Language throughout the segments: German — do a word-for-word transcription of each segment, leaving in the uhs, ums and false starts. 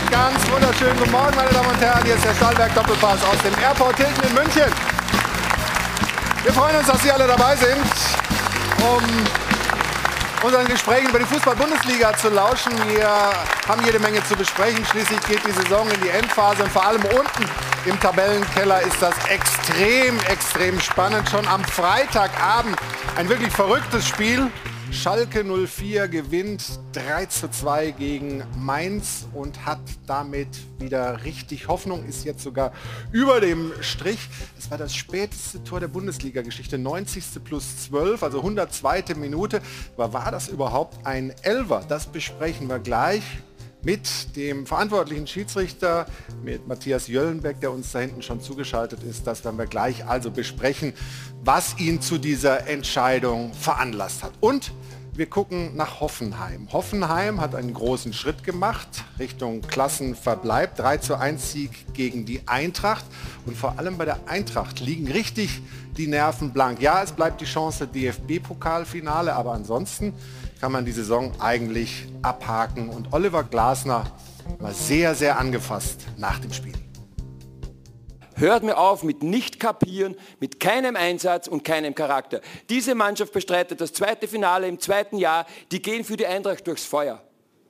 Ganz wunderschönen guten Morgen, meine Damen und Herren. Hier ist der Stahlwerk Doppelpass aus dem Airport Hilton in München. Wir freuen uns, dass Sie alle dabei sind, um unseren Gesprächen über die Fußball-Bundesliga zu lauschen. Wir haben jede Menge zu besprechen. Schließlich geht die Saison in die Endphase und vor allem unten im Tabellenkeller ist das extrem, extrem spannend. Schon am Freitagabend ein wirklich verrücktes Spiel. Schalke null vier gewinnt drei zu zwei gegen Mainz und hat damit wieder richtig Hoffnung, ist jetzt sogar über dem Strich. Es war das späteste Tor der Bundesliga-Geschichte, neunzigste plus zwölf, also hundertzweite Minute. Aber war das überhaupt ein Elfer? Das besprechen wir gleich mit dem verantwortlichen Schiedsrichter, mit Matthias Jöllenbeck, der uns da hinten schon zugeschaltet ist. Das werden wir gleich also besprechen, was ihn zu dieser Entscheidung veranlasst hat. Und wir gucken nach Hoffenheim. Hoffenheim hat einen großen Schritt gemacht Richtung Klassenverbleib. drei zu eins Sieg gegen die Eintracht. Und vor allem bei der Eintracht liegen richtig die Nerven blank. Ja, es bleibt die Chance D F B-Pokalfinale, aber ansonsten kann man die Saison eigentlich abhaken. Und Oliver Glasner war sehr, sehr angefasst nach dem Spiel. Hört mir auf mit nicht kapieren, mit keinem Einsatz und keinem Charakter. Diese Mannschaft bestreitet das zweite Finale im zweiten Jahr. Die gehen für die Eintracht durchs Feuer.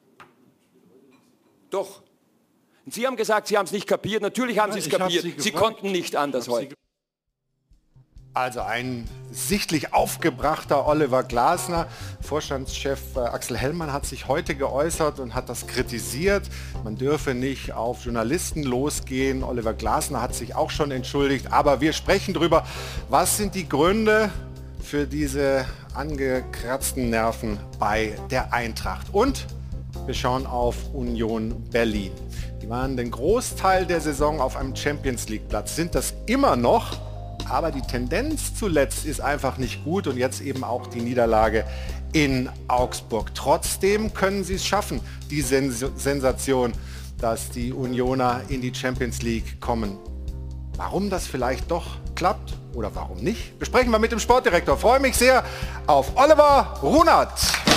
Doch. Und Sie haben gesagt, Sie haben es nicht kapiert. Natürlich haben Sie es kapiert. Sie, Sie konnten nicht anders heute. Also ein sichtlich aufgebrachter Oliver Glasner. Vorstandschef äh, Axel Hellmann hat sich heute geäußert und hat das kritisiert. Man dürfe nicht auf Journalisten losgehen. Oliver Glasner hat sich auch schon entschuldigt. Aber wir sprechen darüber, was sind die Gründe für diese angekratzten Nerven bei der Eintracht. Und wir schauen auf Union Berlin. Die waren den Großteil der Saison auf einem Champions-League-Platz, sind das immer noch. Aber die Tendenz zuletzt ist einfach nicht gut und jetzt eben auch die Niederlage in Augsburg. Trotzdem können sie es schaffen, die Sens Sensation, dass die Unioner in die Champions League kommen. Warum das vielleicht doch klappt oder warum nicht, besprechen wir mit dem Sportdirektor. Ich freue mich sehr auf Oliver Runert.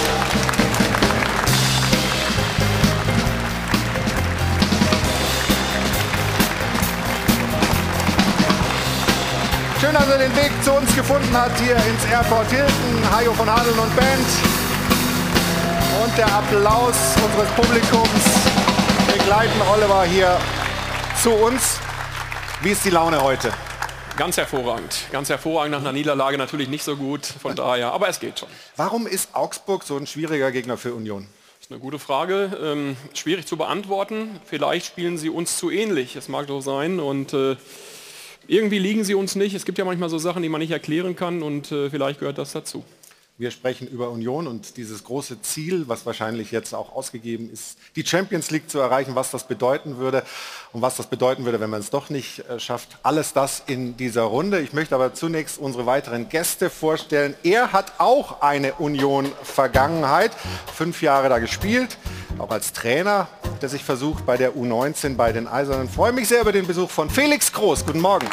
Schön, dass er den Weg zu uns gefunden hat, hier ins Airport Hilton. Hajo von Hadeln und Band. Und der Applaus unseres Publikums begleiten Oliver hier zu uns. Wie ist die Laune heute? Ganz hervorragend. Ganz hervorragend, nach einer Niederlage natürlich nicht so gut, von daher, aber es geht schon. Warum ist Augsburg so ein schwieriger Gegner für Union? Das ist eine gute Frage. Ähm, schwierig zu beantworten. Vielleicht spielen sie uns zu ähnlich, es mag doch sein. Und äh, irgendwie liegen sie uns nicht. Es gibt ja manchmal so Sachen, die man nicht erklären kann und äh, vielleicht gehört das dazu. Wir sprechen über Union und dieses große Ziel, was wahrscheinlich jetzt auch ausgegeben ist, die Champions League zu erreichen, was das bedeuten würde und was das bedeuten würde, wenn man es doch nicht äh, schafft. Alles das in dieser Runde. Ich möchte aber zunächst unsere weiteren Gäste vorstellen. Er hat auch eine Union-Vergangenheit, fünf Jahre da gespielt, auch als Trainer, der sich versucht bei der U neunzehn bei den Eisernen. Ich freue mich sehr über den Besuch von Felix Groß. Guten Morgen.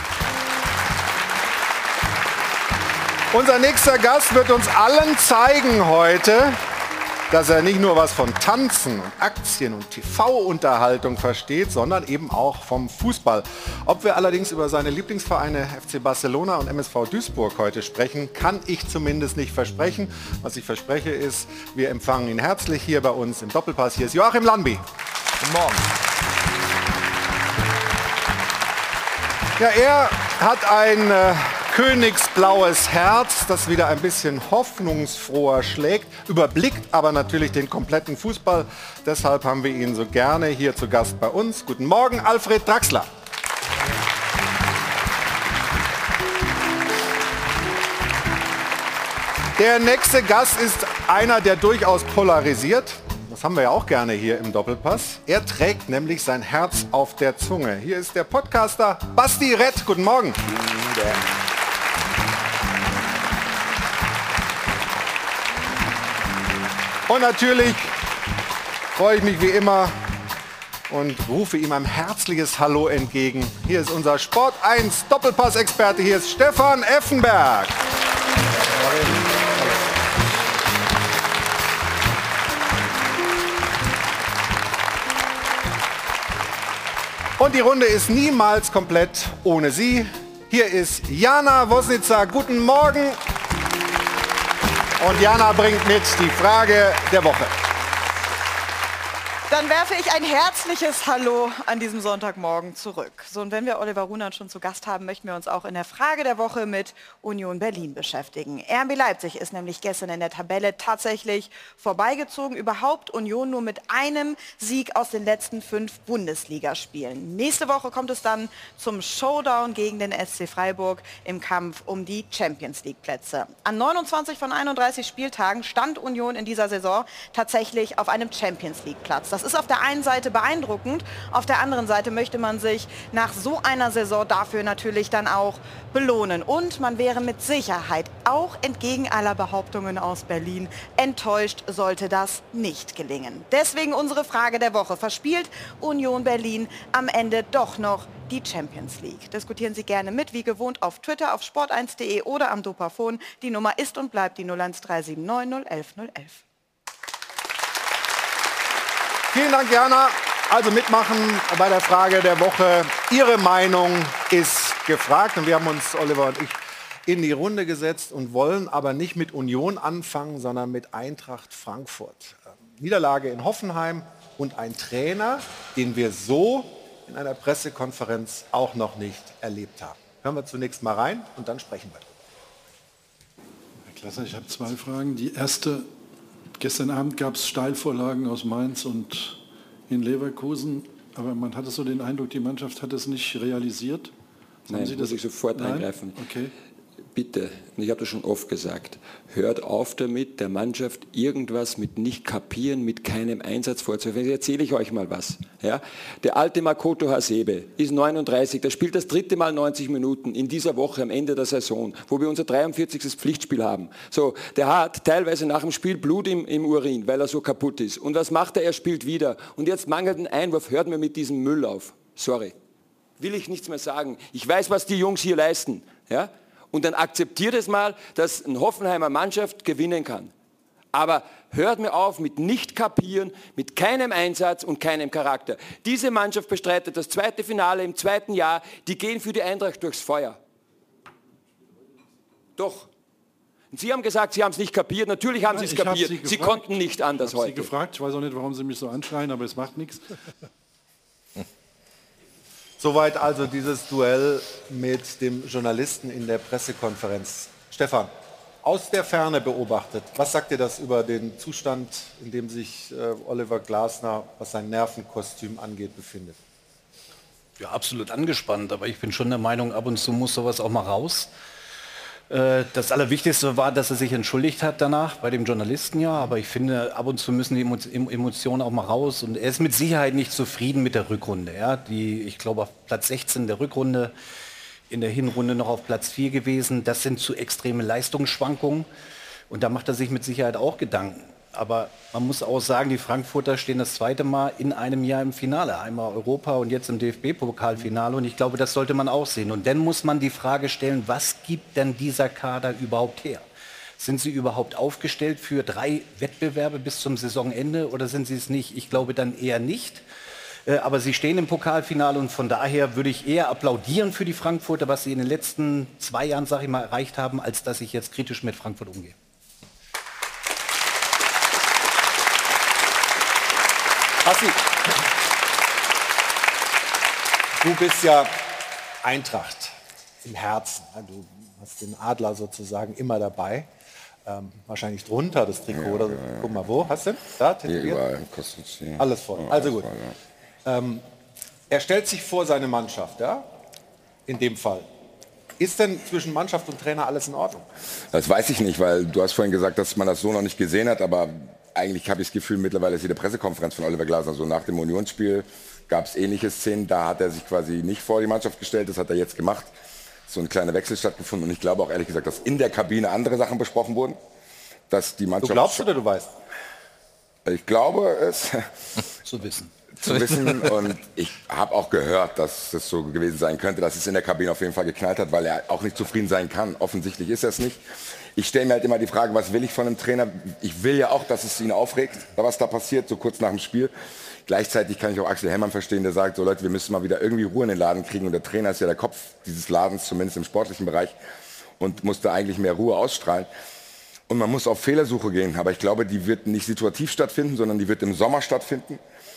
Unser nächster Gast wird uns allen zeigen heute, dass er nicht nur was von Tanzen und Aktien und T V-Unterhaltung versteht, sondern eben auch vom Fußball. Ob wir allerdings über seine Lieblingsvereine F C Barcelona und M S V Duisburg heute sprechen, kann ich zumindest nicht versprechen. Was ich verspreche ist, wir empfangen ihn herzlich hier bei uns im Doppelpass. Hier ist Joachim Landby. Guten Morgen. Ja, er hat ein äh, königsblaues Herz, das wieder ein bisschen hoffnungsfroher schlägt, überblickt aber natürlich den kompletten Fußball. Deshalb haben wir ihn so gerne hier zu Gast bei uns. Guten Morgen, Alfred Draxler. Der nächste Gast ist einer, der durchaus polarisiert. Das haben wir ja auch gerne hier im Doppelpass. Er trägt nämlich sein Herz auf der Zunge. Hier ist der Podcaster Basti Rett. Guten Morgen. Und natürlich freue ich mich wie immer und rufe ihm ein herzliches Hallo entgegen. Hier ist unser Sport eins Doppelpass-Experte. Hier ist Stefan Effenberg. Und die Runde ist niemals komplett ohne sie. Hier ist Jana Wosnica. Guten Morgen. Und Jana bringt mit die Frage der Woche. Dann werfe ich ein herzliches Hallo an diesem Sonntagmorgen zurück. So, und wenn wir Oliver Runert schon zu Gast haben, möchten wir uns auch in der Frage der Woche mit Union Berlin beschäftigen. R B Leipzig ist nämlich gestern in der Tabelle tatsächlich vorbeigezogen. Überhaupt Union nur mit einem Sieg aus den letzten fünf Bundesligaspielen. Nächste Woche kommt es dann zum Showdown gegen den S C Freiburg im Kampf um die Champions League Plätze. An neunundzwanzig von einunddreißig Spieltagen stand Union in dieser Saison tatsächlich auf einem Champions League Platz. Das ist auf der einen Seite beeindruckend, auf der anderen Seite möchte man sich nach so einer Saison dafür natürlich dann auch belohnen. Und man wäre mit Sicherheit, auch entgegen aller Behauptungen aus Berlin, enttäuscht, sollte das nicht gelingen. Deswegen unsere Frage der Woche. Verspielt Union Berlin am Ende doch noch die Champions League? Diskutieren Sie gerne mit, wie gewohnt, auf Twitter, auf sport eins punkt de oder am Dopafon. Die Nummer ist und bleibt die null eins drei sieben neun null elf null elf. Vielen Dank, Jana. Also mitmachen bei der Frage der Woche. Ihre Meinung ist gefragt. Und wir haben uns, Oliver und ich, in die Runde gesetzt und wollen aber nicht mit Union anfangen, sondern mit Eintracht Frankfurt. Niederlage in Hoffenheim und ein Trainer, den wir so in einer Pressekonferenz auch noch nicht erlebt haben. Hören wir zunächst mal rein und dann sprechen wir. Herr Klasser, ich habe zwei Fragen. Die erste: Gestern Abend gab es Steilvorlagen aus Mainz und in Leverkusen, aber man hatte so den Eindruck, die Mannschaft hat es nicht realisiert. Nein, Haben Sie muss das? ich sofort Nein? eingreifen. Okay. Bitte, und ich habe das schon oft gesagt, hört auf damit, der Mannschaft irgendwas mit nicht kapieren, mit keinem Einsatz vorzuwerfen. Jetzt erzähle ich euch mal was. Ja? Der alte Makoto Hasebe ist neununddreißig, der spielt das dritte Mal neunzig Minuten in dieser Woche am Ende der Saison, wo wir unser dreiundvierzigstes Pflichtspiel haben. So, der hat teilweise nach dem Spiel Blut im, im Urin, weil er so kaputt ist. Und was macht er? Er spielt wieder. Und jetzt mangelt ein Einwurf, hört mir mit diesem Müll auf. Sorry. Will ich nichts mehr sagen. Ich weiß, was die Jungs hier leisten. Ja? Und dann akzeptiert es mal, dass eine Hoffenheimer Mannschaft gewinnen kann. Aber hört mir auf mit nicht kapieren, mit keinem Einsatz und keinem Charakter. Diese Mannschaft bestreitet das zweite Finale im zweiten Jahr. Die gehen für die Eintracht durchs Feuer. Doch. Und Sie haben gesagt, Sie haben es nicht kapiert. Natürlich haben Sie es kapiert. Sie, Sie konnten nicht anders ich habe heute. Sie gefragt. Ich weiß auch nicht, warum Sie mich so anschreien, aber es macht nichts. Soweit also dieses Duell mit dem Journalisten in der Pressekonferenz. Stefan, aus der Ferne beobachtet, was sagt dir das über den Zustand, in dem sich äh, Oliver Glasner, was sein Nervenkostüm angeht, befindet? Ja, absolut angespannt, aber ich bin schon der Meinung, ab und zu muss sowas auch mal raus. Äh, das Allerwichtigste war, dass er sich entschuldigt hat danach, bei dem Journalisten ja, aber ich finde, ab und zu müssen die Emotionen auch mal raus und er ist mit Sicherheit nicht zufrieden mit der Rückrunde. Ja? Die, ich glaube, auf Platz sechzehn der Rückrunde, in der Hinrunde noch auf Platz vier gewesen, das sind zu extreme Leistungsschwankungen und da macht er sich mit Sicherheit auch Gedanken. Aber man muss auch sagen, die Frankfurter stehen das zweite Mal in einem Jahr im Finale. Einmal Europa und jetzt im D F B-Pokalfinale. Und ich glaube, das sollte man auch sehen. Und dann muss man die Frage stellen, was gibt denn dieser Kader überhaupt her? Sind sie überhaupt aufgestellt für drei Wettbewerbe bis zum Saisonende oder sind sie es nicht? Ich glaube dann eher nicht. Aber sie stehen im Pokalfinale und von daher würde ich eher applaudieren für die Frankfurter, was sie in den letzten zwei Jahren, sage ich mal, erreicht haben, als dass ich jetzt kritisch mit Frankfurt umgehe. Hassi, du bist ja Eintracht im Herzen. Du hast den Adler sozusagen immer dabei. Ähm, wahrscheinlich drunter das Trikot. Ja, oder so. Ja, ja. Guck mal, wo hast du? Da, Hier überall. Kostet hier. Alles voll. Ja, also alles gut. voll, ja. ähm, er stellt sich vor seine Mannschaft, ja? In dem Fall. Ist denn zwischen Mannschaft und Trainer alles in Ordnung? Das weiß ich nicht, weil du hast vorhin gesagt, dass man das so noch nicht gesehen hat, aber eigentlich habe ich das Gefühl, mittlerweile ist jede Pressekonferenz von Oliver Glasner so. Nach dem Unionsspiel gab es ähnliche Szenen, da hat er sich quasi nicht vor die Mannschaft gestellt, das hat er jetzt gemacht. So ein kleiner Wechsel stattgefunden und ich glaube auch ehrlich gesagt, dass in der Kabine andere Sachen besprochen wurden. Dass die Mannschaft du glaubst oder du weißt? Ich glaube es zu wissen. zu wissen und ich habe auch gehört, dass es so gewesen sein könnte, dass es in der Kabine auf jeden Fall geknallt hat, weil er auch nicht zufrieden sein kann. Offensichtlich ist er es nicht. Ich stelle mir halt immer die Frage, was will ich von einem Trainer? Ich will ja auch, dass es ihn aufregt, was da passiert, so kurz nach dem Spiel. Gleichzeitig kann ich auch Axel Hellmann verstehen, der sagt, so Leute, wir müssen mal wieder irgendwie Ruhe in den Laden kriegen. Und der Trainer ist ja der Kopf dieses Ladens, zumindest im sportlichen Bereich, und muss da eigentlich mehr Ruhe ausstrahlen. Und man muss auf Fehlersuche gehen. Aber ich glaube, die wird nicht situativ stattfinden, sondern die wird im Sommer stattfinden,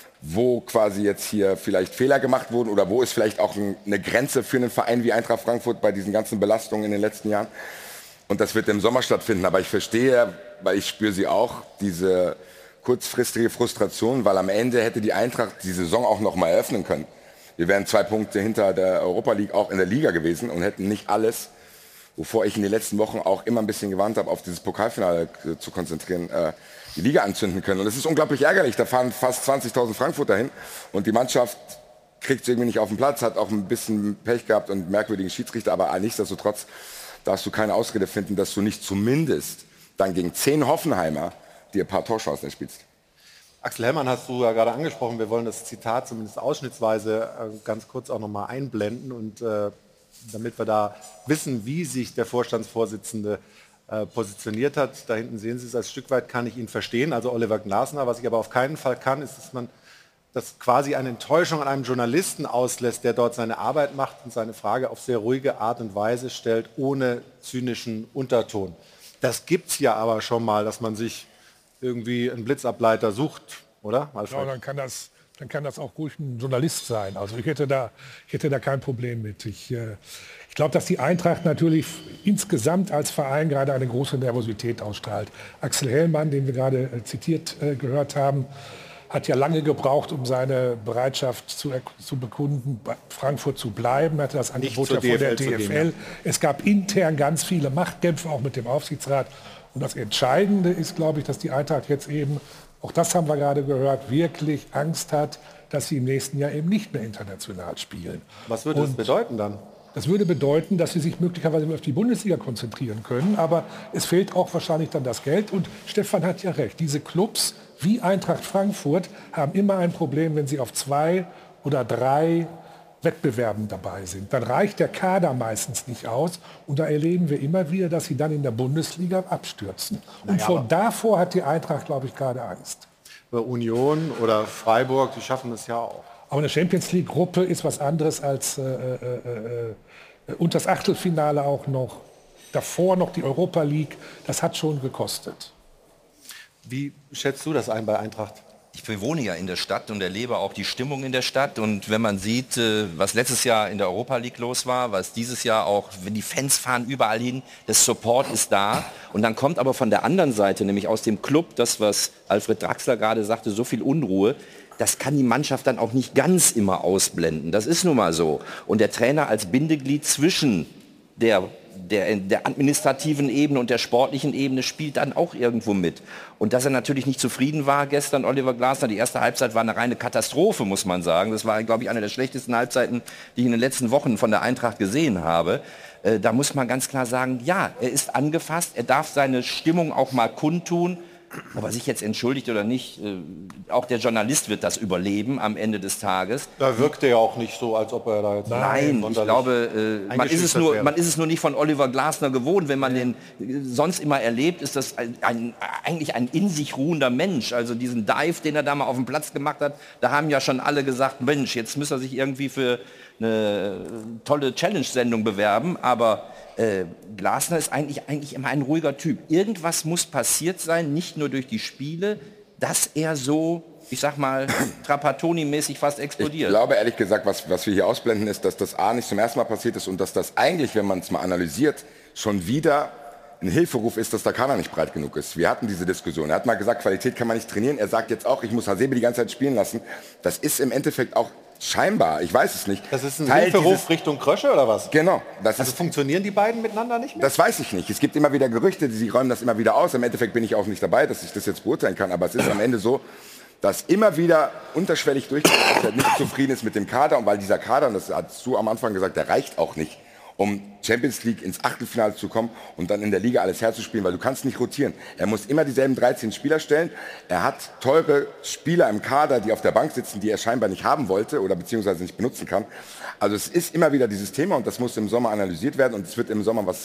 wo quasi jetzt hier vielleicht Fehler gemacht wurden oder wo ist vielleicht auch ein, eine Grenze für einen Verein wie Eintracht Frankfurt bei diesen ganzen Belastungen in den letzten Jahren. Und das wird im Sommer stattfinden. Aber ich verstehe, weil ich spüre sie auch, diese kurzfristige Frustration, weil am Ende hätte die Eintracht die Saison auch noch mal eröffnen können. Wir wären zwei Punkte hinter der Europa League auch in der Liga gewesen und hätten nicht alles, wovor ich in den letzten Wochen auch immer ein bisschen gewarnt habe, auf dieses Pokalfinale zu konzentrieren, äh, die Liga anzünden können. Und es ist unglaublich ärgerlich. Da fahren fast zwanzigtausend Frankfurter hin und die Mannschaft kriegt es irgendwie nicht auf den Platz, hat auch ein bisschen Pech gehabt und merkwürdigen Schiedsrichter, aber nichtsdestotrotz darfst du keine Ausrede finden, dass du nicht zumindest dann gegen zehn Hoffenheimer dir ein paar Torchancen erspielst. Axel Hellmann hast du ja gerade angesprochen. Wir wollen das Zitat zumindest ausschnittsweise äh, ganz kurz auch noch mal einblenden. Und äh, damit wir da wissen, wie sich der Vorstandsvorsitzende äh, positioniert hat, da hinten sehen Sie es, als Stück weit kann ich ihn verstehen, also Oliver Glasner. Was ich aber auf keinen Fall kann, ist, dass man das quasi eine Enttäuschung an einem Journalisten auslässt, der dort seine Arbeit macht und seine Frage auf sehr ruhige Art und Weise stellt, ohne zynischen Unterton. Das gibt es ja aber schon mal, dass man sich irgendwie einen Blitzableiter sucht, oder? Ja, dann kann das, dann kann das auch ruhig ein Journalist sein. Also ich hätte da, ich hätte da kein Problem mit. Ich, äh, ich glaube, dass die Eintracht natürlich insgesamt als Verein gerade eine große Nervosität ausstrahlt. Axel Hellmann, den wir gerade äh, zitiert äh, gehört haben, hat ja lange gebraucht, um seine Bereitschaft zu, zu bekunden, bei Frankfurt zu bleiben. Er hatte das Angebot ja vor der D F L. Es gab intern ganz viele Machtkämpfe, auch mit dem Aufsichtsrat. Und das Entscheidende ist, glaube ich, dass die Eintracht jetzt eben, auch das haben wir gerade gehört, wirklich Angst hat, dass sie im nächsten Jahr eben nicht mehr international spielen. Was würde das bedeuten dann? Das würde bedeuten, dass sie sich möglicherweise auf die Bundesliga konzentrieren können. Aber es fehlt auch wahrscheinlich dann das Geld. Und Stefan hat ja recht, diese Clubs wie Eintracht Frankfurt haben immer ein Problem, wenn sie auf zwei oder drei Wettbewerben dabei sind. Dann reicht der Kader meistens nicht aus und da erleben wir immer wieder, dass sie dann in der Bundesliga abstürzen. Und naja, von davor hat die Eintracht, glaube ich, gerade Angst. Bei Union oder Freiburg, die schaffen das ja auch. Aber eine Champions League Gruppe ist was anderes als äh, äh, äh, und das Achtelfinale auch noch. Davor noch die Europa League, das hat schon gekostet. Wie schätzt du das ein bei Eintracht? Ich wohne ja in der Stadt und erlebe auch die Stimmung in der Stadt. Und wenn man sieht, was letztes Jahr in der Europa League los war, was dieses Jahr auch, wenn die Fans fahren überall hin, das Support ist da. Und dann kommt aber von der anderen Seite, nämlich aus dem Club, das, was Alfred Draxler gerade sagte, so viel Unruhe, das kann die Mannschaft dann auch nicht ganz immer ausblenden. Das ist nun mal so. Und der Trainer als Bindeglied zwischen der Der, der administrativen Ebene und der sportlichen Ebene spielt dann auch irgendwo mit. Und dass er natürlich nicht zufrieden war gestern, Oliver Glasner, die erste Halbzeit war eine reine Katastrophe, muss man sagen. Das war, glaube ich, eine der schlechtesten Halbzeiten, die ich in den letzten Wochen von der Eintracht gesehen habe. Äh, da muss man ganz klar sagen, ja, er ist angefasst, er darf seine Stimmung auch mal kundtun. Ob er sich jetzt entschuldigt oder nicht, äh, auch der Journalist wird das überleben amEnde des Tages. Da wirkt er ja auch nicht so, als ob er da jetzt... Nein, ich glaube, äh, man, ist es nur, man ist es nur nicht von Oliver Glasner gewohnt. Wenn man den äh, sonst immer erlebt, ist das ein, ein, eigentlich ein in sich ruhender Mensch. Also diesen Dive, den er da mal auf dem Platz gemacht hat, da haben ja schon alle gesagt, Mensch, jetzt muss er sich irgendwie für eine tolle Challenge-Sendung bewerben. Aber äh, Glasner ist eigentlich, eigentlich immer ein ruhiger Typ. Irgendwas muss passiert sein, nicht nur durch die Spiele, dass er so, ich sag mal, Trapattoni-mäßig fast explodiert. Ich glaube ehrlich gesagt, was, was wir hier ausblenden, ist, dass das A nicht zum ersten Mal passiert ist und dass das eigentlich, wenn man es mal analysiert, schon wieder ein Hilferuf ist, dass der Kader nicht breit genug ist. Wir hatten diese Diskussion. Er hat mal gesagt, Qualität kann man nicht trainieren. Er sagt jetzt auch, ich muss Hasebe die ganze Zeit spielen lassen. Das ist im Endeffekt auch scheinbar, ich weiß es nicht. Das ist ein Teil Hilferuf dieses Richtung Krösche oder was? Genau. Das also ist, funktionieren die beiden miteinander nicht mehr? Das weiß ich nicht. Es gibt immer wieder Gerüchte, die sie räumen das immer wieder aus. Im Endeffekt bin ich auch nicht dabei, dass ich das jetzt beurteilen kann. Aber es ist am Ende so, dass immer wieder unterschwellig durchkommt, dass er nicht zufrieden ist mit dem Kader. Und weil dieser Kader, und das hast du am Anfang gesagt, der reicht auch nicht, um Champions League ins Achtelfinale zu kommen und dann in der Liga alles herzuspielen, weil du kannst nicht rotieren. Er muss immer dieselben dreizehn Spieler stellen. Er hat teure Spieler im Kader, die auf der Bank sitzen, die er scheinbar nicht haben wollte oder beziehungsweise nicht benutzen kann. Also es ist immer wieder dieses Thema und das muss im Sommer analysiert werden und es wird im Sommer was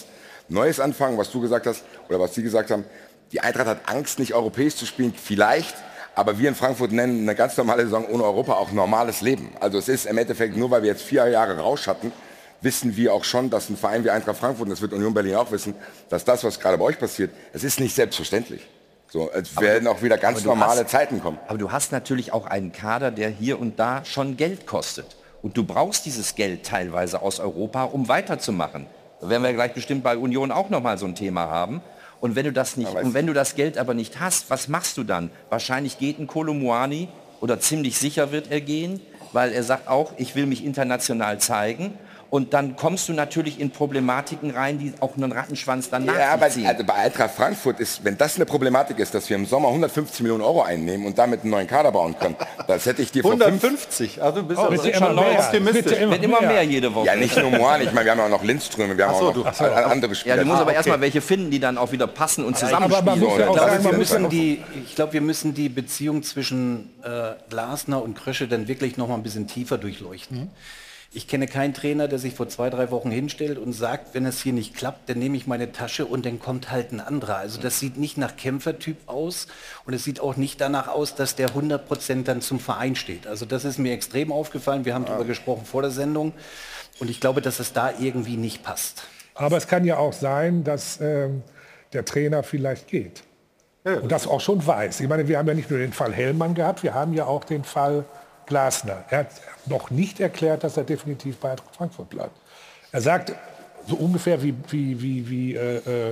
Neues anfangen, was du gesagt hast, oder was Sie gesagt haben. Die Eintracht hat Angst, nicht europäisch zu spielen, vielleicht. Aber wir in Frankfurt nennen eine ganz normale Saison ohne Europa auch normales Leben. Also es ist im Endeffekt, nur weil wir jetzt vier Jahre Rausch hatten, wissen wir auch schon, dass ein Verein wie Eintracht Frankfurt, und das wird Union Berlin auch wissen, dass das, was gerade bei euch passiert, es ist nicht selbstverständlich. So, es werden auch wieder ganz normale hast, Zeiten kommen. Aber du hast natürlich auch einen Kader, der hier und da schon Geld kostet. Und du brauchst dieses Geld teilweise aus Europa, um weiterzumachen. Da werden wir gleich bestimmt bei Union auch nochmal so ein Thema haben. Und wenn du das nicht, und wenn du das Geld aber nicht hast, was machst du dann? Wahrscheinlich geht ein Kolo Muani, oder ziemlich sicher wird er gehen, weil er sagt auch, ich will mich international zeigen. Und dann kommst du natürlich in Problematiken rein, die auch einen Rattenschwanz dann nach ja, sich ziehen. Also bei Eintracht Frankfurt ist, wenn das eine Problematik ist, dass wir im Sommer hundertfünfzig Millionen Euro einnehmen und damit einen neuen Kader bauen können, das hätte ich dir vor hundertfünfzig? Also du bist Oh, aber bitte schon immer noch mehr. optimistisch. Bitte immer Wird immer mehr. mehr jede Woche. Ja, nicht nur Moan, ich meine, wir haben ja auch noch Lindström, wir haben so, auch du- noch ach so, andere Spieler. Ja, du musst Ah, aber okay. erstmal welche finden, die dann auch wieder passen und Aber man zusammenspielen. muss ja auch Das sagen, ist man Wir muss müssen die, ich glaube, wir müssen die Beziehung zwischen äh, Glasner und Krösche dann wirklich noch mal ein bisschen tiefer durchleuchten. Ich kenne keinen Trainer, der sich vor zwei, drei Wochen hinstellt und sagt, wenn es hier nicht klappt, dann nehme ich meine Tasche und dann kommt halt ein anderer. Also das sieht nicht nach Kämpfertyp aus und es sieht auch nicht danach aus, dass der hundert Prozent dann zum Verein steht. Also das ist mir extrem aufgefallen. Wir haben darüber gesprochen vor der Sendung und ich glaube, dass es da irgendwie nicht passt. Aber es kann ja auch sein, dass ähm, der Trainer vielleicht geht. Und das auch schon weiß. Ich meine, wir haben ja nicht nur den Fall Hellmann gehabt, wir haben ja auch den Fall Glasner. Er hat noch nicht erklärt, dass er definitiv bei Eintracht Frankfurt bleibt. Er sagt so ungefähr wie, wie, wie, wie äh,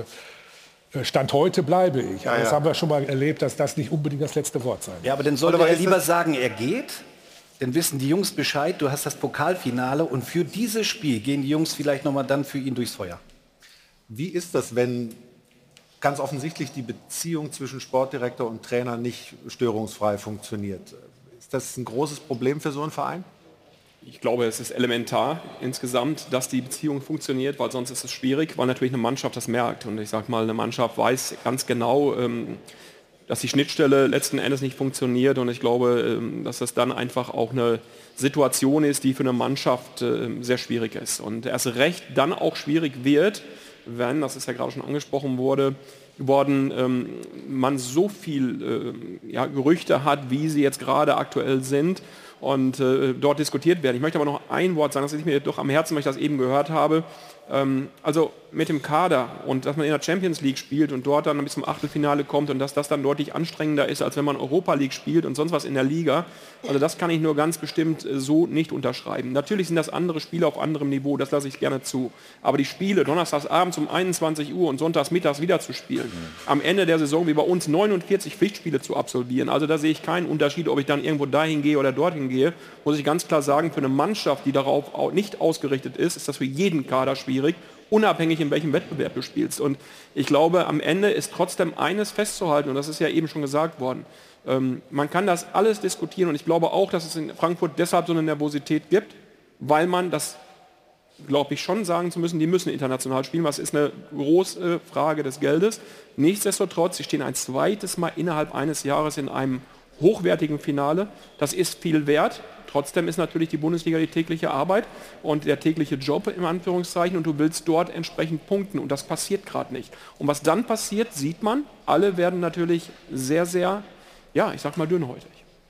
äh, Stand heute bleibe ich. Aber Ja, das ja. haben wir schon mal erlebt, dass das nicht unbedingt das letzte Wort sein wird. Ja, aber dann sollte Oder er ist lieber das- sagen, er geht. Dann wissen die Jungs Bescheid, du hast das Pokalfinale und für dieses Spiel gehen die Jungs vielleicht noch mal dann für ihn durchs Feuer. Wie ist das, wenn ganz offensichtlich die Beziehung zwischen Sportdirektor und Trainer nicht störungsfrei funktioniert? Ist das ein großes Problem für so einen Verein? Ich glaube, es ist elementar insgesamt, dass die Beziehung funktioniert, weil sonst ist es schwierig, weil natürlich eine Mannschaft das merkt. Und ich sage mal, eine Mannschaft weiß ganz genau, ähm, dass die Schnittstelle letzten Endes nicht funktioniert. Und ich glaube, ähm, dass das dann einfach auch eine Situation ist, die für eine Mannschaft ähm, sehr schwierig ist. Und erst recht dann auch schwierig wird, wenn, das ist ja gerade schon angesprochen wurde, worden, ähm, man so viel äh, ja, Gerüchte hat, wie sie jetzt gerade aktuell sind und äh, dort diskutiert werden. Ich möchte aber noch ein Wort sagen, das ist mir doch am Herzen, weil ich das eben gehört habe. Ähm, also mit dem Kader und dass man in der Champions League spielt und dort dann bis zum Achtelfinale kommt und dass das dann deutlich anstrengender ist, als wenn man Europa League spielt und sonst was in der Liga. Also das kann ich nur ganz bestimmt äh, so nicht unterschreiben. Natürlich sind das andere Spiele auf anderem Niveau, das lasse ich gerne zu. Aber die Spiele donnerstags abends um einundzwanzig Uhr und sonntags mittags wieder zu spielen, am Ende der Saison wie bei uns neunundvierzig Pflichtspiele zu absolvieren, also da sehe ich keinen Unterschied, ob ich dann irgendwo dahin gehe oder dorthin gehe, muss ich ganz klar sagen, für eine Mannschaft, die darauf auch nicht ausgerichtet ist, ist das für jeden Kader schwierig, unabhängig in welchem Wettbewerb du spielst. Und ich glaube, am Ende ist trotzdem eines festzuhalten, und das ist ja eben schon gesagt worden, ähm, man kann das alles diskutieren und ich glaube auch, dass es in Frankfurt deshalb so eine Nervosität gibt, weil man das, glaube ich, schon sagen zu müssen, die müssen international spielen, was ist eine große Frage des Geldes. Nichtsdestotrotz, sie stehen ein zweites Mal innerhalb eines Jahres in einem hochwertigen Finale. Das ist viel wert. Trotzdem ist natürlich die Bundesliga die tägliche Arbeit und der tägliche Job im Anführungszeichen und du willst dort entsprechend punkten und das passiert gerade nicht. Und was dann passiert, sieht man, alle werden natürlich sehr, sehr, ja, ich sag mal dünnhäutig.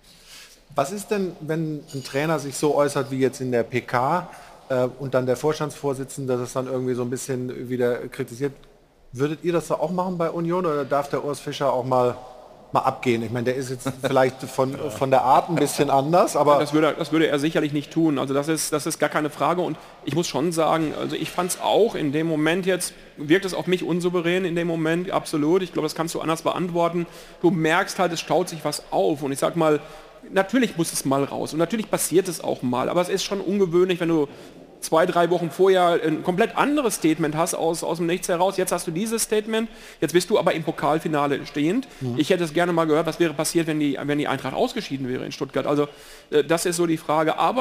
Was ist denn, wenn ein Trainer sich so äußert wie jetzt in der P K äh, und dann der Vorstandsvorsitzende das dann irgendwie so ein bisschen wieder kritisiert? Würdet ihr das da auch machen bei Union oder darf der Urs Fischer auch mal mal abgehen? Ich meine, der ist jetzt vielleicht von, von der Art ein bisschen anders, aber... Das würde, das würde er sicherlich nicht tun. Also das ist, das ist gar keine Frage. Und ich muss schon sagen, also ich fand es auch in dem Moment jetzt, wirkt es auf mich unsouverän in dem Moment, absolut. Ich glaube, das kannst du anders beantworten. Du merkst halt, es staut sich was auf. Und ich sag mal, natürlich muss es mal raus. Und natürlich passiert es auch mal. Aber es ist schon ungewöhnlich, wenn du zwei, drei Wochen vorher ein komplett anderes Statement hast aus, aus dem Nichts heraus. Jetzt hast du dieses Statement, jetzt bist du aber im Pokalfinale stehend. Mhm. Ich hätte es gerne mal gehört, was wäre passiert, wenn die, wenn die Eintracht ausgeschieden wäre in Stuttgart. Also äh, das ist so die Frage. Aber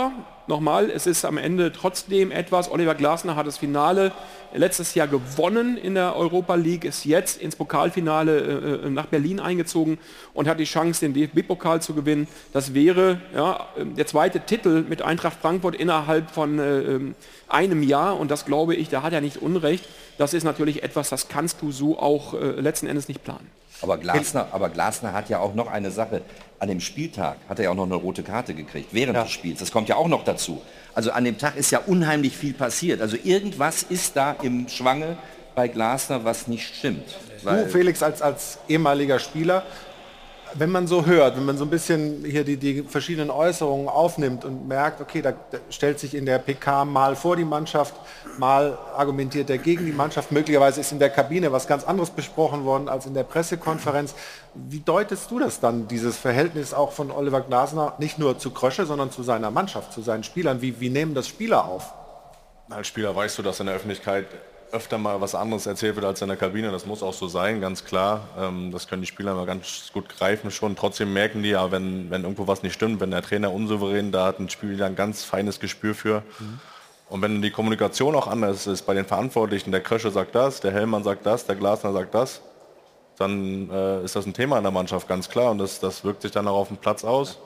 nochmal, es ist am Ende trotzdem etwas, Oliver Glasner hat das Finale letztes Jahr gewonnen in der Europa League, ist jetzt ins Pokalfinale äh, nach Berlin eingezogen und hat die Chance, den D F B-Pokal zu gewinnen. Das wäre ja, der zweite Titel mit Eintracht Frankfurt innerhalb von äh, einem Jahr und das glaube ich, da hat er nicht Unrecht. Das ist natürlich etwas, das kannst du so auch äh, letzten Endes nicht planen. Aber Glasner, aber Glasner hat ja auch noch eine Sache. An dem Spieltag hat er ja auch noch eine rote Karte gekriegt, während ja. des Spiels. Das kommt ja auch noch dazu. Also an dem Tag ist ja unheimlich viel passiert. Also irgendwas ist da im Schwange bei Glasner, was nicht stimmt. Du, Felix, als, als ehemaliger Spieler, wenn man so hört, wenn man so ein bisschen hier die, die verschiedenen Äußerungen aufnimmt und merkt, okay, da, da stellt sich in der P K mal vor die Mannschaft, mal argumentiert er gegen die Mannschaft, möglicherweise ist in der Kabine was ganz anderes besprochen worden als in der Pressekonferenz. Wie deutest du das dann, dieses Verhältnis auch von Oliver Glasner, nicht nur zu Krösche, sondern zu seiner Mannschaft, zu seinen Spielern? Wie, wie nehmen das Spieler auf? Als Spieler weißt du, dass in der Öffentlichkeit öfter mal was anderes erzählt wird als in der Kabine. Das muss auch so sein, ganz klar. Das können die Spieler mal ganz gut greifen schon. Trotzdem merken die ja, wenn, wenn irgendwo was nicht stimmt, wenn der Trainer unsouverän, da hat ein Spieler ein ganz feines Gespür für. Mhm. Und wenn die Kommunikation auch anders ist bei den Verantwortlichen, der Krösche sagt das, der Hellmann sagt das, der Glasner sagt das, dann äh, ist das ein Thema in der Mannschaft, ganz klar. Und das, das wirkt sich dann auch auf den Platz aus.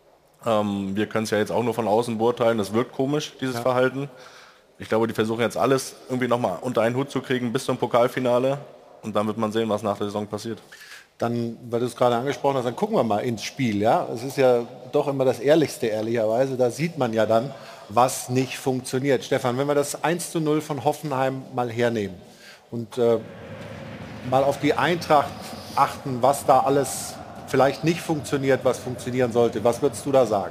Ähm, wir können es ja jetzt auch nur von außen beurteilen. Das wirkt komisch, dieses ja. Verhalten. Ich glaube, die versuchen jetzt alles irgendwie nochmal unter einen Hut zu kriegen bis zum Pokalfinale. Und dann wird man sehen, was nach der Saison passiert. Dann, weil du es gerade angesprochen hast, dann gucken wir mal ins Spiel. Ja? Es ist ja doch immer das Ehrlichste, ehrlicherweise. Da sieht man ja dann, was nicht funktioniert. Stefan, wenn wir das eins zu null von Hoffenheim mal hernehmen und äh, mal auf die Eintracht achten, was da alles vielleicht nicht funktioniert, was funktionieren sollte. Was würdest du da sagen?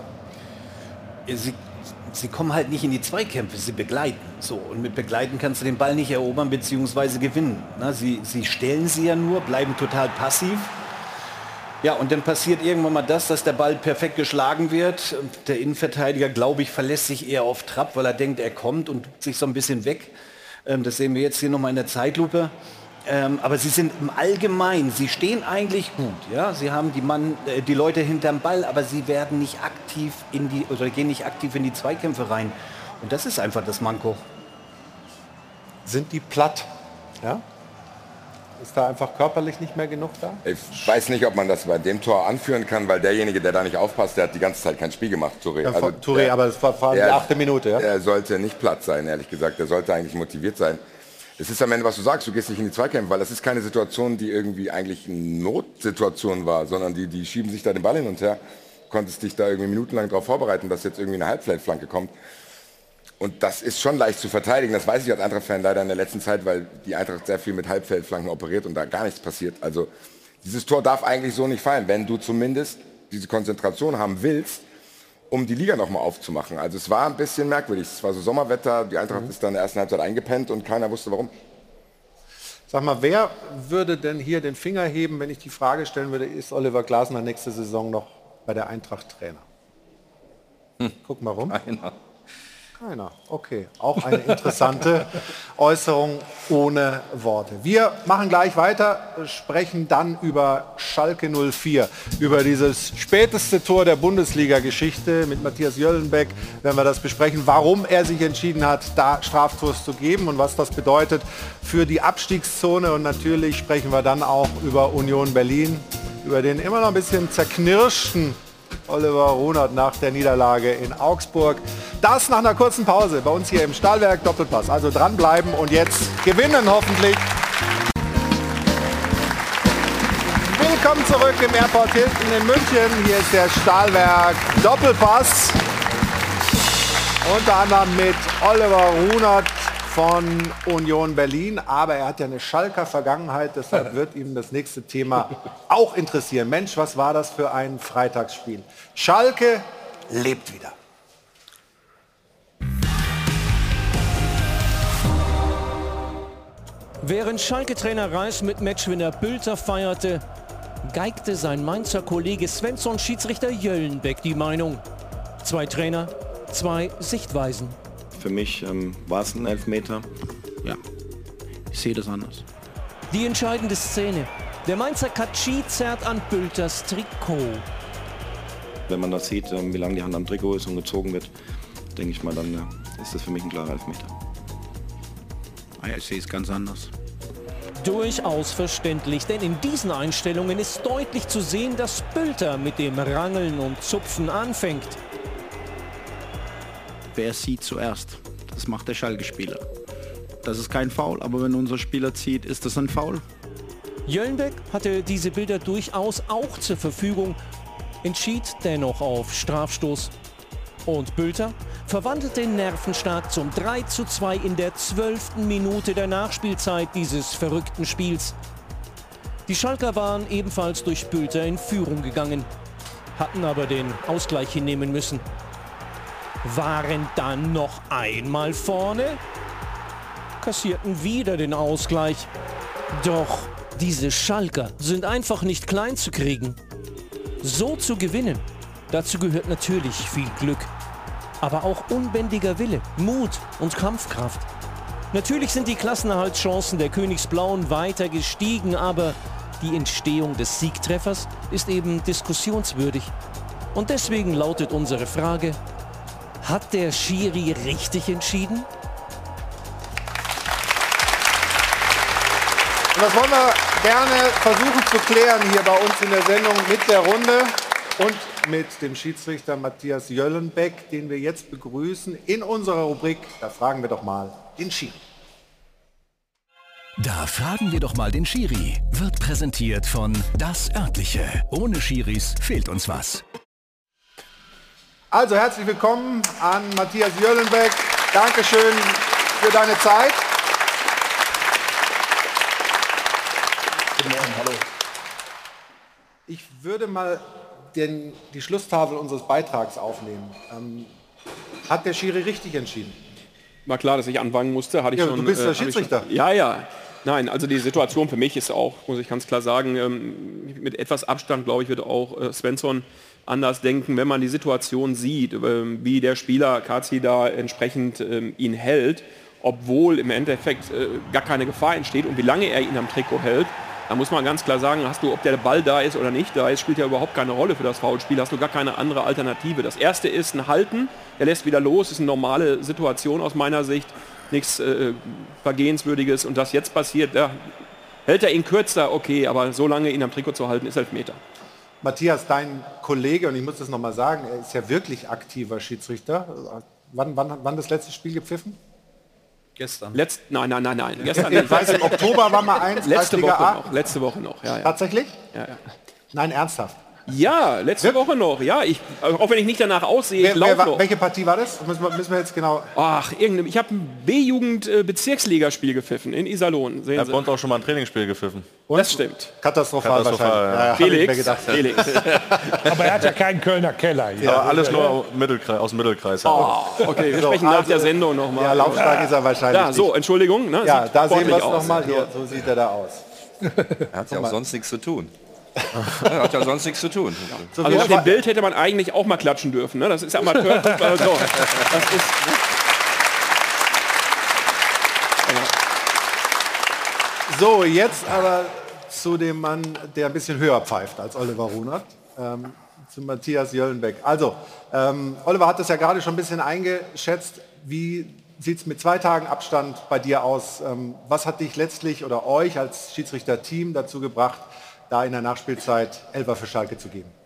Sie, sie kommen halt nicht in die Zweikämpfe, sie begleiten. So, und mit begleiten kannst du den Ball nicht erobern bzw. gewinnen. Na, sie, sie stellen sie ja nur, bleiben total passiv. Ja, und dann passiert irgendwann mal das, dass der Ball perfekt geschlagen wird. Der Innenverteidiger, glaube ich, verlässt sich eher auf Trapp, weil er denkt, er kommt und sich so ein bisschen weg. Das sehen wir jetzt hier nochmal in der Zeitlupe. Ähm, aber sie sind im Allgemeinen, sie stehen eigentlich gut. Ja? Sie haben die, Mann, äh, die Leute hinterm Ball, aber sie werden nicht aktiv in die, oder gehen nicht aktiv in die Zweikämpfe rein. Und das ist einfach das Manko. Sind die platt? Ja? Ist da einfach körperlich nicht mehr genug da? Ich weiß nicht, ob man das bei dem Tor anführen kann, weil derjenige, der da nicht aufpasst, der hat die ganze Zeit kein Spiel gemacht, Touré. Ja, also Touré, der, aber es war, war die achte Minute. Ja? Er sollte nicht platt sein, ehrlich gesagt. Er sollte eigentlich motiviert sein. Es ist am Ende, was du sagst, du gehst nicht in die Zweikämpfe, weil das ist keine Situation, die irgendwie eigentlich eine Notsituation war, sondern die, die schieben sich da den Ball hin und her. Du konntest dich da irgendwie minutenlang darauf vorbereiten, dass jetzt irgendwie eine Halbfeldflanke kommt. Und das ist schon leicht zu verteidigen, das weiß ich als Eintracht-Fan leider in der letzten Zeit, weil die Eintracht sehr viel mit Halbfeldflanken operiert und da gar nichts passiert. Also dieses Tor darf eigentlich so nicht fallen, wenn du zumindest diese Konzentration haben willst, um die Liga nochmal aufzumachen. Also es war ein bisschen merkwürdig. Es war so Sommerwetter, die Eintracht mhm. ist dann in der ersten Halbzeit eingepennt und keiner wusste warum. Sag mal, wer würde denn hier den Finger heben, wenn ich die Frage stellen würde, ist Oliver Glasner nächste Saison noch bei der Eintracht Trainer? Hm. Guck mal rum. Keiner. Keiner. Okay, auch eine interessante Äußerung ohne Worte. Wir machen gleich weiter, sprechen dann über Schalke null vier, über dieses späteste Tor der Bundesliga-Geschichte mit Matthias Jöllenbeck, werden wir das besprechen, warum er sich entschieden hat, da Straftors zu geben und was das bedeutet für die Abstiegszone. Und natürlich sprechen wir dann auch über Union Berlin, über den immer noch ein bisschen zerknirschten Oliver Runert nach der Niederlage in Augsburg. Das nach einer kurzen Pause bei uns hier im Stahlwerk Doppelpass. Also dranbleiben und jetzt gewinnen hoffentlich. Willkommen zurück im Airport Hilton in München. Hier ist der Stahlwerk Doppelpass. Unter anderem mit Oliver Runert von Union Berlin, aber er hat ja eine Schalker Vergangenheit, deshalb wird ihm das nächste Thema auch interessieren. Mensch, was war das für ein Freitagsspiel? Schalke lebt wieder. Während Schalke-Trainer Reis mit Matchwinner Bülter feierte, geigte sein Mainzer Kollege Svensson Schiedsrichter Jöllenbeck die Meinung. Zwei Trainer, zwei Sichtweisen. Für mich ähm, war es ein Elfmeter. Ja, ich sehe das anders. Die entscheidende Szene. Der Mainzer Katschi zerrt an Bülters Trikot. Wenn man das sieht, ähm, wie lange die Hand am Trikot ist und gezogen wird, denke ich mal, dann äh, ist das für mich ein klarer Elfmeter. Ah ja, ich sehe es ganz anders. Durchaus verständlich, denn in diesen Einstellungen ist deutlich zu sehen, dass Bülter mit dem Rangeln und Zupfen anfängt. Wer sieht zuerst? Das macht der Schalke-Spieler. Das ist kein Foul, aber wenn unser Spieler zieht, ist das ein Foul. Jöllenbeck hatte diese Bilder durchaus auch zur Verfügung, entschied dennoch auf Strafstoß. Und Bülter verwandelte nervenstark zum drei zu zwei in der zwölften Minute der Nachspielzeit dieses verrückten Spiels. Die Schalker waren ebenfalls durch Bülter in Führung gegangen, hatten aber den Ausgleich hinnehmen müssen. Waren dann noch einmal vorne, kassierten wieder den Ausgleich. Doch diese Schalker sind einfach nicht klein zu kriegen. So zu gewinnen, dazu gehört natürlich viel Glück. Aber auch unbändiger Wille, Mut und Kampfkraft. Natürlich sind die Klassenerhaltschancen der Königsblauen weiter gestiegen, aber die Entstehung des Siegtreffers ist eben diskussionswürdig. Und deswegen lautet unsere Frage: Hat der Schiri richtig entschieden? Und das wollen wir gerne versuchen zu klären hier bei uns in der Sendung mit der Runde und mit dem Schiedsrichter Matthias Jöllenbeck, den wir jetzt begrüßen in unserer Rubrik. Da fragen wir doch mal den Schiri. Da fragen wir doch mal den Schiri. Wird präsentiert von Das Örtliche. Ohne Schiris fehlt uns was. Also herzlich willkommen an Matthias Jöllenbeck. Dankeschön für deine Zeit. Guten Morgen, hallo. Ich würde mal den, die Schlusstafel unseres Beitrags aufnehmen. Ähm, hat der Schiri richtig entschieden? War klar, dass ich anfangen musste. Hatte ich ja, schon, du bist der äh, Schiedsrichter. Schon, ja, ja. Nein, also die Situation für mich ist auch, muss ich ganz klar sagen, ähm, mit etwas Abstand, glaube ich, wird auch äh, Svensson anders denken, wenn man die Situation sieht, ähm, wie der Spieler Kazi da entsprechend ähm, ihn hält, obwohl im Endeffekt äh, gar keine Gefahr entsteht und wie lange er ihn am Trikot hält. Da muss man ganz klar sagen, hast du, ob der Ball da ist oder nicht da ist, spielt ja überhaupt keine Rolle für das Foulspiel, hast du gar keine andere Alternative. Das erste ist ein Halten, er lässt wieder los, ist eine normale Situation aus meiner Sicht, nichts äh, Vergehenswürdiges und das jetzt passiert, ja, hält er ihn kürzer, okay, aber so lange ihn am Trikot zu halten, ist Elfmeter. Matthias, dein Kollege, und ich muss das nochmal sagen, er ist ja wirklich aktiver Schiedsrichter. Wann, wann, wann das letzte Spiel gepfiffen? Gestern. Letzt, nein, nein, nein, nein. Gestern, ich weiß, im Oktober war mal eins. Letzte Woche noch. Letzte Woche noch. Ja, ja. Tatsächlich? Ja, ja. Nein, ernsthaft. Ja, letzte Woche noch. Ja, ich, auch wenn ich nicht danach aussehe, wer, ich laufe wer, noch. Welche Partie war das? Müssen wir, müssen wir jetzt genau. Ach, irgendein. Ich habe ein B-Jugend-Bezirksligaspiel gepfiffen in Iserlohn. Sehen er Sie. hat uns auch schon mal ein Trainingsspiel gepfiffen. Und? Das stimmt. Katastrophal, Katastrophal wahrscheinlich. Ja. Ja, Felix. gedacht. Felix. Aber er hat ja keinen Kölner Keller. Ja, ja, alles nur Mittelkreis, aus dem Mittelkreis. Oh, okay, wir so, sprechen nach also, der Sendung nochmal. Ja, laufstark ist er wahrscheinlich. Ja, so, Entschuldigung. Ne, ja, da sehen wir es aus. nochmal. Hier, so sieht er da aus. Er hat ja auch sonst nichts zu tun. Er hat ja sonst nichts zu tun. So, also auf dem Bild hätte man eigentlich auch mal klatschen dürfen. Ne? Das ist Amateur. so, das ist, so, jetzt aber zu dem Mann, der ein bisschen höher pfeift als Oliver Runert, ähm, zu Matthias Jöllenbeck. Also, ähm, Oliver hat das ja gerade schon ein bisschen eingeschätzt. Wie sieht es mit zwei Tagen Abstand bei dir aus? Ähm, was hat dich letztlich oder euch als Schiedsrichter-Team dazu gebracht, da in der Nachspielzeit Elfer für Schalke zu geben?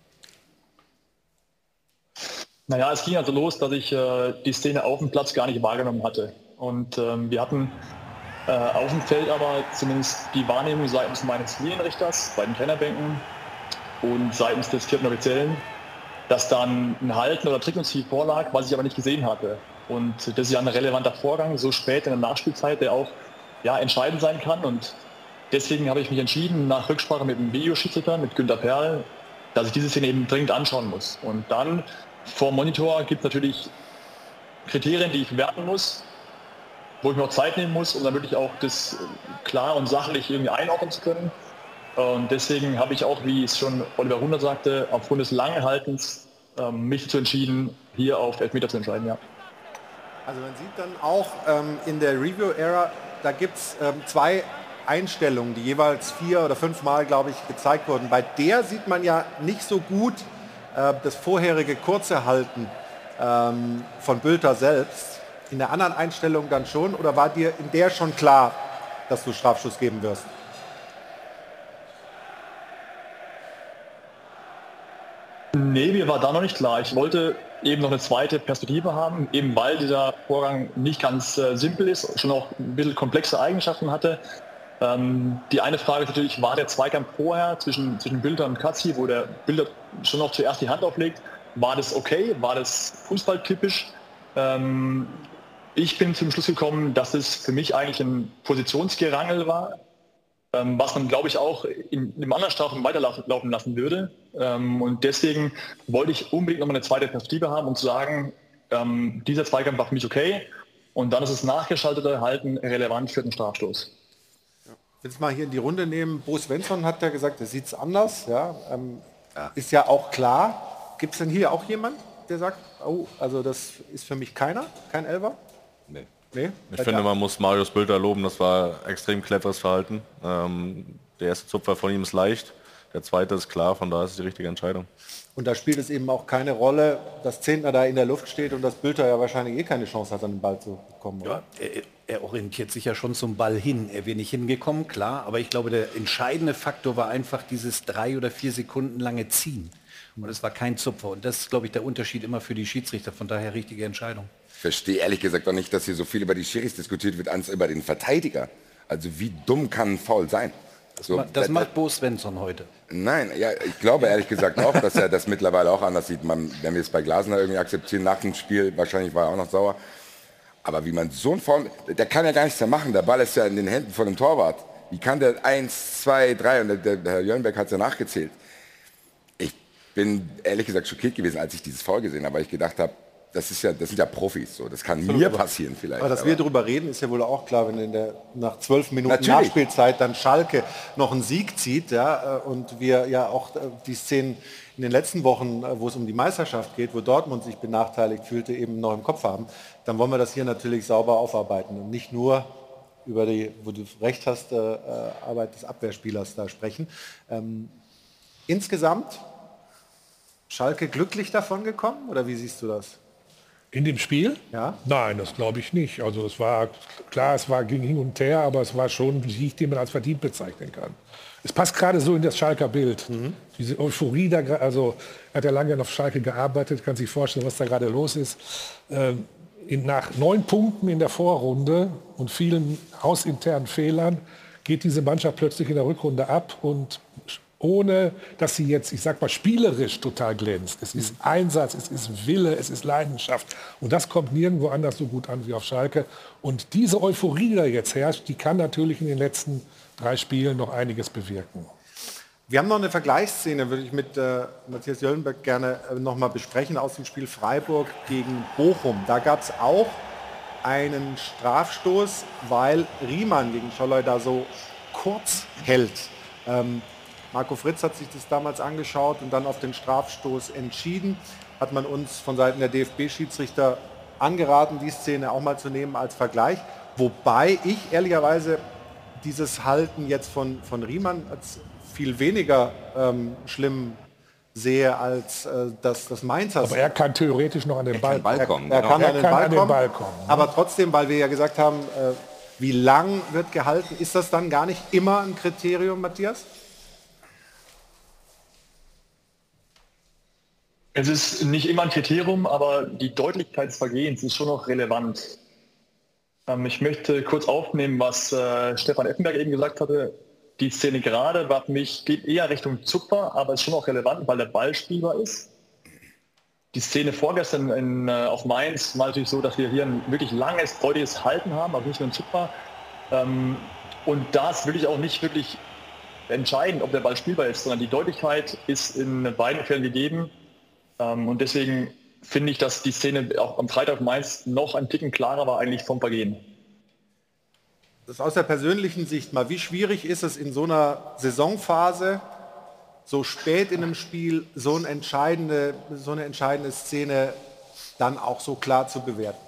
Naja, es ging also los, dass ich äh, die Szene auf dem Platz gar nicht wahrgenommen hatte. Und ähm, wir hatten äh, auf dem Feld aber zumindest die Wahrnehmung seitens meines Linienrichters bei den Trainerbänken und seitens des vierten Offiziellen, dass dann ein Halten oder Trickungsziel vorlag, was ich aber nicht gesehen hatte. Und das ist ja ein relevanter Vorgang, so spät in der Nachspielzeit, der auch ja, entscheidend sein kann. Und deswegen habe ich mich entschieden, nach Rücksprache mit dem Videoschiedsrichter, mit Günter Perl, dass ich diese Szene eben dringend anschauen muss. Und dann vor dem Monitor gibt es natürlich Kriterien, die ich bewerten muss, wo ich mir auch Zeit nehmen muss, um dann wirklich auch das klar und sachlich irgendwie einordnen zu können. Und deswegen habe ich auch, wie es schon Oliver Runert sagte, aufgrund des langen Haltens ähm, mich dazu entschieden, hier auf Elfmeter zu entscheiden. Ja. Also man sieht dann auch ähm, in der Review-Ära, da gibt es ähm, zwei Einstellungen, die jeweils vier oder fünf Mal, glaube ich, gezeigt wurden. Bei der sieht man ja nicht so gut äh, das vorherige kurze Halten ähm, von Bülter selbst. In der anderen Einstellung dann schon? Oder war dir in der schon klar, dass du Strafschuss geben wirst? Nee, mir war da noch nicht klar. Ich wollte eben noch eine zweite Perspektive haben, eben weil dieser Vorgang nicht ganz äh, simpel ist, schon auch ein bisschen komplexe Eigenschaften hatte. Ähm, die eine Frage ist natürlich, war der Zweikampf vorher zwischen, zwischen Bülter und Katzi, wo der Bülter schon noch zuerst die Hand auflegt, war das okay? War das fußballtypisch? Ähm, ich bin zum Schluss gekommen, dass es für mich eigentlich ein Positionsgerangel war, ähm, was man, glaube ich, auch in, in einem anderen Strafraum weiterlaufen lassen würde. Ähm, und deswegen wollte ich unbedingt noch mal eine zweite Perspektive haben und zu sagen, ähm, dieser Zweikampf war für mich okay und dann ist das nachgeschaltete Halten relevant für den Strafstoß. Jetzt mal hier in die Runde nehmen. Bo Svensson hat ja gesagt, er sieht es anders. Ja, ähm, ja. Ist ja auch klar. Gibt es denn hier auch jemanden, der sagt, oh, also das ist für mich keiner, kein Elfer? Nee. Nee? Ich finde, ja. man muss Marius Bülter loben, das war extrem cleveres Verhalten. Ähm, der erste Zupfer von ihm ist leicht, der zweite ist klar, von daher ist es die richtige Entscheidung. Und da spielt es eben auch keine Rolle, dass Zehntner da in der Luft steht und dass Bülter ja wahrscheinlich eh keine Chance hat, an den Ball zu bekommen. Oder? Ja, er, er orientiert sich ja schon zum Ball hin. Er wäre nicht hingekommen, klar, aber ich glaube, der entscheidende Faktor war einfach dieses drei oder vier Sekunden lange Ziehen. Und es war kein Zupfer. Und das ist, glaube ich, der Unterschied immer für die Schiedsrichter. Von daher richtige Entscheidung. Ich verstehe ehrlich gesagt auch nicht, dass hier so viel über die Schiris diskutiert wird, als über den Verteidiger. Also wie dumm kann ein Foul sein? Das, so, ma das äh, macht Bo Svensson heute. Nein, ja, ich glaube ehrlich gesagt auch, dass er das mittlerweile auch anders sieht. Man, wenn wir es bei Glasner irgendwie akzeptieren, nach dem Spiel, wahrscheinlich war er auch noch sauer. Aber wie man so ein Foul, der kann ja gar nichts mehr machen. Der Ball ist ja in den Händen von dem Torwart. Wie kann der eins, zwei, drei, und der, der, der Herr Jöllenbeck hat es ja nachgezählt. Ich bin ehrlich gesagt schockiert gewesen, als ich dieses Foul gesehen habe, weil ich gedacht habe, das, ist ja, das sind ja Profis, so. Das kann mir passieren vielleicht. Aber dass aber wir darüber reden, ist ja wohl auch klar, wenn in der, nach zwölf Minuten Natürlich. Nachspielzeit dann Schalke noch einen Sieg zieht, ja, und wir ja auch die Szenen in den letzten Wochen, wo es um die Meisterschaft geht, wo Dortmund sich benachteiligt fühlte, eben noch im Kopf haben, dann wollen wir das hier natürlich sauber aufarbeiten und nicht nur über die, wo du recht hast, äh, Arbeit des Abwehrspielers da sprechen. Ähm, insgesamt Schalke glücklich davon gekommen, oder wie siehst du das? In dem Spiel? Ja. Nein, das glaube ich nicht. Also es war klar, es war ging hin und her, aber es war schon ein Sieg, den man als verdient bezeichnen kann. Es passt gerade so in das Schalker Bild. Mhm. Diese Euphorie da, also er hat ja lange auf Schalke gearbeitet, kann sich vorstellen, was da gerade los ist. Ähm, in, nach neun Punkten in der Vorrunde und vielen hausinternen Fehlern geht diese Mannschaft plötzlich in der Rückrunde ab und ohne dass sie jetzt, ich sag mal, spielerisch total glänzt. Es ist Einsatz, es ist Wille, es ist Leidenschaft. Und das kommt nirgendwo anders so gut an wie auf Schalke. Und diese Euphorie, die da jetzt herrscht, die kann natürlich in den letzten drei Spielen noch einiges bewirken. Wir haben noch eine Vergleichsszene, würde ich mit äh, Matthias Jöllenbeck gerne äh, noch mal besprechen, aus dem Spiel Freiburg gegen Bochum. Da gab es auch einen Strafstoß, weil Riemann gegen Scholloy da so kurz hält. Ähm, Marco Fritz hat sich das damals angeschaut und dann auf den Strafstoß entschieden. Hat man uns von Seiten der D F B-Schiedsrichter angeraten, die Szene auch mal zu nehmen als Vergleich. Wobei ich ehrlicherweise dieses Halten jetzt von, von Riemann als viel weniger ähm, schlimm sehe als äh, das, das Mainzer. Aber er kann theoretisch noch an den Ball, Ball kommen. Er, er kann, er an, den kann Ball an den Ball kommen. kommen. Aber trotzdem, weil wir ja gesagt haben, äh, wie lang wird gehalten, ist das dann gar nicht immer ein Kriterium, Matthias? Es ist nicht immer ein Kriterium, aber die Deutlichkeit des Vergehens ist schon noch relevant. Ähm, ich möchte kurz aufnehmen, was äh, Stefan Effenberg eben gesagt hatte. Die Szene gerade war für mich, geht eher Richtung Zupfer, aber ist schon auch relevant, weil der Ball spielbar ist. Die Szene vorgestern in, äh, auf Mainz war natürlich so, dass wir hier ein wirklich langes, deutliches Halten haben, aber nicht nur ein Zupfer. Ähm, und da ist wirklich auch nicht wirklich entscheidend, ob der Ball spielbar ist, sondern die Deutlichkeit ist in beiden Fällen gegeben. Um, und deswegen finde ich, dass die Szene auch am Freitag Mainz noch ein Ticken klarer war eigentlich vom Vergehen. Das ist aus der persönlichen Sicht mal, wie schwierig ist es in so einer Saisonphase, so spät in einem Spiel, so eine entscheidende, so eine entscheidende Szene dann auch so klar zu bewerten?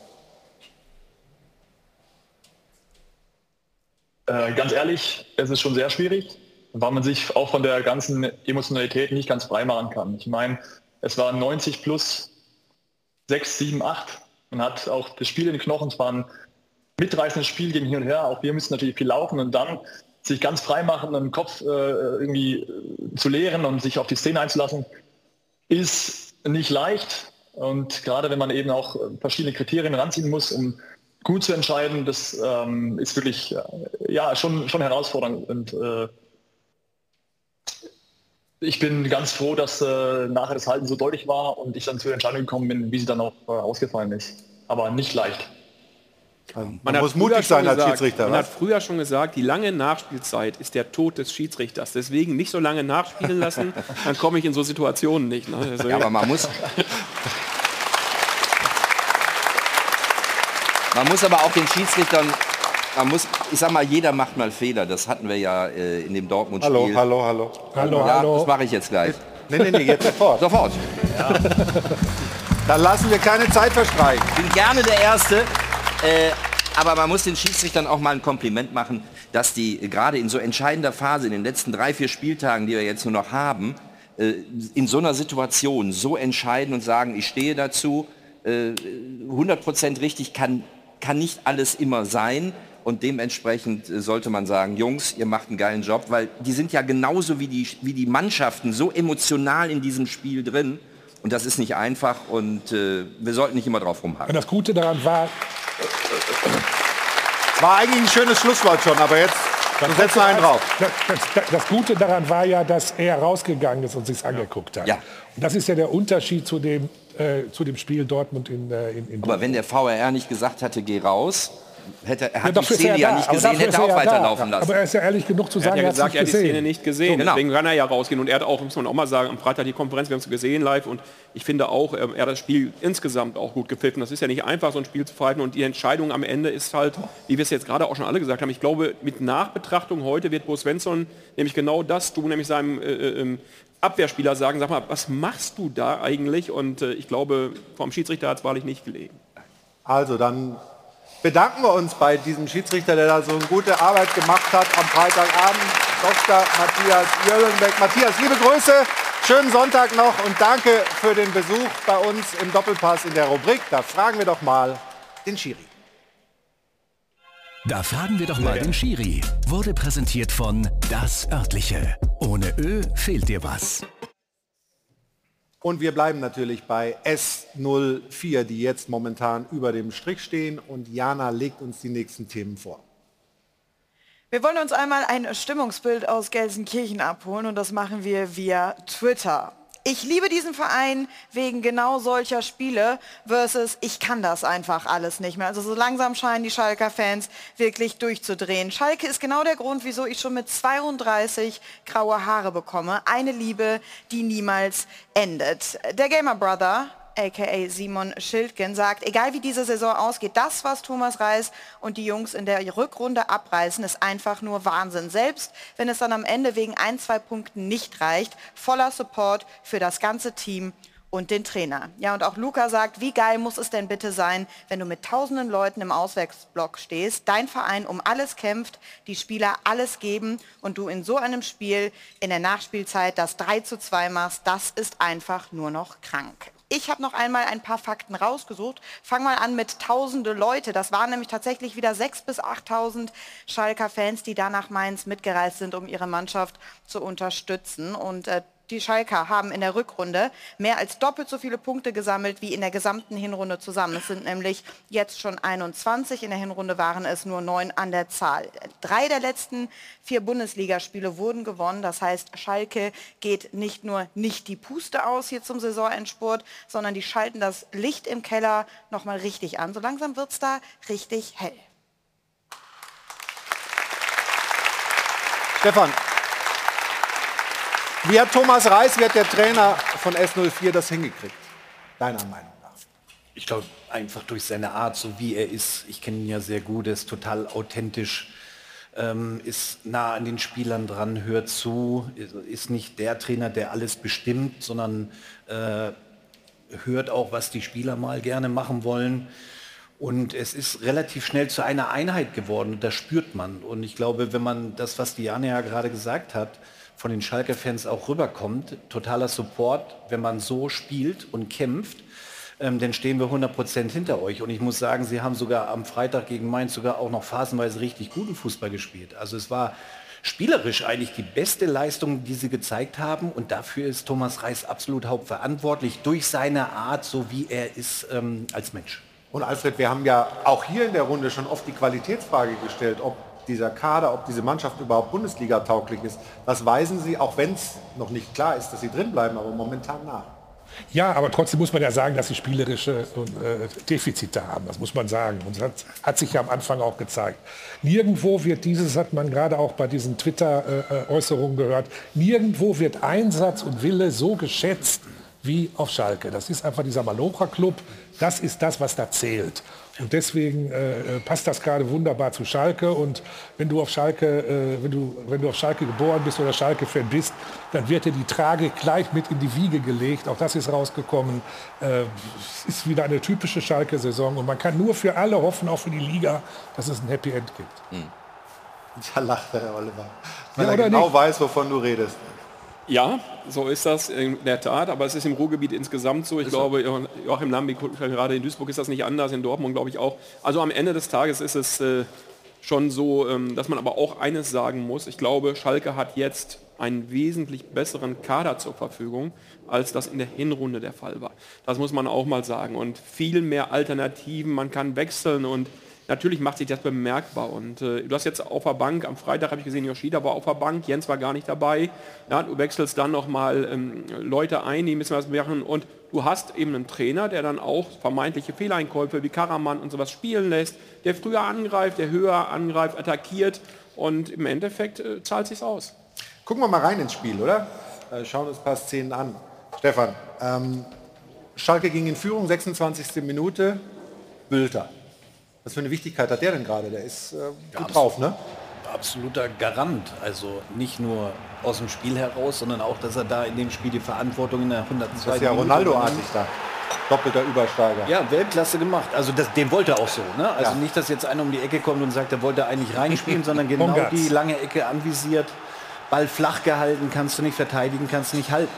Äh, ganz ehrlich, es ist schon sehr schwierig, weil man sich auch von der ganzen Emotionalität nicht ganz frei machen kann. Ich meine, es waren neunzig plus sechs, sieben, acht und hat auch das Spiel in den Knochen. Es war ein mitreißendes Spiel gegen hin und her. Auch wir müssen natürlich viel laufen und dann sich ganz frei machen, den Kopf äh, irgendwie äh, zu leeren und sich auf die Szene einzulassen, ist nicht leicht. Und gerade wenn man eben auch verschiedene Kriterien ranziehen muss, um gut zu entscheiden, das ähm, ist wirklich äh, ja, schon, schon herausfordernd. Und äh, ich bin ganz froh, dass äh, nachher das Halten so deutlich war und ich dann zur Entscheidung gekommen bin, wie sie dann auch äh, ausgefallen ist. Aber nicht leicht. Man, Man muss mutig sein als gesagt, Schiedsrichter. Man was? hat früher schon gesagt, die lange Nachspielzeit ist der Tod des Schiedsrichters. Deswegen nicht so lange nachspielen lassen, dann komme ich in so Situationen nicht. Ne? Also, Ja, aber man muss, man muss aber auch den Schiedsrichtern, man muss, ich sag mal, jeder macht mal Fehler. Das hatten wir ja äh, in dem Dortmund-Spiel. Hallo, hallo, hallo. Hallo, Ja, hallo. das mache ich jetzt gleich. Nee, nee, nee, jetzt sofort. Sofort. Dann lassen wir keine Zeit verstreichen. Ich bin gerne der Erste. Äh, aber man muss den Schiedsrichtern auch mal ein Kompliment machen, dass die gerade in so entscheidender Phase, in den letzten drei, vier Spieltagen, die wir jetzt nur noch haben, äh, in so einer Situation so entscheiden und sagen, ich stehe dazu, äh, hundert Prozent richtig kann, kann nicht alles immer sein. Und dementsprechend äh, sollte man sagen, Jungs, ihr macht einen geilen Job, weil die sind ja genauso wie die, wie die Mannschaften so emotional in diesem Spiel drin. Und das ist nicht einfach und äh, wir sollten nicht immer drauf rumhaken. Und das Gute daran war, War eigentlich ein schönes Schlusswort schon, aber jetzt setzen wir einen drauf. Das, das, das Gute daran war ja, dass er rausgegangen ist und sich's angeguckt hat. Ja. Und das ist ja der Unterschied zu dem, äh, zu dem Spiel Dortmund in, äh, in, in Aber wenn der V R R nicht gesagt hatte, geh raus, hätte, er hat Ja, die dafür ist er Szene ja da. nicht Aber gesehen, dafür hätte ist er er auch ja weiterlaufen da. lassen. Aber er ist ja ehrlich genug zu Er sagen, hat ja er hat's gesagt, er hat nicht die Szene gesehen. nicht gesehen. So, genau. Deswegen kann er ja rausgehen. Und er hat auch, muss man auch mal sagen, am Freitag die Konferenz, wir haben es gesehen live. Und ich finde auch, er er hat das Spiel insgesamt auch gut gepfiffen. Das ist ja nicht einfach, so ein Spiel zu verhalten. Und die Entscheidung am Ende ist halt, wie wir es jetzt gerade auch schon alle gesagt haben, ich glaube, mit Nachbetrachtung heute wird Bo Svensson nämlich genau das tun, nämlich seinem äh, äh, Abwehrspieler sagen, sag mal, was machst du da eigentlich? Und äh, ich glaube, vom Schiedsrichter hat es wahrlich nicht gelegen. Also dann bedanken wir uns bei diesem Schiedsrichter, der da so eine gute Arbeit gemacht hat am Freitagabend. Doktor Matthias Jöllenbeck. Matthias, liebe Grüße, schönen Sonntag noch und danke für den Besuch bei uns im Doppelpass in der Rubrik. Da fragen wir doch mal den Schiri. Da fragen wir doch mal den Schiri. Wurde präsentiert von Das Örtliche. Ohne Ö fehlt dir was. Und wir bleiben natürlich bei S null vier, die jetzt momentan über dem Strich stehen. Und Jana legt uns die nächsten Themen vor. Wir wollen uns einmal ein Stimmungsbild aus Gelsenkirchen abholen und das machen wir via Twitter. Ich liebe diesen Verein wegen genau solcher Spiele versus ich kann das einfach alles nicht mehr. Also so langsam scheinen die Schalker Fans wirklich durchzudrehen. Schalke ist genau der Grund, wieso ich schon mit zweiunddreißig graue Haare bekomme. Eine Liebe, die niemals endet. Der Gamer Brother, aka Simon Schildgen, sagt, egal wie diese Saison ausgeht, das, was Thomas Reis und die Jungs in der Rückrunde abreißen, ist einfach nur Wahnsinn. Selbst wenn es dann am Ende wegen ein, zwei Punkten nicht reicht, voller Support für das ganze Team und den Trainer. Ja, und auch Luca sagt, wie geil muss es denn bitte sein, wenn du mit tausenden Leuten im Auswärtsblock stehst, dein Verein um alles kämpft, die Spieler alles geben und du in so einem Spiel in der Nachspielzeit das drei zu zwei machst, das ist einfach nur noch krank. Ich habe noch einmal ein paar Fakten rausgesucht. Fang mal an mit tausende Leute. Das waren nämlich tatsächlich wieder sechstausend bis achttausend Schalker Fans, die da nach Mainz mitgereist sind, um ihre Mannschaft zu unterstützen. Und äh, die Schalker haben in der Rückrunde mehr als doppelt so viele Punkte gesammelt wie in der gesamten Hinrunde zusammen. Es sind nämlich jetzt schon einundzwanzig, in der Hinrunde waren es nur neun an der Zahl. Drei der letzten vier Bundesligaspiele wurden gewonnen. Das heißt, Schalke geht nicht nur nicht die Puste aus hier zum Saisonendspurt, sondern die schalten das Licht im Keller nochmal richtig an. So langsam wird es da richtig hell. Stefan, wie hat Thomas Reis, wie hat der Trainer von S null vier das hingekriegt? Deiner Meinung nach? Ich glaube, einfach durch seine Art, so wie er ist. Ich kenne ihn ja sehr gut, er ist total authentisch, ähm, ist nah an den Spielern dran, hört zu, ist nicht der Trainer, der alles bestimmt, sondern äh, hört auch, was die Spieler mal gerne machen wollen. Und es ist relativ schnell zu einer Einheit geworden, das spürt man. Und ich glaube, wenn man das, was Diane ja gerade gesagt hat, von den Schalke-Fans auch rüberkommt, totaler Support, wenn man so spielt und kämpft, ähm, dann stehen wir hundert Prozent hinter euch. Und ich muss sagen, sie haben sogar am Freitag gegen Mainz sogar auch noch phasenweise richtig guten Fußball gespielt. Also es war spielerisch eigentlich die beste Leistung, die sie gezeigt haben. Und dafür ist Thomas Reis absolut hauptverantwortlich durch seine Art, so wie er ist ähm, als Mensch. Und Alfred, wir haben ja auch hier in der Runde schon oft die Qualitätsfrage gestellt, ob dieser Kader, ob diese Mannschaft überhaupt Bundesliga tauglich ist. Das weisen Sie, auch wenn es noch nicht klar ist, dass sie drin bleiben, aber momentan nach. Ja, aber trotzdem muss man ja sagen, dass sie spielerische äh, Defizite haben. Das muss man sagen. Und das hat, hat sich ja am Anfang auch gezeigt. Nirgendwo wird dieses, hat man gerade auch bei diesen Twitter-Äußerungen gehört, nirgendwo wird Einsatz und Wille so geschätzt wie auf Schalke. Das ist einfach dieser Malocher-Club. Das ist das, was da zählt. Und deswegen äh, passt das gerade wunderbar zu Schalke. Und wenn du auf Schalke, äh, wenn du, wenn du auf Schalke geboren bist oder Schalke-Fan bist, dann wird dir die Tragik gleich mit in die Wiege gelegt. Auch das ist rausgekommen. Äh, es ist wieder eine typische Schalke-Saison. Und man kann nur für alle hoffen, auch für die Liga, dass es ein Happy End gibt. Mhm. Da lacht der Herr Oliver. Weil Ja, er oder genau nicht? weiß, wovon du redest. Ja, so ist das in der Tat, aber es ist im Ruhrgebiet insgesamt so. Ich glaube, Joachim Lambi, gerade in Duisburg ist das nicht anders, in Dortmund glaube ich auch. Also am Ende des Tages ist es äh, schon so, ähm, dass man aber auch eines sagen muss. Ich glaube, Schalke hat jetzt einen wesentlich besseren Kader zur Verfügung, als das in der Hinrunde der Fall war. Das muss man auch mal sagen. Und viel mehr Alternativen, man kann wechseln und natürlich macht sich das bemerkbar. Und äh, du hast jetzt auf der Bank, am Freitag habe ich gesehen, Yoshida war auf der Bank, Jens war gar nicht dabei. Ja, du wechselst dann nochmal ähm, Leute ein, die müssen was machen. Und du hast eben einen Trainer, der dann auch vermeintliche Fehleinkäufe wie Karaman und sowas spielen lässt, der früher angreift, der höher angreift, attackiert. Und im Endeffekt äh, zahlt sich's aus. Gucken wir mal rein ins Spiel, oder? Äh, schauen uns ein paar Szenen an. Stefan, ähm, Schalke ging in Führung, sechsundzwanzigste Minute. Bülter. Was für eine Wichtigkeit hat der denn gerade? Der ist äh, gut Ja, drauf, ne? Absoluter Garant. Also nicht nur aus dem Spiel heraus, sondern auch, dass er da in dem Spiel die Verantwortung in der hundertzweiten Das ist ja Minute Ronaldo-artig übernimmt. da. Doppelter Übersteiger. Ja, Weltklasse gemacht. Also das, den wollte er auch so. Ne? Also Ja. nicht, dass jetzt einer um die Ecke kommt und sagt, er wollte eigentlich reinspielen, sondern genau Bongartz. die lange Ecke anvisiert. Ball flach gehalten, kannst du nicht verteidigen, kannst du nicht halten.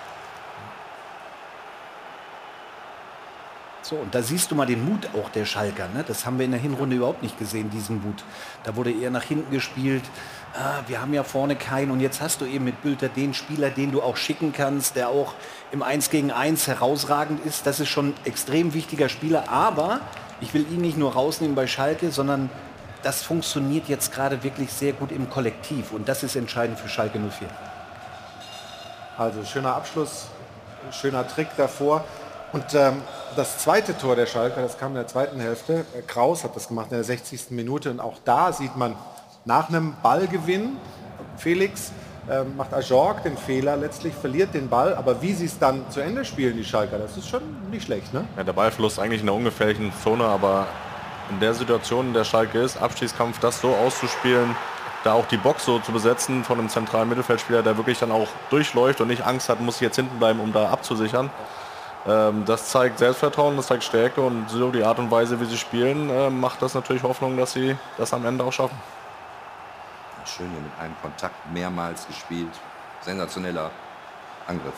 So, und da siehst du mal den Mut auch der Schalker. Ne? Das haben wir in der Hinrunde überhaupt nicht gesehen, diesen Mut. Da wurde eher nach hinten gespielt. Ah, wir haben ja vorne keinen. Und jetzt hast du eben mit Bülter den Spieler, den du auch schicken kannst, der auch im eins gegen eins herausragend ist. Das ist schon ein extrem wichtiger Spieler. Aber ich will ihn nicht nur rausnehmen bei Schalke, sondern das funktioniert jetzt gerade wirklich sehr gut im Kollektiv. Und das ist entscheidend für Schalke null vier. Also schöner Abschluss, schöner Trick davor. Und ähm, das zweite Tor der Schalker, das kam in der zweiten Hälfte. Äh, Kraus hat das gemacht in der sechzigsten Minute. Und auch da sieht man nach einem Ballgewinn, Felix äh, macht Ajorg den Fehler letztlich, verliert den Ball. Aber wie sie es dann zu Ende spielen, die Schalker, das ist schon nicht schlecht, ne? Ja, der Ballverlust eigentlich in der ungefährlichen Zone, aber in der Situation, in der Schalke ist, Abstiegskampf, das so auszuspielen, da auch die Box so zu besetzen von einem zentralen Mittelfeldspieler, der wirklich dann auch durchläuft und nicht Angst hat, muss jetzt hinten bleiben, um da abzusichern. Ähm, das zeigt Selbstvertrauen, das zeigt Stärke und so die Art und Weise, wie sie spielen, äh, macht das natürlich Hoffnung, dass sie das am Ende auch schaffen. Schön hier mit einem Kontakt mehrmals gespielt. Sensationeller Angriff.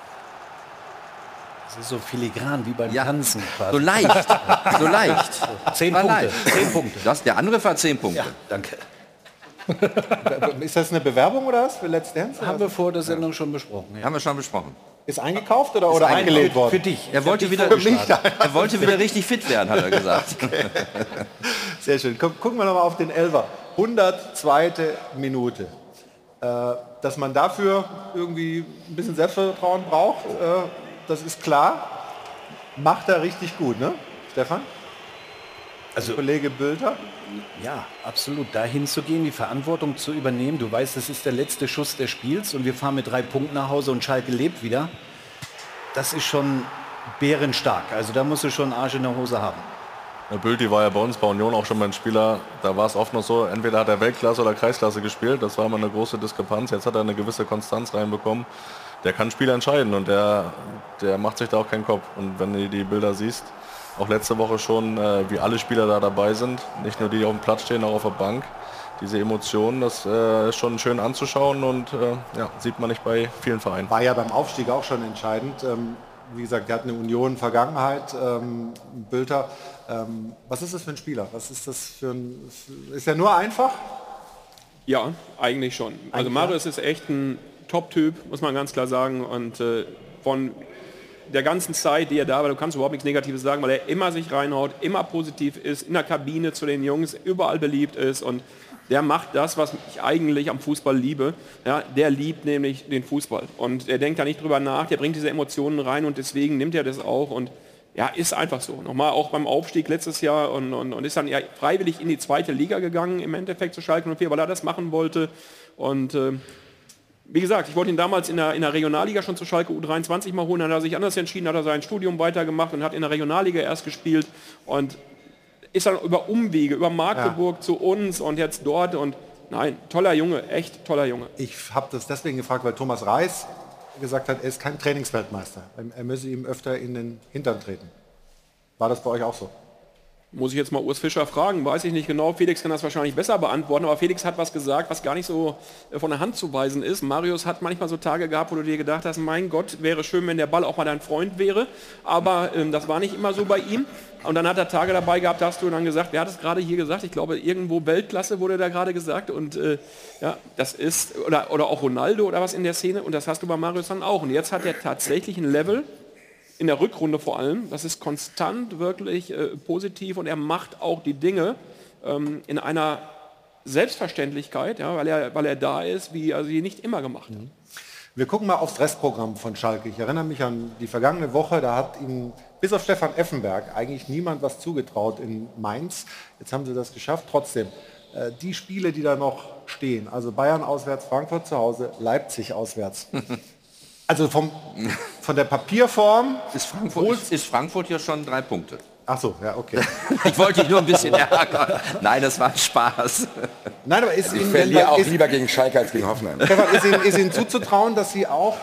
Das ist so filigran wie beim Ja, Tanzen quasi. So leicht, so leicht. Zehn War Punkte. leicht. Zehn Punkte. Das, der Angriff hat zehn Punkte. Ja, danke. Ist das eine Bewerbung oder was für Let's Dance? Haben wir vor der Sendung schon besprochen. Ja. Haben wir schon besprochen. Ist eingekauft oder, oder Ein- eingelegt für, worden? für dich. Er wollte, wieder, für mich. er wollte wieder richtig fit werden, hat er gesagt. Sehr schön. Guck- Gucken wir noch mal auf den Elfer. hundertzweite Minute. Äh, dass man dafür irgendwie ein bisschen Selbstvertrauen braucht, äh, das ist klar. Macht er richtig gut, ne, Stefan? Also Kollege Bülter? Ja, absolut. Dahin zu gehen, die Verantwortung zu übernehmen. Du weißt, das ist der letzte Schuss des Spiels und wir fahren mit drei Punkten nach Hause und Schalke lebt wieder. Das ist schon bärenstark. Also da musst du schon Arsch in der Hose haben. Der Bülti war ja bei uns bei Union auch schon mal ein Spieler, da war es oft noch so, entweder hat er Weltklasse oder Kreisklasse gespielt, das war immer eine große Diskrepanz, jetzt hat er eine gewisse Konstanz reinbekommen. Der kann Spiel entscheiden und der, der macht sich da auch keinen Kopf. Und wenn du die Bilder siehst, auch letzte Woche schon, äh, wie alle Spieler da dabei sind, nicht nur die, die auf dem Platz stehen, auch auf der Bank, diese Emotionen, das äh, ist schon schön anzuschauen und äh, ja, sieht man nicht bei vielen Vereinen. War ja beim Aufstieg auch schon entscheidend. Ähm, wie gesagt, der hat eine Union-Vergangenheit, ähm, Bülter. Ähm, was ist das für ein Spieler? Was ist das für ein... Ist er nur einfach? Ja, eigentlich schon. Also Eigentlich, Marius ist echt ein Top-Typ, muss man ganz klar sagen. Und äh, von der ganzen Zeit, die er da war, du kannst überhaupt nichts Negatives sagen, weil er immer sich reinhaut, immer positiv ist, in der Kabine zu den Jungs, überall beliebt ist und der macht das, was ich eigentlich am Fußball liebe. Ja, der liebt nämlich den Fußball und er denkt da nicht drüber nach, der bringt diese Emotionen rein und deswegen nimmt er das auch und ja, ist einfach so. Nochmal auch beim Aufstieg letztes Jahr und, und, und ist dann ja freiwillig in die zweite Liga gegangen, im Endeffekt zu Schalke null vier, weil er das machen wollte und äh, wie gesagt, ich wollte ihn damals in der, in der Regionalliga schon zu Schalke U dreiundzwanzig mal holen, dann hat er sich anders entschieden, hat er sein Studium weitergemacht und hat in der Regionalliga erst gespielt und ist dann über Umwege, über Magdeburg ja. zu uns und jetzt dort und nein, toller Junge, echt toller Junge. Ich habe das deswegen gefragt, weil Thomas Reis gesagt hat, er ist kein Trainingsweltmeister. Er müsse ihm öfter in den Hintern treten. War das bei euch auch so? Muss ich jetzt mal Urs Fischer fragen, weiß ich nicht genau. Felix kann das wahrscheinlich besser beantworten, aber Felix hat was gesagt, was gar nicht so von der Hand zu weisen ist. Marius hat manchmal so Tage gehabt, wo du dir gedacht hast, mein Gott, wäre schön, wenn der Ball auch mal dein Freund wäre, aber ähm, das war nicht immer so bei ihm. Und dann hat er Tage dabei gehabt, da hast du dann gesagt, wer hat es gerade hier gesagt? Ich glaube, irgendwo Weltklasse wurde da gerade gesagt und äh, ja, das ist, oder, oder auch Ronaldo oder was in der Szene und das hast du bei Marius dann auch. Und jetzt hat er tatsächlich ein Level, in der Rückrunde vor allem, das ist konstant wirklich äh, positiv und er macht auch die Dinge ähm, in einer Selbstverständlichkeit, ja, weil, er, weil er da ist, wie er sie nicht immer gemacht hat. Wir gucken mal aufs Restprogramm von Schalke. Ich erinnere mich an die vergangene Woche, da hat ihm bis auf Stefan Effenberg eigentlich niemand was zugetraut in Mainz. Jetzt haben sie das geschafft. Trotzdem, äh, die Spiele, die da noch stehen, also Bayern auswärts, Frankfurt zu Hause, Leipzig auswärts. Also vom, von der Papierform... Ist Frankfurt, ist, ist Frankfurt ja schon drei Punkte. Ach so, ja, okay. Ich wollte dich nur ein bisschen ärgern. Nein, das war Spaß. Nein, aber ist ich Ihnen verliere auch ist, lieber gegen Schalke als gegen Hoffenheim. Stefan, ist Ihnen, ist Ihnen zuzutrauen, dass Sie auch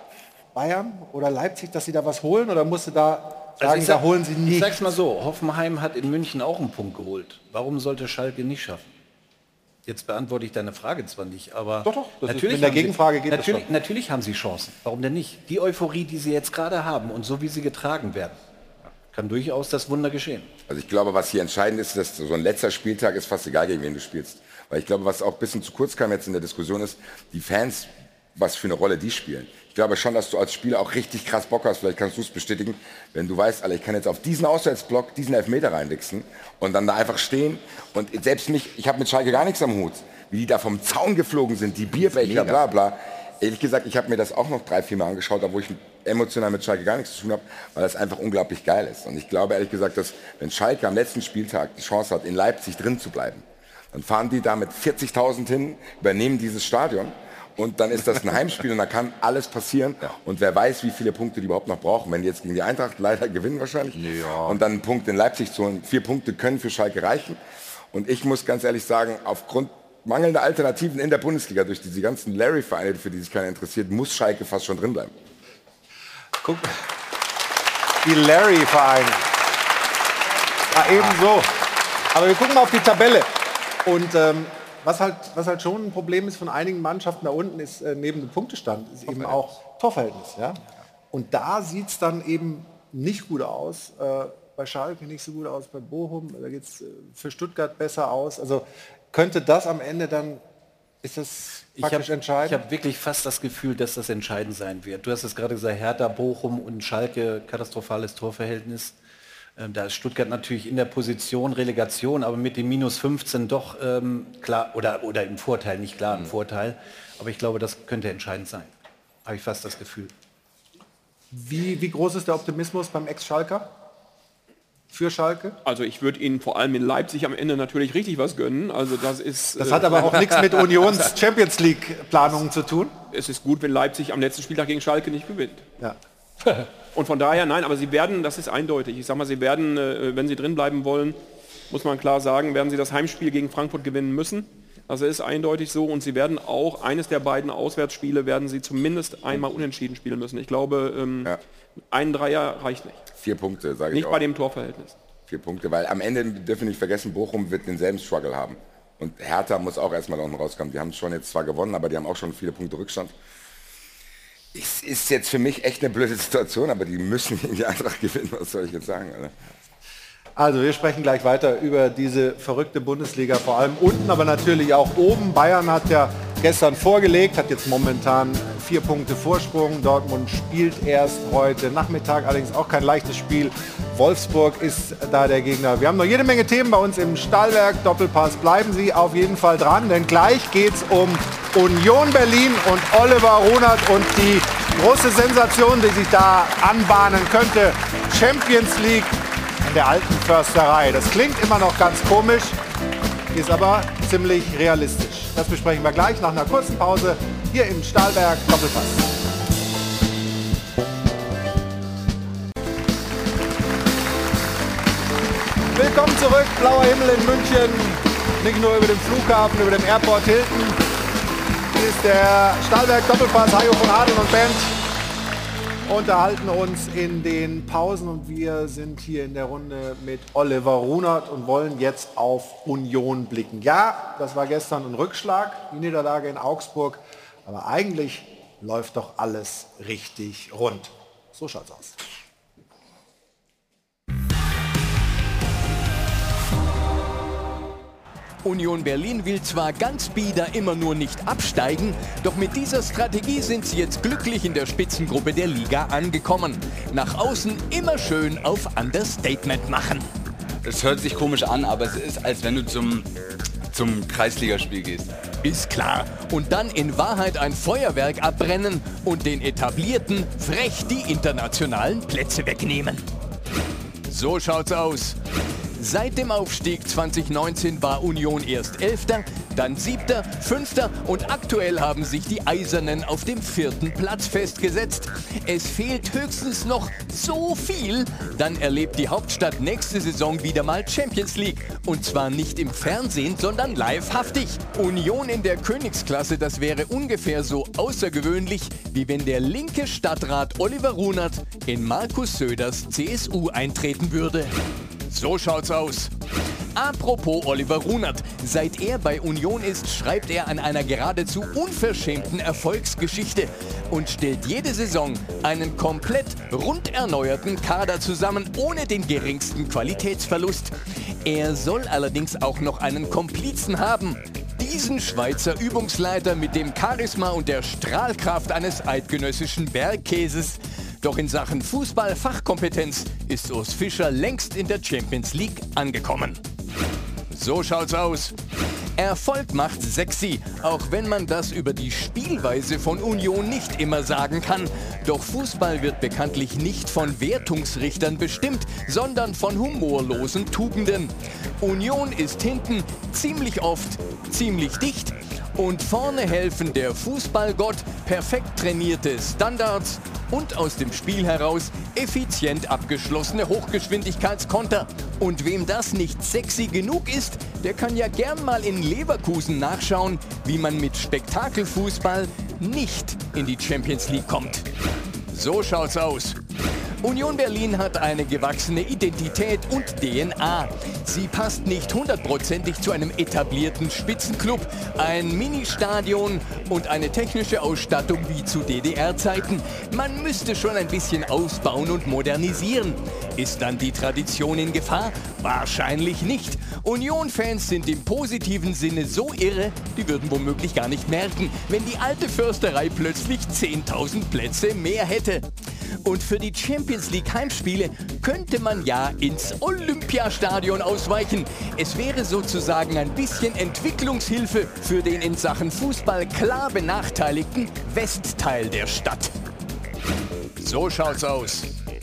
Bayern oder Leipzig, dass Sie da was holen? Oder musst du da sagen, also sag, da holen Sie nicht? Ich sag's mal so, Hoffenheim hat in München auch einen Punkt geholt. Warum sollte Schalke nicht schaffen? Jetzt beantworte ich deine Frage zwar nicht, aber doch, doch, das natürlich, ist, mit der Gegenfrage sie, geht natürlich, das schon. natürlich haben sie Chancen. Warum denn nicht? Die Euphorie, die sie jetzt gerade haben und so wie sie getragen werden, kann durchaus das Wunder geschehen. Also ich glaube, was hier entscheidend ist, dass so ein letzter Spieltag ist fast egal, gegen wen du spielst. Weil ich glaube, was auch ein bisschen zu kurz kam jetzt in der Diskussion ist, die Fans, was für eine Rolle die spielen. Ich glaube schon, dass du als Spieler auch richtig krass Bock hast, vielleicht kannst du es bestätigen, wenn du weißt, Alter, ich kann jetzt auf diesen Auswärtsblock diesen Elfmeter reinwichsen und dann da einfach stehen und selbst mich, ich habe mit Schalke gar nichts am Hut, wie die da vom Zaun geflogen sind, die Bierbecher, bla bla. Ehrlich gesagt, ich habe mir das auch noch drei, vier Mal angeschaut, obwohl ich emotional mit Schalke gar nichts zu tun habe, weil das einfach unglaublich geil ist. Und ich glaube ehrlich gesagt, dass wenn Schalke am letzten Spieltag die Chance hat, in Leipzig drin zu bleiben, dann fahren die da mit vierzigtausend hin, übernehmen dieses Stadion und dann ist das ein Heimspiel und da kann alles passieren. Ja. Und wer weiß, wie viele Punkte die überhaupt noch brauchen. Wenn die jetzt gegen die Eintracht leider gewinnen wahrscheinlich ja. und dann einen Punkt in Leipzig zu holen, vier Punkte können für Schalke reichen. Und ich muss ganz ehrlich sagen, aufgrund mangelnder Alternativen in der Bundesliga durch diese ganzen Larry-Vereine, für die sich keiner interessiert, muss Schalke fast schon drin bleiben. Guck, die Larry-Vereine. Ja, ebenso. Aber wir gucken mal auf die Tabelle. Und ähm, was, halt, was halt schon ein Problem ist von einigen Mannschaften da unten, ist äh, neben dem Punktestand, ist eben auch Torverhältnis. Ja? Und da sieht es dann eben nicht gut aus. Äh, bei Schalke nicht so gut aus, bei Bochum, da geht es äh, für Stuttgart besser aus. Also könnte das am Ende dann, ist das praktisch ich hab, entscheidend? Ich habe wirklich fast das Gefühl, dass das entscheidend sein wird. Du hast es gerade gesagt, Hertha, Bochum und Schalke, katastrophales Torverhältnis. Ähm, da ist Stuttgart natürlich in der Position Relegation, aber mit dem minus fünfzehn doch ähm, klar, oder, oder im Vorteil, nicht klar im mhm. Vorteil. Aber ich glaube, das könnte entscheidend sein. Habe ich fast das Gefühl. Wie, wie groß ist der Optimismus beim Ex-Schalker? Für Schalke? Also ich würde Ihnen vor allem in Leipzig am Ende natürlich richtig was gönnen. Also das ist. Das hat aber auch nichts mit Unions Champions League Planungen zu tun. Es ist gut, wenn Leipzig am letzten Spieltag gegen Schalke nicht gewinnt. Ja. Und von daher, nein, aber sie werden, das ist eindeutig. Ich sage mal, sie werden, wenn sie drin bleiben wollen, muss man klar sagen, werden sie das Heimspiel gegen Frankfurt gewinnen müssen. Also ist eindeutig so und sie werden auch eines der beiden Auswärtsspiele werden sie zumindest einmal unentschieden spielen müssen. Ich glaube, ähm, ja. ein Dreier reicht nicht. Vier Punkte, sage ich Nicht auch. bei dem Torverhältnis. Vier Punkte, weil am Ende dürfen wir nicht vergessen, Bochum wird denselben Struggle haben. Und Hertha muss auch erstmal da unten rauskommen. Die haben schon jetzt zwar gewonnen, aber die haben auch schon viele Punkte Rückstand. Es ist jetzt für mich echt eine blöde Situation, aber die müssen gegen die Eintracht gewinnen, was soll ich jetzt sagen? Alter? Also wir sprechen gleich weiter über diese verrückte Bundesliga, vor allem unten, aber natürlich auch oben. Bayern hat ja gestern vorgelegt, hat jetzt momentan vier Punkte Vorsprung. Dortmund spielt erst heute Nachmittag, allerdings auch kein leichtes Spiel. Wolfsburg ist da der Gegner. Wir haben noch jede Menge Themen bei uns im Stahlwerk Doppelpass. Bleiben Sie auf jeden Fall dran, denn gleich geht es um Union Berlin und Oliver Runert und die große Sensation, die sich da anbahnen könnte. Champions League in der alten Försterei. Das klingt immer noch ganz komisch, ist aber ziemlich realistisch. Das besprechen wir gleich nach einer kurzen Pause hier im Stahlwerk Doppelpass. Willkommen zurück, blauer Himmel in München. Nicht nur über dem Flughafen, über dem Airport Hilton. Hier ist der Stahlwerk Doppelpass. Hajo von Adel und Band unterhalten uns in den Pausen und wir sind hier in der Runde mit Oliver Runert und wollen jetzt auf Union blicken. Ja, das war gestern ein Rückschlag, die Niederlage in Augsburg, aber eigentlich läuft doch alles richtig rund. So schaut's aus. Union Berlin will zwar ganz bieder immer nur nicht absteigen, doch mit dieser Strategie sind sie jetzt glücklich in der Spitzengruppe der Liga angekommen. Nach außen immer schön auf Understatement machen. Es hört sich komisch an, aber es ist, als wenn du zum, zum Kreisligaspiel gehst. Ist klar. Und dann in Wahrheit ein Feuerwerk abbrennen und den Etablierten frech die internationalen Plätze wegnehmen. So schaut's aus. Seit dem Aufstieg zwanzig neunzehn war Union erst Elfter, dann Siebter, Fünfter und aktuell haben sich die Eisernen auf dem vierten Platz festgesetzt. Es fehlt höchstens noch so viel, dann erlebt die Hauptstadt nächste Saison wieder mal Champions League. Und zwar nicht im Fernsehen, sondern livehaftig. Union in der Königsklasse, das wäre ungefähr so außergewöhnlich, wie wenn der linke Stadtrat Oliver Runert in Markus Söders C S U eintreten würde. So schaut's aus. Apropos Oliver Runert. Seit er bei Union ist, schreibt er an einer geradezu unverschämten Erfolgsgeschichte und stellt jede Saison einen komplett rund erneuerten Kader zusammen, ohne den geringsten Qualitätsverlust. Er soll allerdings auch noch einen Komplizen haben. Diesen Schweizer Übungsleiter mit dem Charisma und der Strahlkraft eines eidgenössischen Bergkäses. Doch in Sachen Fußball-Fachkompetenz ist Urs Fischer längst in der Champions League angekommen. So schaut's aus. Erfolg macht sexy, auch wenn man das über die Spielweise von Union nicht immer sagen kann. Doch Fußball wird bekanntlich nicht von Wertungsrichtern bestimmt, sondern von humorlosen Tugenden. Union ist hinten ziemlich oft ziemlich dicht und vorne helfen der Fußballgott, perfekt trainierte Standards und aus dem Spiel heraus effizient abgeschlossene Hochgeschwindigkeitskonter. Und wem das nicht sexy genug ist, der kann ja gern mal in Leverkusen nachschauen, wie man mit Spektakelfußball nicht in die Champions League kommt. So schaut's aus. Union Berlin hat eine gewachsene Identität und D N A. Sie passt nicht hundertprozentig zu einem etablierten Spitzenclub, ein Ministadion und eine technische Ausstattung wie zu D D R-Zeiten. Man müsste schon ein bisschen ausbauen und modernisieren. Ist dann die Tradition in Gefahr? Wahrscheinlich nicht. Union-Fans sind im positiven Sinne so irre, die würden womöglich gar nicht merken, wenn die alte Försterei plötzlich zehntausend Plätze mehr hätte. Und für die Champions League Heimspiele könnte man ja ins Olympiastadion ausweichen. Es wäre sozusagen ein bisschen Entwicklungshilfe für den in Sachen Fußball klar benachteiligten Westteil der Stadt. So schaut's aus.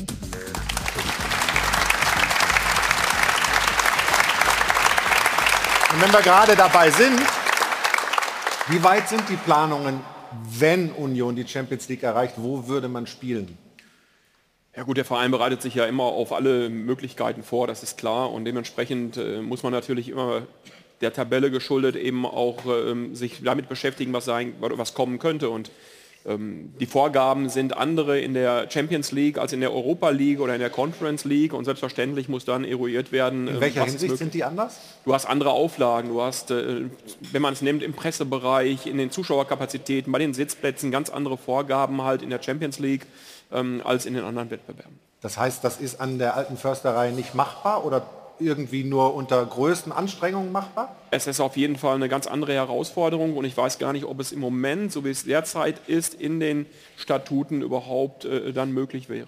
Und wenn wir gerade dabei sind, wie weit sind die Planungen, wenn Union die Champions League erreicht? Wo würde man spielen? Ja gut, der Verein bereitet sich ja immer auf alle Möglichkeiten vor, das ist klar. Und dementsprechend äh, muss man natürlich immer der Tabelle geschuldet eben auch ähm, sich damit beschäftigen, was, sein, was kommen könnte. Und ähm, die Vorgaben sind andere in der Champions League als in der Europa League oder in der Conference League und selbstverständlich muss dann eruiert werden. In welcher was ist Hinsicht möglich. sind die anders? Du hast andere Auflagen, du hast, äh, wenn man es nimmt, im Pressebereich, in den Zuschauerkapazitäten, bei den Sitzplätzen ganz andere Vorgaben halt in der Champions League ähm, als in den anderen Wettbewerben. Das heißt, das ist an der alten Försterei nicht machbar oder irgendwie nur unter größten Anstrengungen machbar? Es ist auf jeden Fall eine ganz andere Herausforderung und ich weiß gar nicht, ob es im Moment, so wie es derzeit ist, in den Statuten überhaupt äh, dann möglich wäre.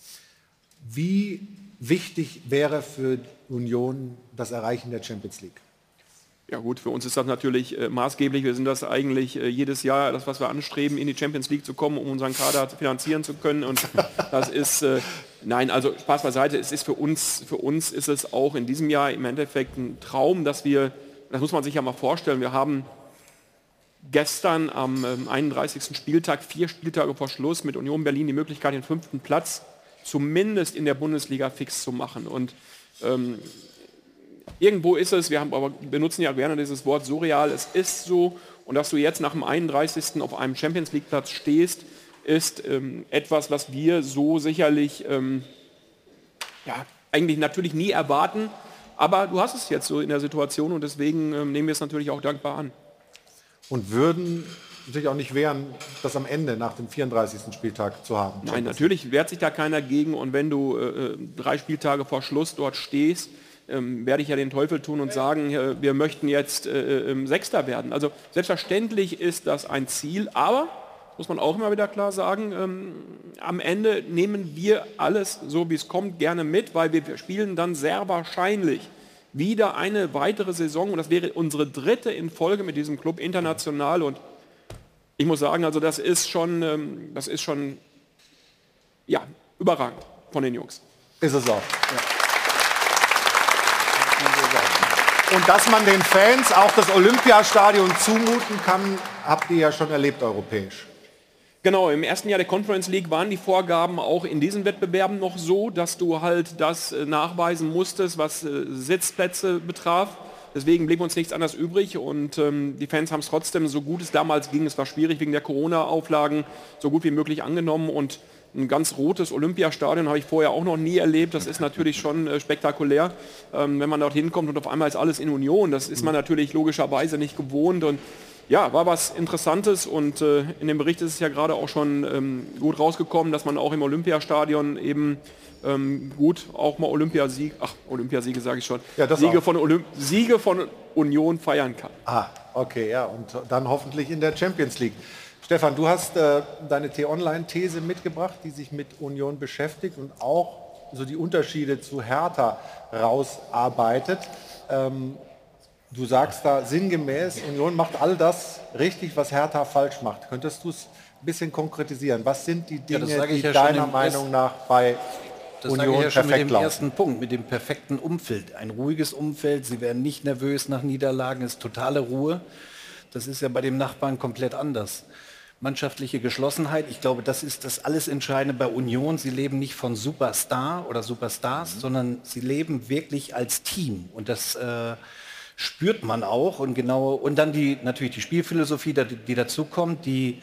Wie wichtig wäre für Union das Erreichen der Champions League? Ja gut, für uns ist das natürlich äh, maßgeblich. Wir sind das eigentlich äh, jedes Jahr, das was wir anstreben, in die Champions League zu kommen, um unseren Kader finanzieren zu können. Und das ist, äh, nein, also Spaß beiseite, es ist für uns, für uns ist es auch in diesem Jahr im Endeffekt ein Traum, dass wir, das muss man sich ja mal vorstellen, wir haben gestern am ähm, einunddreißigsten Spieltag, vier Spieltage vor Schluss mit Union Berlin die Möglichkeit, den fünften Platz zumindest in der Bundesliga fix zu machen. Und ähm, irgendwo ist es, wir haben, aber benutzen ja gerne dieses Wort surreal, es ist so, und dass du jetzt nach dem einunddreißigsten auf einem Champions League Platz stehst, ist ähm, etwas, was wir so sicherlich ähm, ja, eigentlich natürlich nie erwarten, aber du hast es jetzt so in der Situation und deswegen ähm, nehmen wir es natürlich auch dankbar an. Und würden sich auch nicht wehren, das am Ende nach dem vierunddreißigsten Spieltag zu haben? Nein, natürlich wehrt sich da keiner gegen und wenn du äh, drei Spieltage vor Schluss dort stehst, ähm, werde ich ja den Teufel tun und sagen, äh, wir möchten jetzt äh, äh, Sechster werden. Also selbstverständlich ist das ein Ziel, aber, muss man auch immer wieder klar sagen, ähm, am Ende nehmen wir alles, so wie es kommt, gerne mit, weil wir spielen dann sehr wahrscheinlich wieder eine weitere Saison und das wäre unsere dritte in Folge mit diesem Club international und ich muss sagen, also das ist schon, ähm, das ist schon ja, überragend von den Jungs. Ist es auch. Ja. Und dass man den Fans auch das Olympiastadion zumuten kann, habt ihr ja schon erlebt europäisch. Genau, im ersten Jahr der Conference League waren die Vorgaben auch in diesen Wettbewerben noch so, dass du halt das äh, nachweisen musstest, was äh, Sitzplätze betraf. Deswegen blieb uns nichts anderes übrig und ähm, die Fans haben es trotzdem, so gut es damals ging, es war schwierig wegen der Corona-Auflagen, so gut wie möglich angenommen und ein ganz rotes Olympiastadion habe ich vorher auch noch nie erlebt. Das ist natürlich schon äh, spektakulär, ähm, wenn man dort hinkommt und auf einmal ist alles in Union. Das ist man natürlich logischerweise nicht gewohnt und ja, war was Interessantes und äh, in dem Bericht ist es ja gerade auch schon ähm, gut rausgekommen, dass man auch im Olympiastadion eben ähm, gut auch mal Olympiasieg, ach Olympiasiege sage ich schon, ja, das Siege, auch. von Olymp Siege von Union feiern kann. Ah, okay, ja, und dann hoffentlich in der Champions League. Stefan, du hast äh, deine T-Online-These mitgebracht, die sich mit Union beschäftigt und auch so die Unterschiede zu Hertha rausarbeitet. Ähm, Du sagst da sinngemäß, Union macht all das richtig, was Hertha falsch macht. Könntest du es ein bisschen konkretisieren? Was sind die Dinge, ja, die ja deiner Meinung nach bei das Union sage ich ja schon perfekt mit dem laufen? ersten Punkt, mit dem perfekten Umfeld. Ein ruhiges Umfeld, sie werden nicht nervös nach Niederlagen, es ist totale Ruhe. Das ist ja bei dem Nachbarn komplett anders. Mannschaftliche Geschlossenheit, ich glaube, das ist das alles Entscheidende bei Union. Sie leben nicht von Superstar oder Superstars, mhm. sondern sie leben wirklich als Team. Und das äh, spürt man auch und genau und dann die natürlich die Spielphilosophie, die, die dazu kommt, die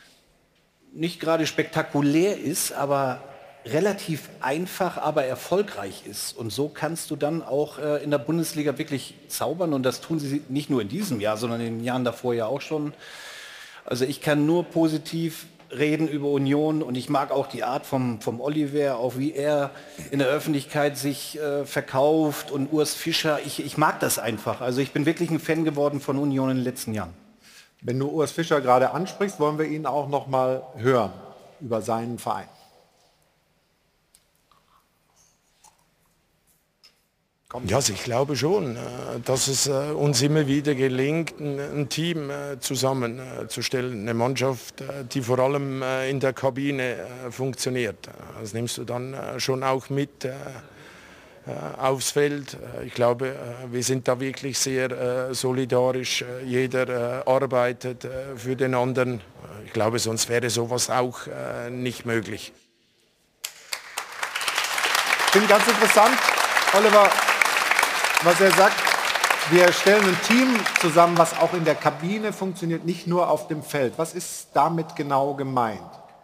nicht gerade spektakulär ist, aber relativ einfach, aber erfolgreich ist. Und so kannst du dann auch äh, in der Bundesliga wirklich zaubern und das tun sie nicht nur in diesem Jahr, sondern in den Jahren davor ja auch schon. Also ich kann nur positiv reden über Union und ich mag auch die Art vom, vom Oliver, auch wie er in der Öffentlichkeit sich äh, verkauft und Urs Fischer, ich, ich mag das einfach. Also ich bin wirklich ein Fan geworden von Union in den letzten Jahren. Wenn du Urs Fischer gerade ansprichst, wollen wir ihn auch noch mal hören über seinen Verein. Ja, also ich glaube schon, dass es uns immer wieder gelingt, ein Team zusammenzustellen, eine Mannschaft, die vor allem in der Kabine funktioniert. Das nimmst du dann schon auch mit aufs Feld. Ich glaube, wir sind da wirklich sehr solidarisch. Jeder arbeitet für den anderen. Ich glaube, sonst wäre sowas auch nicht möglich. Ich finde ganz interessant, Oliver, was er sagt, Wir stellen ein Team zusammen, was auch in der Kabine funktioniert, nicht nur auf dem Feld. Was ist damit genau gemeint?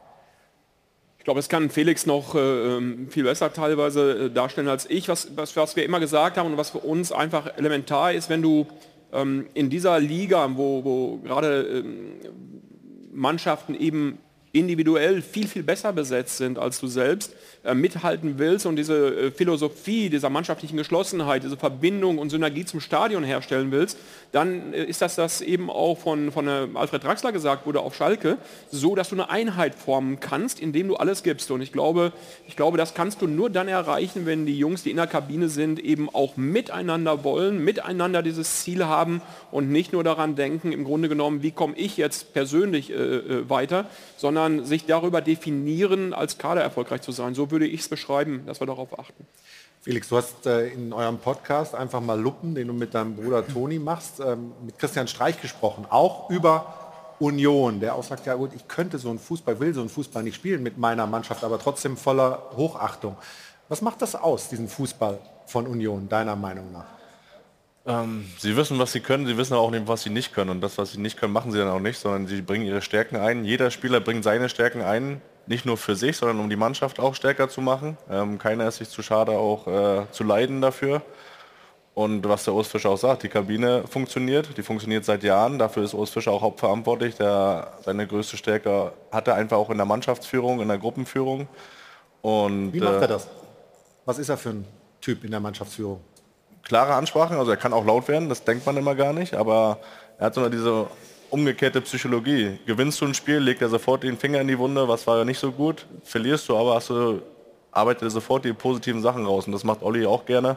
Ich glaube, das kann Felix noch äh, viel besser teilweise äh, darstellen als ich. Was, was, was wir immer gesagt haben und was für uns einfach elementar ist, wenn du ähm, in dieser Liga, wo, wo gerade ähm, Mannschaften eben individuell viel, viel besser besetzt sind als du selbst, äh, mithalten willst und diese äh, Philosophie dieser mannschaftlichen Geschlossenheit, diese Verbindung und Synergie zum Stadion herstellen willst, dann äh, ist das, das eben auch von, von äh, Alfred Draxler gesagt wurde auf Schalke, so, dass du eine Einheit formen kannst, indem du alles gibst. Und ich glaube, ich glaube, das kannst du nur dann erreichen, wenn die Jungs, die in der Kabine sind, eben auch miteinander wollen, miteinander dieses Ziel haben und nicht nur daran denken, im Grunde genommen, wie komme ich jetzt persönlich äh, äh, weiter, sondern sich darüber definieren, als Kader erfolgreich zu sein. So würde ich es beschreiben, dass wir darauf achten. Felix, du hast äh, in eurem Podcast einfach mal Luppen, den du mit deinem Bruder Toni machst, ähm, mit Christian Streich gesprochen, auch über Union, der auch sagt, ja gut, ich könnte so einen Fußball, will so einen Fußball nicht spielen mit meiner Mannschaft, aber trotzdem voller Hochachtung. Was macht das aus, diesen Fußball von Union, deiner Meinung nach? Ähm, sie wissen, was sie können, sie wissen auch nicht, was sie nicht können. Und das, was sie nicht können, machen sie dann auch nicht, sondern sie bringen ihre Stärken ein. Jeder Spieler bringt seine Stärken ein, nicht nur für sich, sondern um die Mannschaft auch stärker zu machen. Ähm, keiner ist sich zu schade, auch äh, zu leiden dafür. Und was der Urs Fischer auch sagt, die Kabine funktioniert, die funktioniert seit Jahren. Dafür ist Urs Fischer auch hauptverantwortlich. Der, seine größte Stärke hat er einfach auch in der Mannschaftsführung, in der Gruppenführung. Und, Wie macht er äh, das? Was ist er für ein Typ in der Mannschaftsführung? Klare Ansprachen, also er kann auch laut werden, das denkt man immer gar nicht, aber er hat so diese umgekehrte Psychologie. Gewinnst du ein Spiel, legt er sofort den Finger in die Wunde, was war ja nicht so gut, verlierst du, aber hast du, arbeitet er sofort die positiven Sachen raus und das macht Olli auch gerne.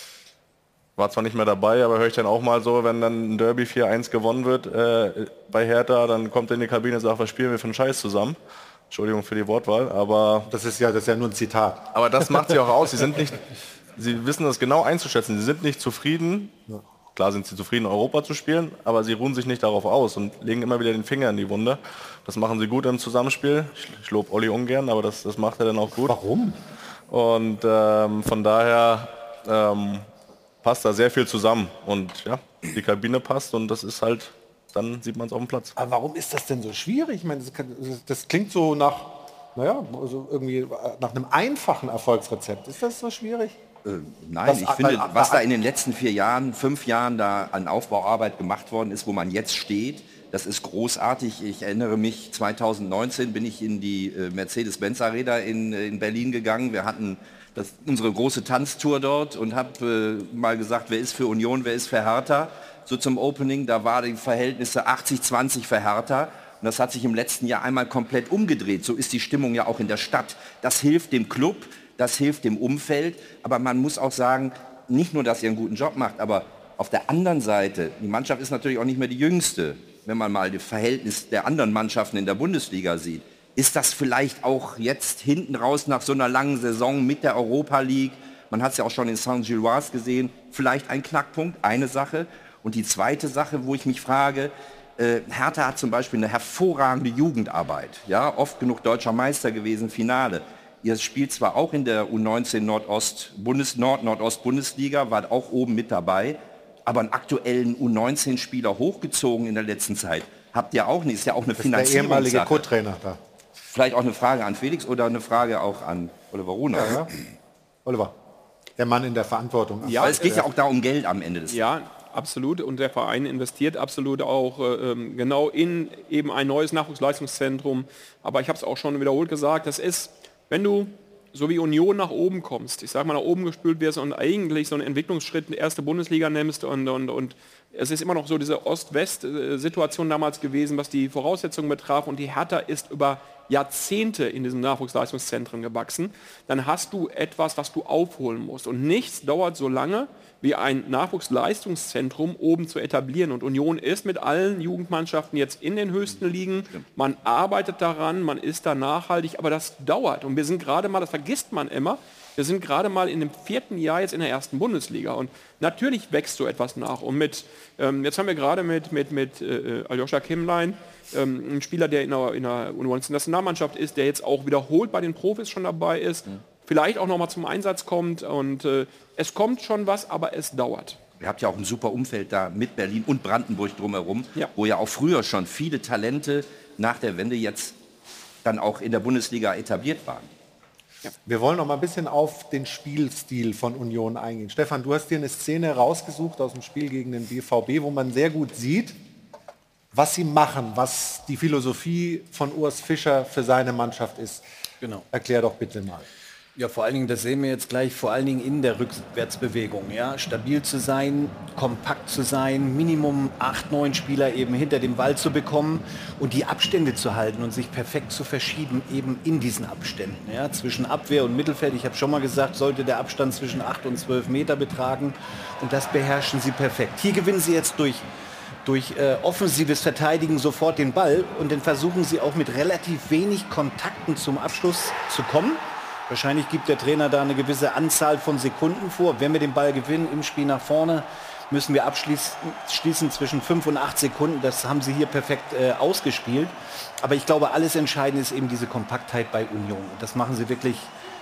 War zwar nicht mehr dabei, aber höre ich dann auch mal so, wenn dann ein Derby vier eins gewonnen wird äh, bei Hertha, dann kommt er in die Kabine und sagt, was spielen wir für einen Scheiß zusammen. Entschuldigung für die Wortwahl, aber... Das ist ja, das ist ja nur ein Zitat. Aber das macht sie auch aus, sie sind nicht... Sie wissen das genau einzuschätzen. Sie sind nicht zufrieden. Klar sind sie zufrieden, Europa zu spielen, aber sie ruhen sich nicht darauf aus und legen immer wieder den Finger in die Wunde. Das machen sie gut im Zusammenspiel. Ich, ich lobe Olli ungern, aber das, das macht er dann auch gut. Warum? Und ähm, von daher ähm, passt da sehr viel zusammen. Und ja, die Kabine passt und das ist halt, dann sieht man es auf dem Platz. Aber warum ist das denn so schwierig? Ich meine, das, kann, das klingt so nach, naja, also irgendwie nach einem einfachen Erfolgsrezept. Ist das so schwierig? Äh, nein, Das- ich finde, weil- was da in den letzten vier Jahren, fünf Jahren da an Aufbauarbeit gemacht worden ist, wo man jetzt steht, das ist großartig. Ich erinnere mich, zweitausendneunzehn bin ich in die äh, Mercedes-Benz Arena in, in Berlin gegangen. Wir hatten das, unsere große Tanztour dort und habe äh, mal gesagt, wer ist für Union, wer ist für Hertha. So zum Opening, da waren die Verhältnisse achtzig zwanzig für Hertha. Und das hat sich im letzten Jahr einmal komplett umgedreht. So ist die Stimmung ja auch in der Stadt. Das hilft dem Club. Das hilft dem Umfeld, aber man muss auch sagen, nicht nur, dass ihr einen guten Job macht, aber auf der anderen Seite, die Mannschaft ist natürlich auch nicht mehr die jüngste, wenn man mal das Verhältnis der anderen Mannschaften in der Bundesliga sieht. Ist das vielleicht auch jetzt hinten raus nach so einer langen Saison mit der Europa League, man hat es ja auch schon in Saint-Gilloise gesehen, vielleicht ein Knackpunkt, eine Sache. Und die zweite Sache, wo ich mich frage, äh, Hertha hat zum Beispiel eine hervorragende Jugendarbeit, ja, oft genug deutscher Meister gewesen, Finale. Ihr spielt zwar auch in der U neunzehn Nordost Bundes Nord Nordost Bundesliga, wart auch oben mit dabei, aber einen aktuellen U neunzehn Spieler hochgezogen in der letzten Zeit habt ihr auch nicht. Ist ja auch eine Das ist der Finanzierungssache. ehemalige Co-Trainer da. Vielleicht auch eine Frage an Felix oder eine Frage auch an Oliver Runert. Ja, ja. Oliver, der Mann in der Verantwortung. Ja, Weil es geht ja auch da um Geld am Ende des Ja, absolut. Und der Verein investiert absolut auch äh, ähm, genau in eben ein neues Nachwuchsleistungszentrum. Aber ich habe es auch schon wiederholt gesagt, das ist, wenn du so wie Union nach oben kommst, ich sage mal nach oben gespült wirst und eigentlich so einen Entwicklungsschritt in die erste Bundesliga nimmst und, und, und es ist immer noch so diese Ost-West-Situation damals gewesen, was die Voraussetzungen betraf und die Hertha ist über Jahrzehnte in diesen Nachwuchsleistungszentren gewachsen, dann hast du etwas, was du aufholen musst. Und nichts dauert so lange, wie ein Nachwuchsleistungszentrum oben zu etablieren. Und Union ist mit allen Jugendmannschaften jetzt in den höchsten Ligen. Man arbeitet daran, man ist da nachhaltig, aber das dauert. Und wir sind gerade mal, das vergisst man immer, wir sind gerade mal in dem vierten Jahr jetzt in der ersten Bundesliga. Und natürlich wächst so etwas nach. Und mit, ähm, jetzt haben wir gerade mit, mit, mit äh, Aljoscha Kimmlein, ähm, ein Spieler, der in der, in der U neunzehn Nationalmannschaft ist, der jetzt auch wiederholt bei den Profis schon dabei ist, mhm. vielleicht auch noch mal zum Einsatz kommt. Und äh, es kommt schon was, aber es dauert. ihr habt ja auch ein super Umfeld da mit Berlin und Brandenburg drumherum, ja. wo ja auch früher schon viele Talente nach der Wende jetzt dann auch in der Bundesliga etabliert waren. Ja. Wir wollen noch mal ein bisschen auf den Spielstil von Union eingehen. Stefan, du hast dir eine Szene rausgesucht aus dem Spiel gegen den B V B, wo man sehr gut sieht, was sie machen, was die Philosophie von Urs Fischer für seine Mannschaft ist. Genau. Erklär doch bitte mal. Ja, vor allen Dingen, das sehen wir jetzt gleich, vor allen Dingen in der Rückwärtsbewegung. Ja? Stabil zu sein, kompakt zu sein, Minimum acht, neun Spieler eben hinter dem Ball zu bekommen und die Abstände zu halten und sich perfekt zu verschieben, eben in diesen Abständen. Ja? Zwischen Abwehr und Mittelfeld, ich habe schon mal gesagt, sollte der Abstand zwischen acht und zwölf Meter betragen und das beherrschen sie perfekt. Hier gewinnen sie jetzt durch durch äh, offensives Verteidigen sofort den Ball und dann versuchen sie auch mit relativ wenig Kontakten zum Abschluss zu kommen. Wahrscheinlich gibt der Trainer da eine gewisse Anzahl von Sekunden vor. Wenn wir den Ball gewinnen im Spiel nach vorne, müssen wir abschließen zwischen fünf und acht Sekunden. Das haben sie hier perfekt äh, ausgespielt. Aber ich glaube, alles Entscheidende ist eben diese Kompaktheit bei Union. Und das machen sie wirklich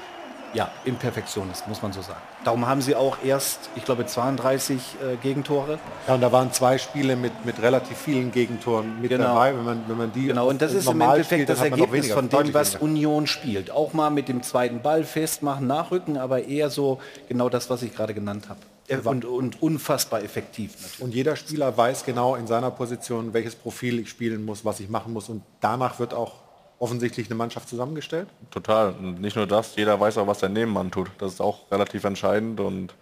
ja, in Perfektion, das muss man so sagen. Darum haben sie auch erst, ich glaube, zweiunddreißig äh, Gegentore. Ja, und da waren zwei Spiele mit, mit relativ vielen Gegentoren mit genau. dabei, wenn man, wenn man die Genau, und das ist im Endeffekt spielt, das Ergebnis weniger, von dem, was weniger. Union spielt. Auch mal mit dem zweiten Ball festmachen, nachrücken, aber eher so genau das, was ich gerade genannt habe. Und, und unfassbar effektiv natürlich. Und jeder Spieler weiß genau in seiner Position, welches Profil ich spielen muss, was ich machen muss. Und danach wird auch offensichtlich eine Mannschaft zusammengestellt? Total. Und nicht nur das, jeder weiß auch, was der Nebenmann tut. Das ist auch relativ entscheidend und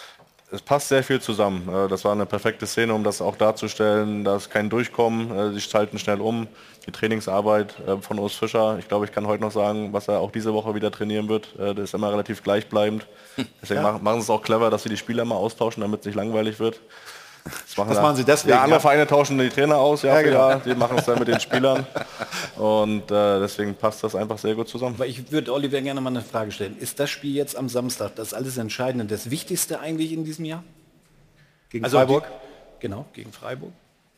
es passt sehr viel zusammen. Das war eine perfekte Szene, um das auch darzustellen. Da ist kein Durchkommen, sie schalten schnell um. Die Trainingsarbeit von Urs Fischer, ich glaube, ich kann heute noch sagen, was er auch diese Woche wieder trainieren wird. Das ist immer relativ gleichbleibend. Deswegen ja. machen sie es auch clever, dass sie die Spieler mal austauschen, damit es nicht langweilig wird. Das machen, das machen sie deswegen. Ja, andere ja. Vereine tauschen die Trainer aus, ja, ja, genau. ja, die machen es dann mit den Spielern und äh, deswegen passt das einfach sehr gut zusammen. Aber ich würde Oliver gerne mal eine Frage stellen. Ist das Spiel jetzt am Samstag, das alles Entscheidende, das Wichtigste eigentlich in diesem Jahr? Gegen also Freiburg? Die, genau, gegen Freiburg.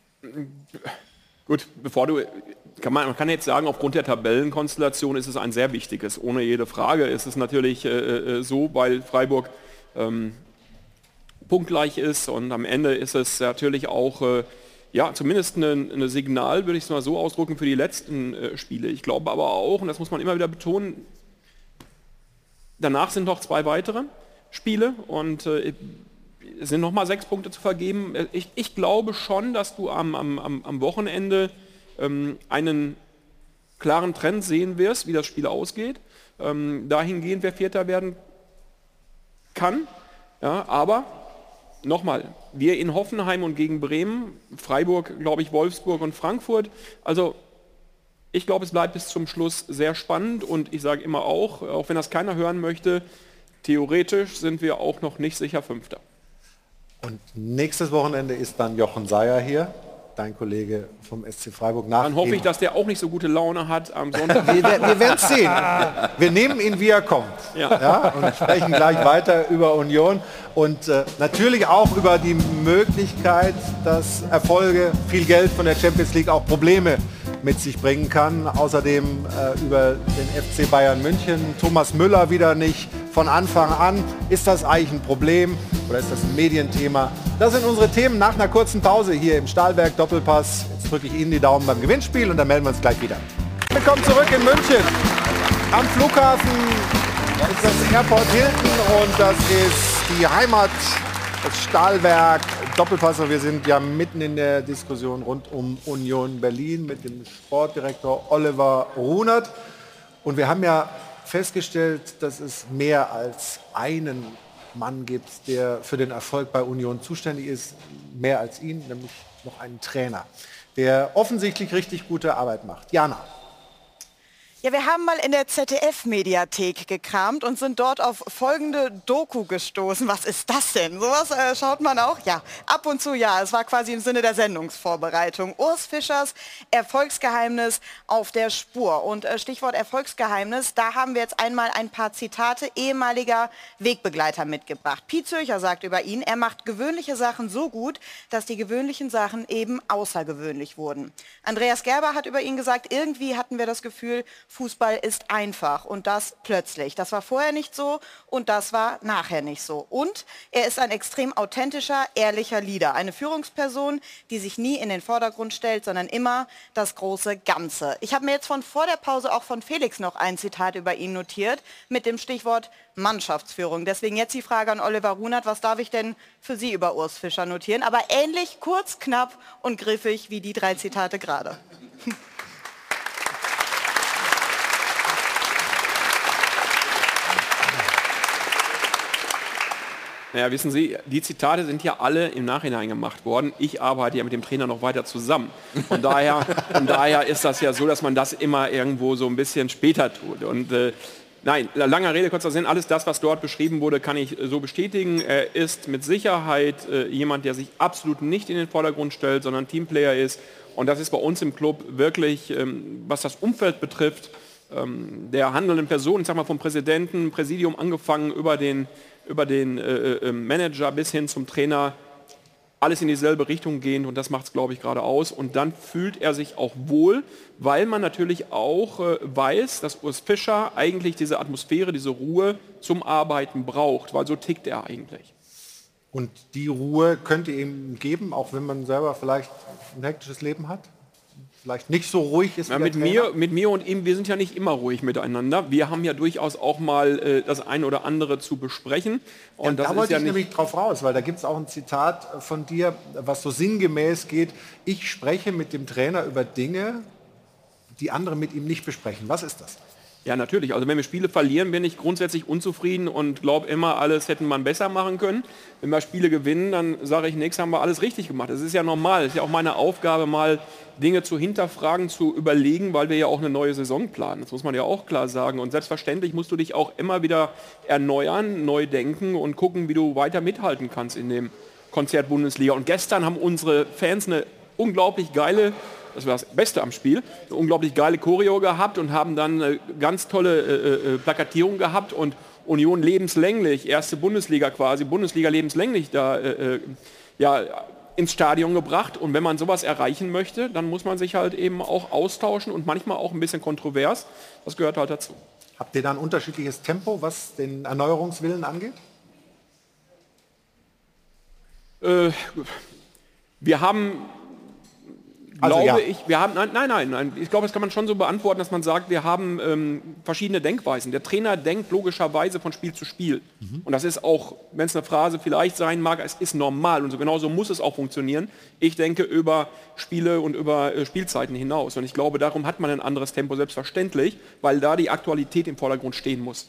Gut, bevor du, kann man, man kann jetzt sagen, aufgrund der Tabellenkonstellation ist es ein sehr wichtiges. Ohne jede Frage ist es natürlich äh, so, weil Freiburg ähm, punktgleich ist und am Ende ist es natürlich auch äh, ja, zumindest ein eine Signal, würde ich es mal so ausdrücken, für die letzten äh, Spiele. Ich glaube aber auch, und das muss man immer wieder betonen, danach sind noch zwei weitere Spiele und äh, es sind nochmal sechs Punkte zu vergeben. Ich, ich glaube schon, dass du am, am, am Wochenende ähm, einen klaren Trend sehen wirst, wie das Spiel ausgeht. Ähm, dahingehend, wer Vierter werden kann. Ja, aber nochmal, wir in Hoffenheim und gegen Bremen, Freiburg, glaube ich, Wolfsburg und Frankfurt. Also ich glaube, es bleibt bis zum Schluss sehr spannend und ich sage immer auch, auch wenn das keiner hören möchte, theoretisch sind wir auch noch nicht sicher Fünfter. Und nächstes Wochenende ist dann Jochen Seyer hier, dein Kollege vom S C Freiburg. Nach Dann hoffe ich, dass der auch nicht so gute Laune hat am Sonntag. wir wir werden es sehen. Wir nehmen ihn, wie er kommt. Ja. Ja, und sprechen gleich weiter über Union und äh, natürlich auch über die Möglichkeit, dass Erfolge, viel Geld von der Champions League auch Probleme mit sich bringen kann. Außerdem äh, über den F C Bayern München. Thomas Müller wieder nicht von Anfang an. Ist das eigentlich ein Problem oder ist das ein Medienthema? Das sind unsere Themen nach einer kurzen Pause hier im Stahlberg Doppelpass. Jetzt drücke ich Ihnen die Daumen beim Gewinnspiel und dann melden wir uns gleich wieder. Willkommen zurück in München. Am Flughafen ist das Airport Hilton und das ist die Heimat, das Stahlwerk Doppelpass. Wir sind ja mitten in der Diskussion rund um Union Berlin mit dem Sportdirektor Oliver Runert. Und wir haben ja festgestellt, dass es mehr als einen Mann gibt, der für den Erfolg bei Union zuständig ist, mehr als ihn, nämlich noch einen Trainer, der offensichtlich richtig gute Arbeit macht. Jana. Ja, wir haben mal in der Z D F-Mediathek gekramt und sind dort auf folgende Doku gestoßen. Was ist das denn? Sowas äh, schaut man auch? Ja, ab und zu ja. Es war quasi im Sinne der Sendungsvorbereitung. Urs Fischers Erfolgsgeheimnis auf der Spur. Und äh, Stichwort Erfolgsgeheimnis, da haben wir jetzt einmal ein paar Zitate ehemaliger Wegbegleiter mitgebracht. Piet Zürcher sagt über ihn, er macht gewöhnliche Sachen so gut, dass die gewöhnlichen Sachen eben außergewöhnlich wurden. Andreas Gerber hat über ihn gesagt, irgendwie hatten wir das Gefühl, Fußball ist einfach und das plötzlich. Das war vorher nicht so und das war nachher nicht so. Und er ist ein extrem authentischer, ehrlicher Leader. Eine Führungsperson, die sich nie in den Vordergrund stellt, sondern immer das große Ganze. Ich habe mir jetzt von vor der Pause auch von Felix noch ein Zitat über ihn notiert mit dem Stichwort Mannschaftsführung. Deswegen jetzt die Frage an Oliver Runert, was darf ich denn für Sie über Urs Fischer notieren? Aber ähnlich kurz, knapp und griffig wie die drei Zitate gerade. Naja, wissen Sie, die Zitate sind ja alle im Nachhinein gemacht worden. Ich arbeite ja mit dem Trainer noch weiter zusammen. Von daher, von daher ist das ja so, dass man das immer irgendwo so ein bisschen später tut. Und äh, nein, langer Rede, kurzer Sinn, alles das, was dort beschrieben wurde, kann ich so bestätigen. Er ist mit Sicherheit äh, jemand, der sich absolut nicht in den Vordergrund stellt, sondern Teamplayer ist. Und das ist bei uns im Club wirklich, ähm, was das Umfeld betrifft, ähm, der handelnden Personen, ich sag mal vom Präsidenten, Präsidium angefangen über den über den äh, Manager bis hin zum Trainer, alles in dieselbe Richtung gehend und das macht es, glaube ich, gerade aus. Und dann fühlt er sich auch wohl, weil man natürlich auch äh, weiß, dass Urs Fischer eigentlich diese Atmosphäre, diese Ruhe zum Arbeiten braucht, weil so tickt er eigentlich. Und die Ruhe könnt ihr ihm geben, auch wenn man selber vielleicht ein hektisches Leben hat? Vielleicht nicht so ruhig ist ja, wie mit der mir, mit mir und ihm, wir sind ja nicht immer ruhig miteinander. Wir haben ja durchaus auch mal äh, das ein oder andere zu besprechen. Und ja, das da wollte ist ja ich nicht nämlich drauf raus, weil da gibt es auch ein Zitat von dir, was so sinngemäß geht, ich spreche mit dem Trainer über Dinge, die andere mit ihm nicht besprechen. Was ist das? Ja, natürlich. Also wenn wir Spiele verlieren, bin ich grundsätzlich unzufrieden und glaube immer, alles hätten man besser machen können. Wenn wir Spiele gewinnen, dann sage ich, nächstes haben wir alles richtig gemacht. Das ist ja normal. Das ist ja auch meine Aufgabe, mal Dinge zu hinterfragen, zu überlegen, weil wir ja auch eine neue Saison planen. Das muss man ja auch klar sagen. Und selbstverständlich musst du dich auch immer wieder erneuern, neu denken und gucken, wie du weiter mithalten kannst in dem Konzert Bundesliga. Und gestern haben unsere Fans eine unglaublich geile, das war das Beste am Spiel, eine unglaublich geile Choreo gehabt und haben dann eine ganz tolle äh, äh, Plakatierung gehabt und Union lebenslänglich, erste Bundesliga quasi, Bundesliga lebenslänglich da äh, ja, ins Stadion gebracht. Und wenn man sowas erreichen möchte, dann muss man sich halt eben auch austauschen und manchmal auch ein bisschen kontrovers. Das gehört halt dazu. Habt ihr da ein unterschiedliches Tempo, was den Erneuerungswillen angeht? Äh, wir haben... Also, glaube ja. ich, wir haben, nein, nein, nein, nein, ich glaube, das kann man schon so beantworten, dass man sagt, wir haben ähm, verschiedene Denkweisen. Der Trainer denkt logischerweise von Spiel zu Spiel. Mhm. Und das ist auch, wenn es eine Phrase vielleicht sein mag, es ist normal und so genauso muss es auch funktionieren. Ich denke über Spiele und über äh, Spielzeiten hinaus. Und ich glaube, darum hat man ein anderes Tempo, selbstverständlich, weil da die Aktualität im Vordergrund stehen muss.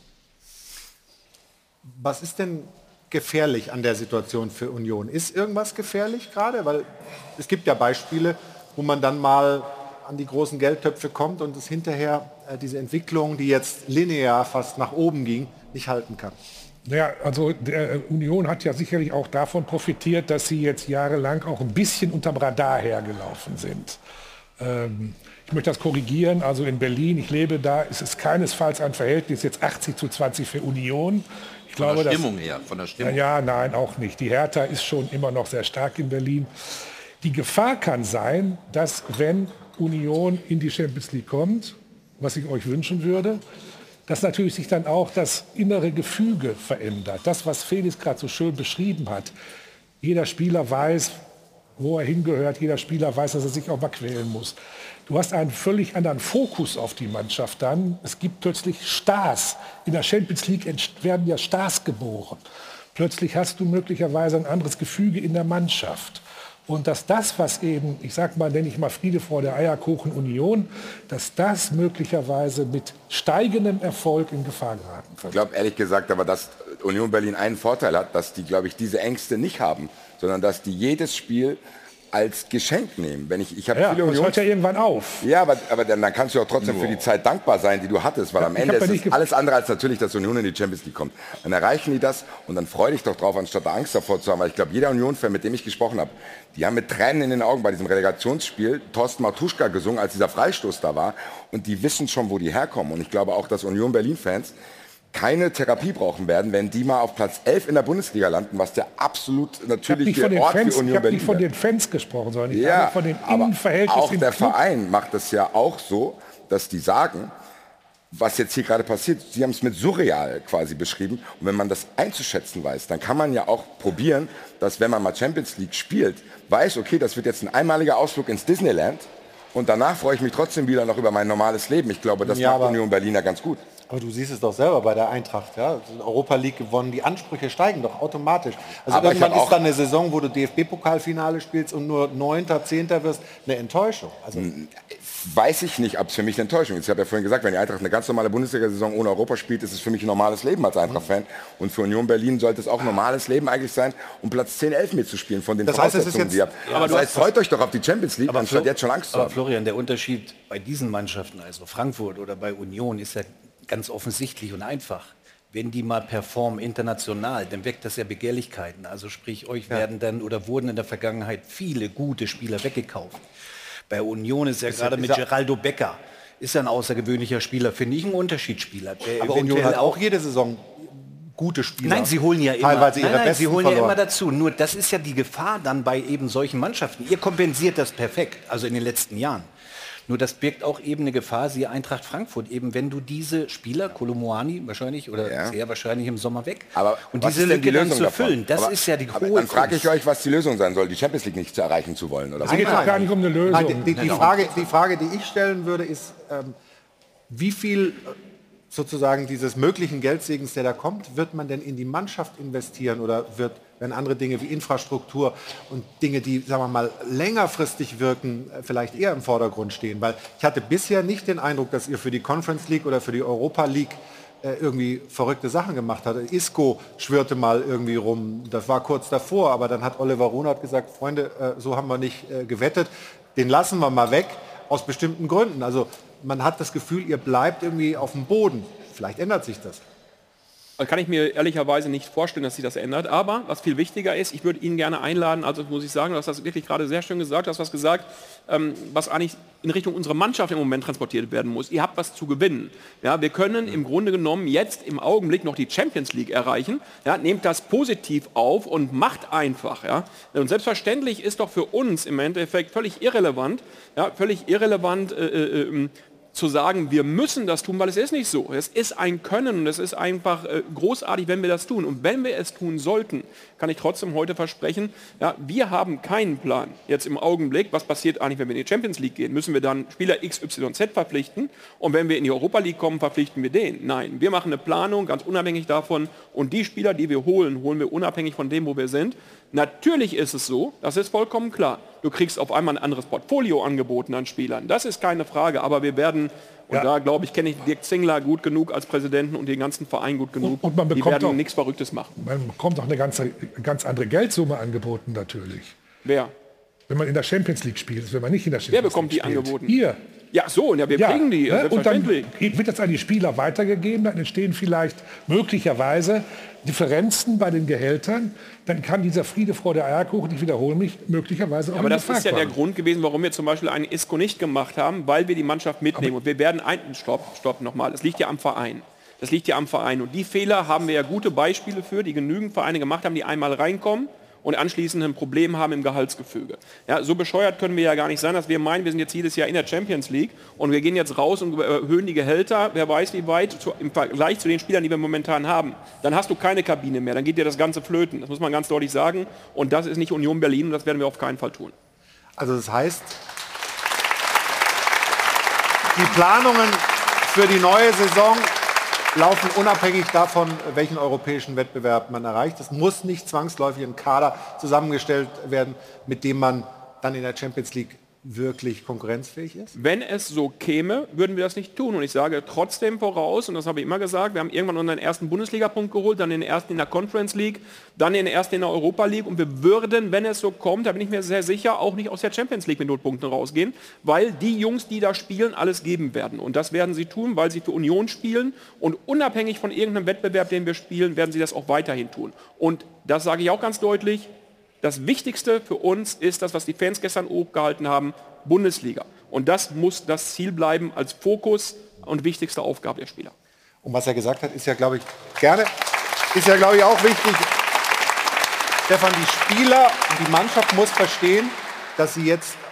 Was ist denn gefährlich an der Situation für Union? Ist irgendwas gefährlich gerade? Weil es gibt ja Beispiele, wo man dann mal an die großen Geldtöpfe kommt und es hinterher äh, diese Entwicklung, die jetzt linear fast nach oben ging, nicht halten kann. Naja, also der Union hat ja sicherlich auch davon profitiert, dass sie jetzt jahrelang auch ein bisschen unterm Radar hergelaufen sind. Ähm, ich möchte das korrigieren, also in Berlin, ich lebe da, ist es keinesfalls ein Verhältnis jetzt achtzig zu zwanzig für Union. Ich von glaube, der Stimmung dass, her, von der Stimmung. Ja, nein, auch nicht. Die Hertha ist schon immer noch sehr stark in Berlin. Die Gefahr kann sein, dass wenn Union in die Champions League kommt, was ich euch wünschen würde, dass natürlich sich dann auch das innere Gefüge verändert. Das, was Felix gerade so schön beschrieben hat. Jeder Spieler weiß, wo er hingehört. Jeder Spieler weiß, dass er sich auch mal quälen muss. Du hast einen völlig anderen Fokus auf die Mannschaft dann. Es gibt plötzlich Stars. In der Champions League werden ja Stars geboren. Plötzlich hast du möglicherweise ein anderes Gefüge in der Mannschaft. Und dass das, was eben, ich sag mal, nenne ich mal Friede vor der Eierkuchen Union, dass das möglicherweise mit steigendem Erfolg in Gefahr geraten kann. Ich glaube ehrlich gesagt aber, dass Union Berlin einen Vorteil hat, dass die, glaube ich, diese Ängste nicht haben, sondern dass die jedes Spiel als Geschenk nehmen. Wenn ich, ich habe ja, viele das hört ja irgendwann auf. Ja, aber, aber dann, dann kannst du auch trotzdem für die Zeit dankbar sein, die du hattest, weil ja, am Ende ist es alles andere als natürlich, dass Union in die Champions League kommt. Dann erreichen die das und dann freu dich doch drauf, anstatt Angst davor zu haben. Weil ich glaube, jeder Union-Fan, mit dem ich gesprochen habe, die haben mit Tränen in den Augen bei diesem Relegationsspiel Thorsten Matuschka gesungen, als dieser Freistoß da war. Und die wissen schon, wo die herkommen. Und ich glaube auch, dass Union Berlin-Fans keine Therapie brauchen werden, wenn die mal auf Platz elf in der Bundesliga landen, was der absolut natürliche ich Ort Fans, für Union Ich habe Berlin nicht von den Fans gesprochen, sondern ich ja, habe von den aber Innenverhältnissen auch im der Club. Verein macht es ja auch so, dass die sagen, was jetzt hier gerade passiert, Sie haben es mit surreal quasi beschrieben. Und wenn man das einzuschätzen weiß, dann kann man ja auch probieren, dass wenn man mal Champions League spielt, weiß, okay, das wird jetzt ein einmaliger Ausflug ins Disneyland und danach freue ich mich trotzdem wieder noch über mein normales Leben. Ich glaube, das Ja, macht Union Berliner ganz gut. Aber du siehst es doch selber bei der Eintracht, ja? Europa League gewonnen, die Ansprüche steigen doch automatisch. Also Aber ich irgendwann hab ist dann eine Saison, wo du D F B-Pokalfinale spielst und nur Neunter, Zehnter wirst, eine Enttäuschung. Also Weiß ich nicht, ob es für mich eine Enttäuschung ist. Ich habe ja vorhin gesagt, wenn die Eintracht eine ganz normale Bundesliga-Saison ohne Europa spielt, ist es für mich ein normales Leben als Eintracht-Fan. Und für Union Berlin sollte es auch ein normales Leben eigentlich sein, um Platz zehn, elf mitzuspielen von den Das heißt, es ist Voraussetzungen, jetzt- die ihr habt. Das heißt, freut euch doch auf die Champions League, Aber anstatt Flo- jetzt schon Angst zu Aber haben. Florian, der Unterschied bei diesen Mannschaften, also Frankfurt oder bei Union, ist ja ganz offensichtlich und einfach. Wenn die mal performen international, dann weckt das ja Begehrlichkeiten. Also sprich, euch werden dann oder wurden in der Vergangenheit viele gute Spieler weggekauft. Bei Union ist ja Ist gerade ja- mit ist ja- Geraldo Becker, ist ja ein außergewöhnlicher Spieler, finde ich ein Unterschiedsspieler. Der aber Union eventuell hat auch jede Saison gute Spieler. Nein, sie holen ja immer, teilweise ihre nein, nein, Besten sie holen ja verloren. immer dazu. Nur das ist ja die Gefahr dann bei eben solchen Mannschaften. Ihr kompensiert das perfekt, also in den letzten Jahren. Nur das birgt auch eben eine Gefahr, siehe Eintracht Frankfurt, eben wenn du diese Spieler, Kolomoani wahrscheinlich oder Ja. sehr wahrscheinlich im Sommer weg, Aber und was diese ist denn die Lücke dann Lösung zu davon? füllen, das Aber- ist ja die aber hohe Dann frage ich Kunst. euch, was die Lösung sein soll, die Champions League nicht zu erreichen zu wollen. Oder Es geht doch gar nicht um eine Lösung. Nein, die, die, die, Genau. Frage, die Frage, die ich stellen würde, ist, ähm, wie viel äh, sozusagen dieses möglichen Geldsegens, der da kommt, wird man denn in die Mannschaft investieren oder wird, wenn andere Dinge wie Infrastruktur und Dinge, die, sagen wir mal, längerfristig wirken, äh, vielleicht eher im Vordergrund stehen? Weil ich hatte bisher nicht den Eindruck, dass ihr für die Conference League oder für die Europa League äh, irgendwie verrückte Sachen gemacht hat. Isco schwirrte mal irgendwie rum, das war kurz davor, aber dann hat Oliver Runert gesagt, Freunde, äh, so haben wir nicht äh, gewettet, den lassen wir mal weg, aus bestimmten Gründen. Also man hat das Gefühl, ihr bleibt irgendwie auf dem Boden. Vielleicht ändert sich das. Also kann ich mir ehrlicherweise nicht vorstellen, dass sich das ändert. Aber was viel wichtiger ist, ich würde Ihnen gerne einladen, also muss ich sagen, du hast das wirklich gerade sehr schön gesagt, du hast was gesagt, ähm, was eigentlich in Richtung unserer Mannschaft im Moment transportiert werden muss. Ihr habt was zu gewinnen. Ja, wir können im Grunde genommen jetzt im Augenblick noch die Champions League erreichen. Ja, nehmt das positiv auf und macht einfach. Ja. Und selbstverständlich ist doch für uns im Endeffekt völlig irrelevant, ja, völlig irrelevant, äh, äh, zu sagen, wir müssen das tun, weil es ist nicht so. Es ist ein Können und es ist einfach äh, großartig, wenn wir das tun. Und wenn wir es tun sollten, kann ich trotzdem heute versprechen, ja, wir haben keinen Plan jetzt im Augenblick, was passiert eigentlich, wenn wir in die Champions League gehen. Müssen wir dann Spieler X Y Z verpflichten und wenn wir in die Europa League kommen, verpflichten wir den? Nein, wir machen eine Planung, ganz unabhängig davon und die Spieler, die wir holen, holen wir unabhängig von dem, wo wir sind. Natürlich ist es so, das ist vollkommen klar. Du kriegst auf einmal ein anderes Portfolio angeboten an Spielern. Das ist keine Frage, aber wir werden, und Ja. da glaube ich, kenne ich Dirk Zingler gut genug als Präsidenten und den ganzen Verein gut genug. Und man die bekommt werden auch- nichts Verrücktes machen. Man bekommt auch eine ganz, ganz andere Geldsumme angeboten natürlich. Wer? Wenn man in der Champions League spielt, wenn man nicht in der Champions Wer bekommt die League spielt. angeboten? Ihr. Ja, so, ja, wir kriegen die, ne? Und dann selbstverständlich. wird das an die Spieler weitergegeben, dann entstehen vielleicht möglicherweise Differenzen bei den Gehältern, dann kann dieser Friede vor der Eierkuchen, ich wiederhole mich, möglicherweise auch Aber das hinterfragt ist ja der werden. Grund gewesen, warum wir zum Beispiel einen Isco nicht gemacht haben, weil wir die Mannschaft mitnehmen. Und wir werden ein... Stopp, stopp nochmal. Das liegt ja am Verein. Das liegt ja am Verein. Und die Fehler haben wir ja gute Beispiele für, die genügend Vereine gemacht haben, die einmal reinkommen und anschließend ein Problem haben im Gehaltsgefüge. Ja, so bescheuert können wir ja gar nicht sein, dass wir meinen, wir sind jetzt jedes Jahr in der Champions League und wir gehen jetzt raus und erhöhen die Gehälter, wer weiß wie weit, zu, im Vergleich zu den Spielern, die wir momentan haben. Dann hast du keine Kabine mehr, dann geht dir das Ganze flöten. Das muss man ganz deutlich sagen. Und das ist nicht Union Berlin und das werden wir auf keinen Fall tun. Also das heißt, die Planungen für die neue Saison laufen unabhängig davon, welchen europäischen Wettbewerb man erreicht. Es muss nicht zwangsläufig ein Kader zusammengestellt werden, mit dem man dann in der Champions League wirklich konkurrenzfähig ist? Wenn es so käme, würden wir das nicht tun. Und ich sage trotzdem voraus, und das habe ich immer gesagt, wir haben irgendwann unseren ersten Bundesliga-Punkt geholt, dann den ersten in der Conference League, dann den ersten in der Europa League. Und wir würden, wenn es so kommt, da bin ich mir sehr sicher, auch nicht aus der Champions League mit Notpunkten rausgehen, weil die Jungs, die da spielen, alles geben werden. Und das werden sie tun, weil sie für Union spielen. Und unabhängig von irgendeinem Wettbewerb, den wir spielen, werden sie das auch weiterhin tun. Und das sage ich auch ganz deutlich, das Wichtigste für uns ist das, was die Fans gestern hochgehalten haben, Bundesliga. Und das muss das Ziel bleiben als Fokus und wichtigste Aufgabe der Spieler. Und was er gesagt hat, ist ja, glaube ich, gerne, ist ja, glaube ich, auch wichtig. Stefan, die Spieler und die Mannschaft muss verstehen, dass sie jetzt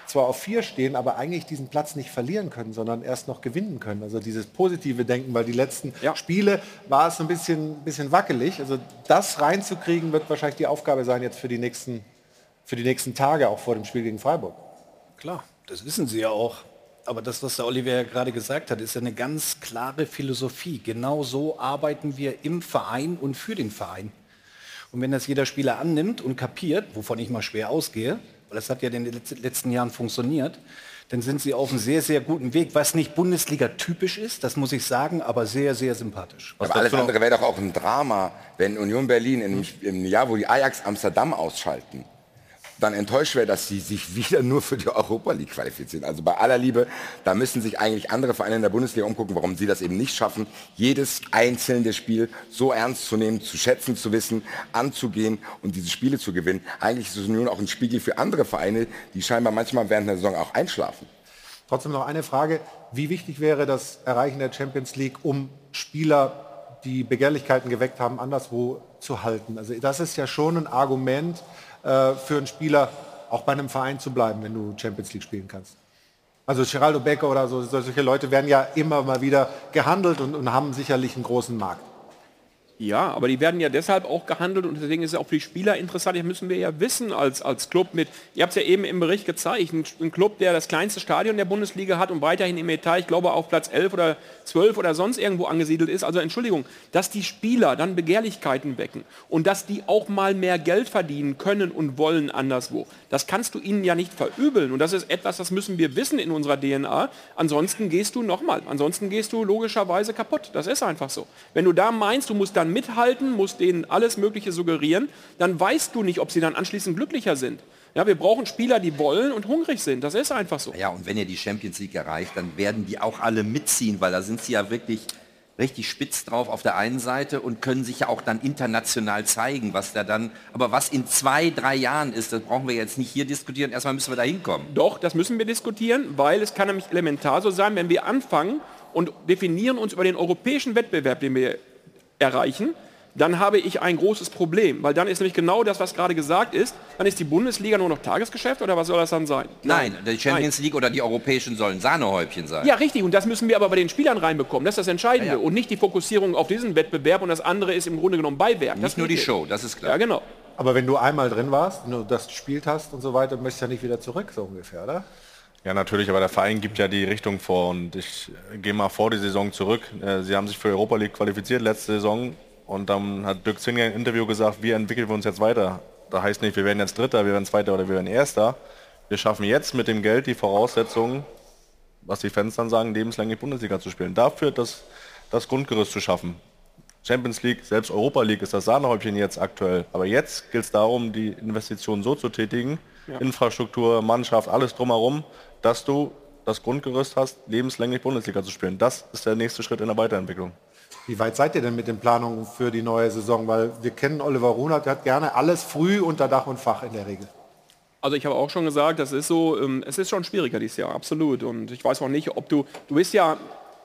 zwar auf vier stehen, aber eigentlich diesen Platz nicht verlieren können, sondern erst noch gewinnen können. Also dieses positive Denken, weil die letzten ja. Spiele war es so ein bisschen, bisschen wackelig. Also das reinzukriegen, wird wahrscheinlich die Aufgabe sein jetzt für die nächsten, für die nächsten Tage, auch vor dem Spiel gegen Freiburg. Klar, das wissen sie ja auch. Aber das, was der Oliver ja gerade gesagt hat, ist ja eine ganz klare Philosophie. Genau so arbeiten wir im Verein und für den Verein. Und wenn das jeder Spieler annimmt und kapiert, wovon ich mal schwer ausgehe, weil das hat ja in den letzten Jahren funktioniert, dann sind sie auf einem sehr, sehr guten Weg, was nicht Bundesliga-typisch ist, das muss ich sagen, aber sehr, sehr sympathisch. Aber alles andere wäre doch auch ein Drama, wenn Union Berlin im, im Jahr, wo die Ajax Amsterdam ausschalten, dann enttäuscht wäre, dass sie sich wieder nur für die Europa League qualifizieren. Also bei aller Liebe, da müssen sich eigentlich andere Vereine in der Bundesliga umgucken, warum sie das eben nicht schaffen, jedes einzelne Spiel so ernst zu nehmen, zu schätzen, zu wissen, anzugehen und diese Spiele zu gewinnen. Eigentlich ist es nun auch ein Spiegel für andere Vereine, die scheinbar manchmal während der Saison auch einschlafen. Trotzdem noch eine Frage, wie wichtig wäre das Erreichen der Champions League, um Spieler, die Begehrlichkeiten geweckt haben, anderswo zu halten? Also das ist ja schon ein Argument, für einen Spieler auch bei einem Verein zu bleiben, wenn du Champions League spielen kannst. Also Geraldo Becker oder so, solche Leute werden ja immer mal wieder gehandelt und, und haben sicherlich einen großen Markt. Ja, aber die werden ja deshalb auch gehandelt und deswegen ist es auch für die Spieler interessant. Das müssen wir ja wissen als, als Club mit, ihr habt es ja eben im Bericht gezeigt, ein, ein Club, der das kleinste Stadion der Bundesliga hat und weiterhin im Etat, ich glaube auf Platz elf oder zwölf oder sonst irgendwo angesiedelt ist. Also Entschuldigung, dass die Spieler dann Begehrlichkeiten wecken und dass die auch mal mehr Geld verdienen können und wollen anderswo. Das kannst du ihnen ja nicht verübeln und das ist etwas, das müssen wir wissen in unserer D N A. Ansonsten gehst du nochmal, ansonsten gehst du logischerweise kaputt. Das ist einfach so. Wenn du da meinst, du musst dann mithalten, musst denen alles Mögliche suggerieren, dann weißt du nicht, ob sie dann anschließend glücklicher sind. Ja, wir brauchen Spieler, die wollen und hungrig sind. Das ist einfach so. Ja, und wenn ihr die Champions League erreicht, dann werden die auch alle mitziehen, weil da sind sie ja wirklich richtig spitz drauf auf der einen Seite und können sich ja auch dann international zeigen, was da dann, aber was in zwei, drei Jahren ist, das brauchen wir jetzt nicht hier diskutieren. Erstmal müssen wir da hinkommen. Doch, das müssen wir diskutieren, weil es kann nämlich elementar so sein, wenn wir anfangen und definieren uns über den europäischen Wettbewerb, den wir erreichen, dann habe ich ein großes Problem, weil dann ist nämlich genau das, was gerade gesagt ist, dann ist die Bundesliga nur noch Tagesgeschäft oder was soll das dann sein? Nein, Nein die Champions Nein. League oder die europäischen sollen Sahnehäubchen sein. Ja, richtig, und das müssen wir aber bei den Spielern reinbekommen, das ist das Entscheidende ja, ja. und nicht die Fokussierung auf diesen Wettbewerb und das andere ist im Grunde genommen Beiwerk. Nicht das nur die Show, das ist klar. Ja, genau. Aber wenn du einmal drin warst, wenn du das gespielt hast und so weiter, möchtest du ja nicht wieder zurück, so ungefähr, oder? Ja, natürlich, aber der Verein gibt ja die Richtung vor und ich gehe mal vor die Saison zurück. Sie haben sich für Europa League qualifiziert letzte Saison und dann hat Dirk Zingler im Interview gesagt, wie entwickeln wir uns jetzt weiter? Da heißt nicht, wir werden jetzt Dritter, wir werden Zweiter oder wir werden Erster. Wir schaffen jetzt mit dem Geld die Voraussetzungen, was die Fans dann sagen, lebenslänglich Bundesliga zu spielen. Dafür das, das Grundgerüst zu schaffen. Champions League, selbst Europa League ist das Sahnehäubchen jetzt aktuell. Aber jetzt gilt es darum, die Investitionen so zu tätigen, ja. Infrastruktur, Mannschaft, alles drumherum, dass du das Grundgerüst hast, lebenslänglich Bundesliga zu spielen. Das ist der nächste Schritt in der Weiterentwicklung. Wie weit seid ihr denn mit den Planungen für die neue Saison? Weil wir kennen Oliver Runert, der hat gerne alles früh unter Dach und Fach in der Regel. Also ich habe auch schon gesagt, das ist so, ähm, es ist schon schwieriger dieses Jahr, absolut. Und ich weiß auch nicht, ob du, du bist ja,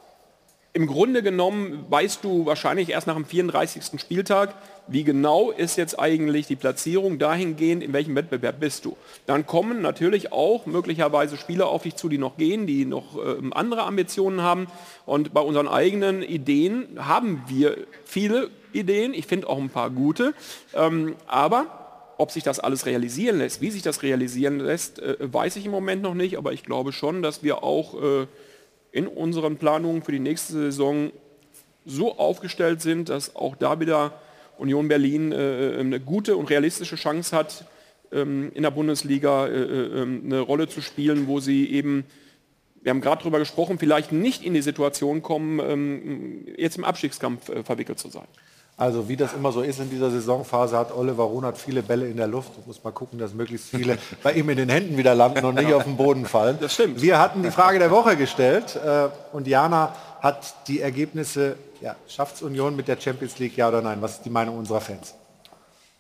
im Grunde genommen weißt du wahrscheinlich erst nach dem vierunddreißigsten Spieltag, wie genau ist jetzt eigentlich die Platzierung dahingehend, in welchem Wettbewerb bist du. Dann kommen natürlich auch möglicherweise Spieler auf dich zu, die noch gehen, die noch äh, andere Ambitionen haben. Und bei unseren eigenen Ideen haben wir viele Ideen, ich finde auch ein paar gute. Ähm, aber ob sich das alles realisieren lässt, wie sich das realisieren lässt, äh, weiß ich im Moment noch nicht. Aber ich glaube schon, dass wir auch äh, in unseren Planungen für die nächste Saison so aufgestellt sind, dass auch da wieder Union Berlin äh, eine gute und realistische Chance hat, ähm, in der Bundesliga äh, äh, eine Rolle zu spielen, wo sie eben, wir haben gerade darüber gesprochen, vielleicht nicht in die Situation kommen, ähm, jetzt im Abstiegskampf äh, verwickelt zu sein. Also wie das immer so ist in dieser Saisonphase, hat Oliver Runert viele Bälle in der Luft. Ich muss mal gucken, dass möglichst viele bei ihm in den Händen wieder landen und nicht auf den Boden fallen. Das stimmt. Wir hatten die Frage der Woche gestellt äh, und Jana hat die Ergebnisse, ja, schafft es Union mit der Champions League, ja oder nein? Was ist die Meinung unserer Fans?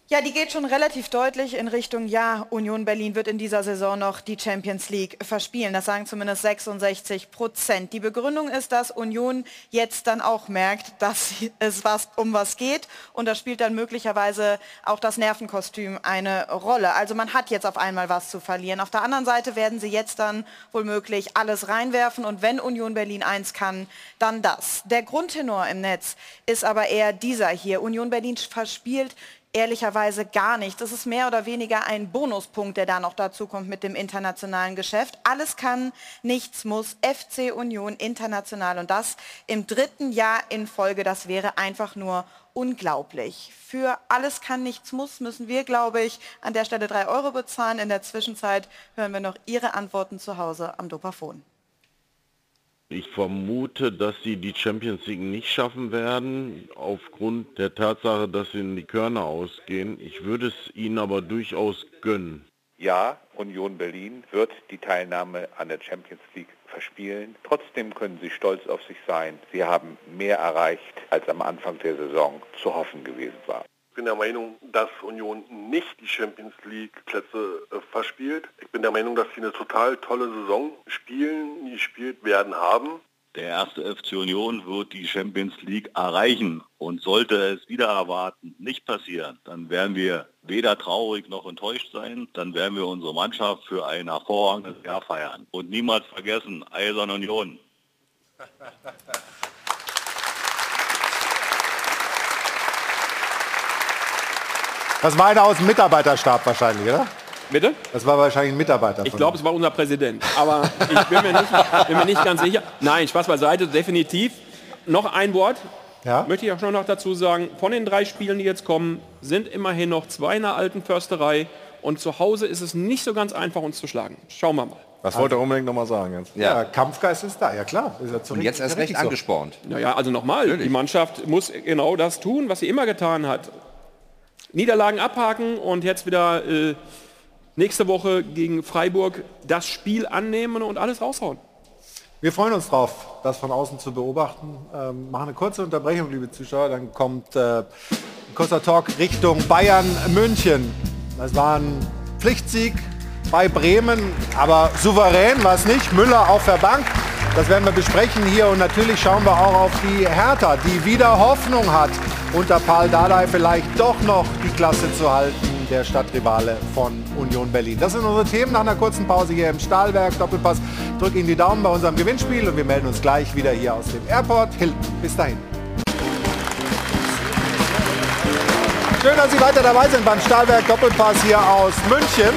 Ja, die geht schon relativ deutlich in Richtung, ja, Union Berlin wird in dieser Saison noch die Champions League verspielen. Das sagen zumindest sechsundsechzig Prozent. Die Begründung ist, dass Union jetzt dann auch merkt, dass es was, um was geht. Und da spielt dann möglicherweise auch das Nervenkostüm eine Rolle. Also man hat jetzt auf einmal was zu verlieren. Auf der anderen Seite werden sie jetzt dann womöglich alles reinwerfen. Und wenn Union Berlin eins kann, dann das. Der Grundtenor im Netz ist aber eher dieser hier. Union Berlin verspielt ehrlicherweise gar nicht. Das ist mehr oder weniger ein Bonuspunkt, der da noch dazu kommt mit dem internationalen Geschäft. Alles kann, nichts muss. F C Union international und das im dritten Jahr in Folge. Das wäre einfach nur unglaublich. Für alles kann, nichts muss müssen wir, glaube ich, an der Stelle drei Euro bezahlen. In der Zwischenzeit hören wir noch Ihre Antworten zu Hause am Dopafon. Ich vermute, dass sie die Champions League nicht schaffen werden, aufgrund der Tatsache, dass ihnen die Körner ausgehen. Ich würde es ihnen aber durchaus gönnen. Ja, Union Berlin wird die Teilnahme an der Champions League verspielen. Trotzdem können sie stolz auf sich sein. Sie haben mehr erreicht, als am Anfang der Saison zu hoffen gewesen war. Ich bin der Meinung, dass Union nicht die Champions League Plätze äh, verspielt. Ich bin der Meinung, dass sie eine total tolle Saison spielen, gespielt werden haben. Der erste F C Union wird die Champions League erreichen und sollte es wieder erwarten, nicht passieren, dann werden wir weder traurig noch enttäuscht sein, dann werden wir unsere Mannschaft für ein hervorragendes Jahr feiern. Und niemals vergessen, Eisern Union. Das war einer aus dem Mitarbeiterstab wahrscheinlich, oder? Bitte? Das war wahrscheinlich ein Mitarbeiter. Ich glaube, es war unser Präsident. Aber ich bin mir, nicht, bin mir nicht ganz sicher. Nein, Spaß beiseite, definitiv. Noch ein Wort. Ja? Möchte ich auch schon noch dazu sagen. Von den drei Spielen, die jetzt kommen, sind immerhin noch zwei in der alten Försterei. Und zu Hause ist es nicht so ganz einfach, uns zu schlagen. Schauen wir mal. Das wollte er unbedingt noch mal sagen jetzt. Ja, ja, Kampfgeist ist da, ja klar. Ist ja Und jetzt erst recht angespornt. So. Naja, also nochmal, die Mannschaft muss genau das tun, was sie immer getan hat. Niederlagen abhaken und jetzt wieder äh, nächste Woche gegen Freiburg das Spiel annehmen und alles raushauen. Wir freuen uns drauf, das von außen zu beobachten. Ähm, machen eine kurze Unterbrechung, liebe Zuschauer. Dann kommt äh, ein kurzer Talk Richtung Bayern München. Das war ein Pflichtsieg bei Bremen, aber souverän war es nicht. Müller auf der Bank. Das werden wir besprechen hier und natürlich schauen wir auch auf die Hertha, die wieder Hoffnung hat, unter Paul Dardai vielleicht doch noch die Klasse zu halten, der Stadtrivale von Union Berlin. Das sind unsere Themen nach einer kurzen Pause hier im Stahlwerk. Doppelpass, drück Ihnen die Daumen bei unserem Gewinnspiel und wir melden uns gleich wieder hier aus dem Airport Hilton. Bis dahin. Schön, dass Sie weiter dabei sind beim Stahlwerk Doppelpass hier aus München.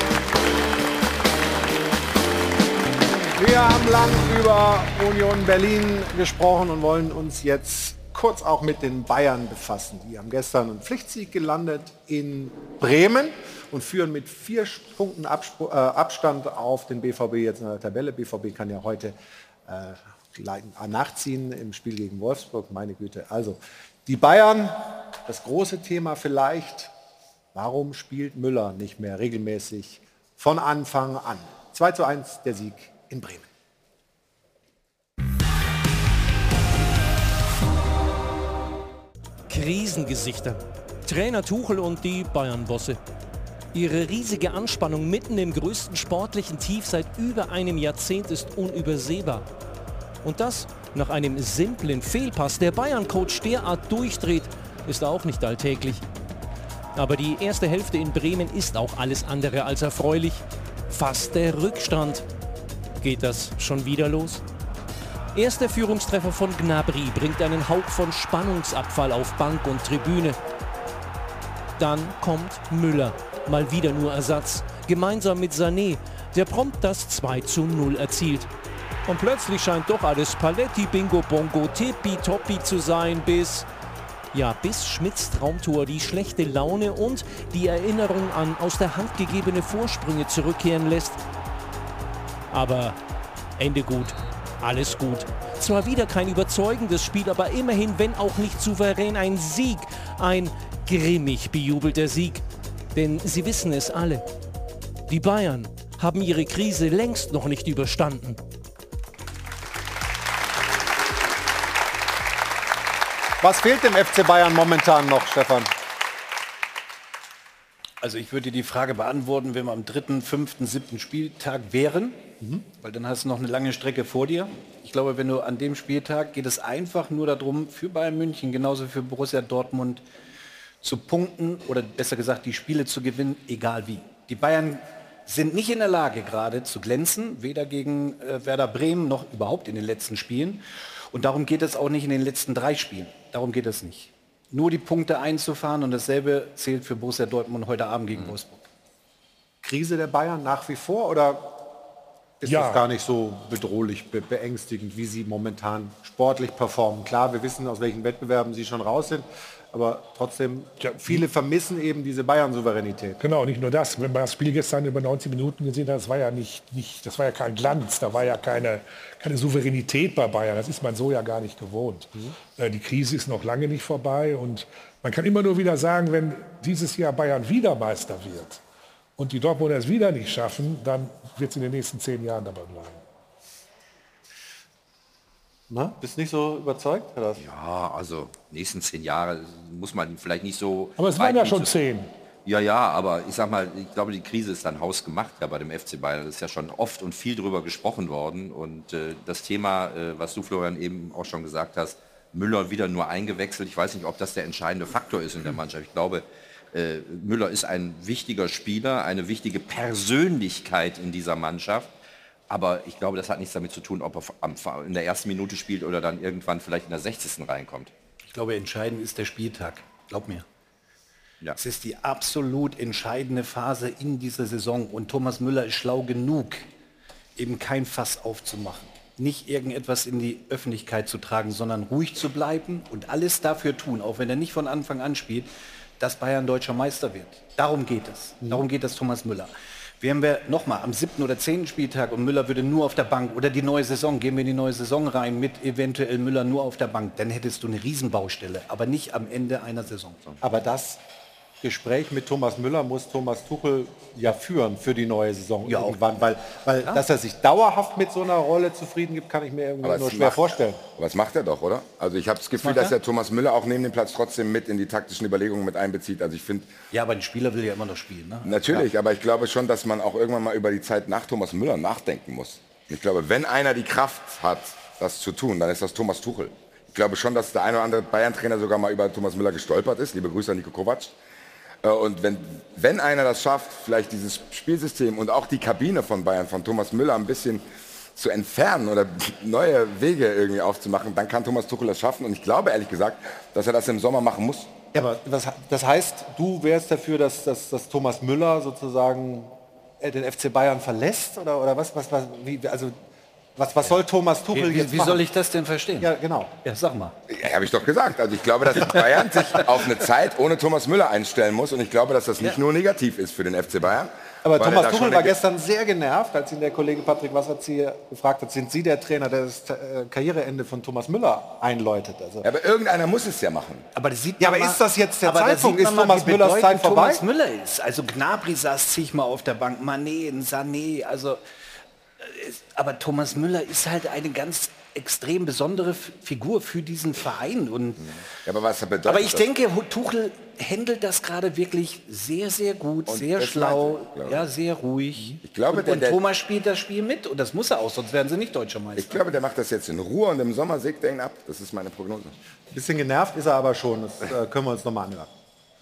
Wir haben lang über Union Berlin gesprochen und wollen uns jetzt kurz auch mit den Bayern befassen. Die haben gestern einen Pflichtsieg gelandet in Bremen und führen mit vier Punkten Absp- äh, Abstand auf den B V B jetzt in der Tabelle. B V B kann ja heute äh, nachziehen im Spiel gegen Wolfsburg, meine Güte. Also die Bayern, das große Thema vielleicht, warum spielt Müller nicht mehr regelmäßig von Anfang an? zwei zu eins der Sieg in Bremen. Krisengesichter. Trainer Tuchel und die Bayern-Bosse. Ihre riesige Anspannung mitten im größten sportlichen Tief seit über einem Jahrzehnt ist unübersehbar. Und das nach einem simplen Fehlpass. Der Bayern-Coach derart durchdreht, ist auch nicht alltäglich. Aber die erste Hälfte in Bremen ist auch alles andere als erfreulich. Fast der Rückstand. Geht das schon wieder los? Erster Führungstreffer von Gnabry bringt einen Hauch von Spannungsabfall auf Bank und Tribüne. Dann kommt Müller, mal wieder nur Ersatz, gemeinsam mit Sané, der prompt das zwei zu null erzielt. Und plötzlich scheint doch alles Paletti, Bingo, Bongo, Tippi-Toppi zu sein, bis... Ja, bis Schmidts Traumtor die schlechte Laune und die Erinnerung an aus der Hand gegebene Vorsprünge zurückkehren lässt. Aber Ende gut, alles gut. Zwar wieder kein überzeugendes Spiel, aber immerhin, wenn auch nicht souverän, ein Sieg. Ein grimmig bejubelter Sieg. Denn sie wissen es alle. Die Bayern haben ihre Krise längst noch nicht überstanden. Was fehlt dem F C Bayern momentan noch, Stefan? Also ich würde die Frage beantworten, wenn wir am dritten, fünften, siebten Spieltag wären, mhm. weil dann hast du noch eine lange Strecke vor dir. Ich glaube, wenn du an dem Spieltag, geht es einfach nur darum, für Bayern München, genauso für Borussia Dortmund, zu punkten oder besser gesagt, die Spiele zu gewinnen, egal wie. Die Bayern sind nicht in der Lage gerade zu glänzen, weder gegen äh, Werder Bremen noch überhaupt in den letzten Spielen. Und darum geht es auch nicht in den letzten drei Spielen. Darum geht es nicht. Nur die Punkte einzufahren und dasselbe zählt für Borussia Dortmund heute Abend gegen mhm. Wolfsburg. Krise der Bayern nach wie vor oder ist Ja. das gar nicht so bedrohlich, be beängstigend, wie sie momentan sportlich performen? Klar, wir wissen, aus welchen Wettbewerben sie schon raus sind, aber trotzdem, viele vermissen eben diese Bayern-Souveränität. Genau, nicht nur das. Wenn man das Spiel gestern über neunzig Minuten gesehen hat, das war ja nicht, nicht, das war ja kein Glanz, da war ja keine, keine Souveränität bei Bayern. Das ist man so ja gar nicht gewohnt. Mhm. Äh, die Krise ist noch lange nicht vorbei und man kann immer nur wieder sagen, wenn dieses Jahr Bayern wieder Meister wird und die Dortmunder es wieder nicht schaffen, dann wird es in den nächsten zehn Jahren dabei bleiben. Na, bist nicht so überzeugt? Oder? Ja, also nächsten zehn Jahre muss man vielleicht nicht so... Aber es waren ja schon zehn. Ja, ja, aber ich sag mal, ich glaube, die Krise ist dann hausgemacht ja, bei dem F C Bayern. Das ist ja schon oft und viel drüber gesprochen worden. Und äh, das Thema, äh, was du, Florian, eben auch schon gesagt hast, Müller wieder nur eingewechselt. Ich weiß nicht, ob das der entscheidende Faktor ist in der Mannschaft. Ich glaube, äh, Müller ist ein wichtiger Spieler, eine wichtige Persönlichkeit in dieser Mannschaft. Aber ich glaube, das hat nichts damit zu tun, ob er in der ersten Minute spielt oder dann irgendwann vielleicht in der sechzigsten reinkommt. Ich glaube, entscheidend ist der Spieltag. Glaub mir. Ja. Es ist die absolut entscheidende Phase in dieser Saison. Und Thomas Müller ist schlau genug, eben kein Fass aufzumachen. Nicht irgendetwas in die Öffentlichkeit zu tragen, sondern ruhig zu bleiben und alles dafür tun, auch wenn er nicht von Anfang an spielt, dass Bayern deutscher Meister wird. Darum geht es. Mhm. Darum geht es Thomas Müller. Wären wir nochmal am siebten oder zehnten Spieltag und Müller würde nur auf der Bank oder die neue Saison, gehen wir in die neue Saison rein mit eventuell Müller nur auf der Bank, dann hättest du eine Riesenbaustelle, aber nicht am Ende einer Saison. Aber das Gespräch mit Thomas Müller muss Thomas Tuchel ja führen für die neue Saison ja, irgendwann, weil, weil ja. dass er sich dauerhaft mit so einer Rolle zufrieden gibt, kann ich mir irgendwie nur schwer macht, vorstellen. Aber das macht er doch, oder? Also ich habe das Gefühl, Macht dass er Thomas Müller auch neben dem Platz trotzdem mit in die taktischen Überlegungen mit einbezieht. Also ich finde... Ja, aber ein Spieler will ja immer noch spielen. Ne? Natürlich, ja. aber ich glaube schon, dass man auch irgendwann mal über die Zeit nach Thomas Müller nachdenken muss. Ich glaube, wenn einer die Kraft hat, das zu tun, dann ist das Thomas Tuchel. Ich glaube schon, dass der eine oder andere Bayern-Trainer sogar mal über Thomas Müller gestolpert ist. Liebe Grüße an Nico Kovac. Und wenn, wenn einer das schafft, vielleicht dieses Spielsystem und auch die Kabine von Bayern, von Thomas Müller ein bisschen zu entfernen oder neue Wege irgendwie aufzumachen, dann kann Thomas Tuchel das schaffen. Und ich glaube ehrlich gesagt, dass er das im Sommer machen muss. Ja, aber was, das heißt, du wärst dafür, dass, dass, dass Thomas Müller sozusagen den F C Bayern verlässt? Oder, oder was, was, was, wie, also, was, was soll Thomas Tuchel wie, jetzt wie machen? Wie soll ich das denn verstehen? Ja, genau. Ja, sag mal. Ja, habe ich doch gesagt. Also ich glaube, dass Bayern sich auf eine Zeit ohne Thomas Müller einstellen muss. Und ich glaube, dass das nicht ja. nur negativ ist für den F C Bayern. Aber Thomas Tuchel war gestern sehr genervt, als ihn der Kollege Patrick Wasserzieher gefragt hat, sind Sie der Trainer, der das äh, Karriereende von Thomas Müller einläutet? Also ja, aber irgendeiner muss es ja machen. Aber, das sieht ja, aber mal, ist das jetzt der aber Zeitpunkt? Ist Thomas mal, Müllers Zeit vorbei? Thomas Müller ist. Also Gnabry saß zigmal auf der Bank, Mané, Sané, also... Aber Thomas Müller ist halt eine ganz extrem besondere Figur für diesen Verein. Und ja, aber, was bedeutet aber ich das? denke, Tuchel handelt das gerade wirklich sehr, sehr gut, und sehr schlau, ich, ja, sehr ruhig. Ich glaube, und, der, und der, Thomas spielt das Spiel mit und das muss er auch, sonst werden sie nicht deutscher Meister. Ich glaube, der macht das jetzt in Ruhe und im Sommer sägt er ihn ab. Das ist meine Prognose. Ein bisschen genervt ist er aber schon, das äh, können wir uns nochmal anhören.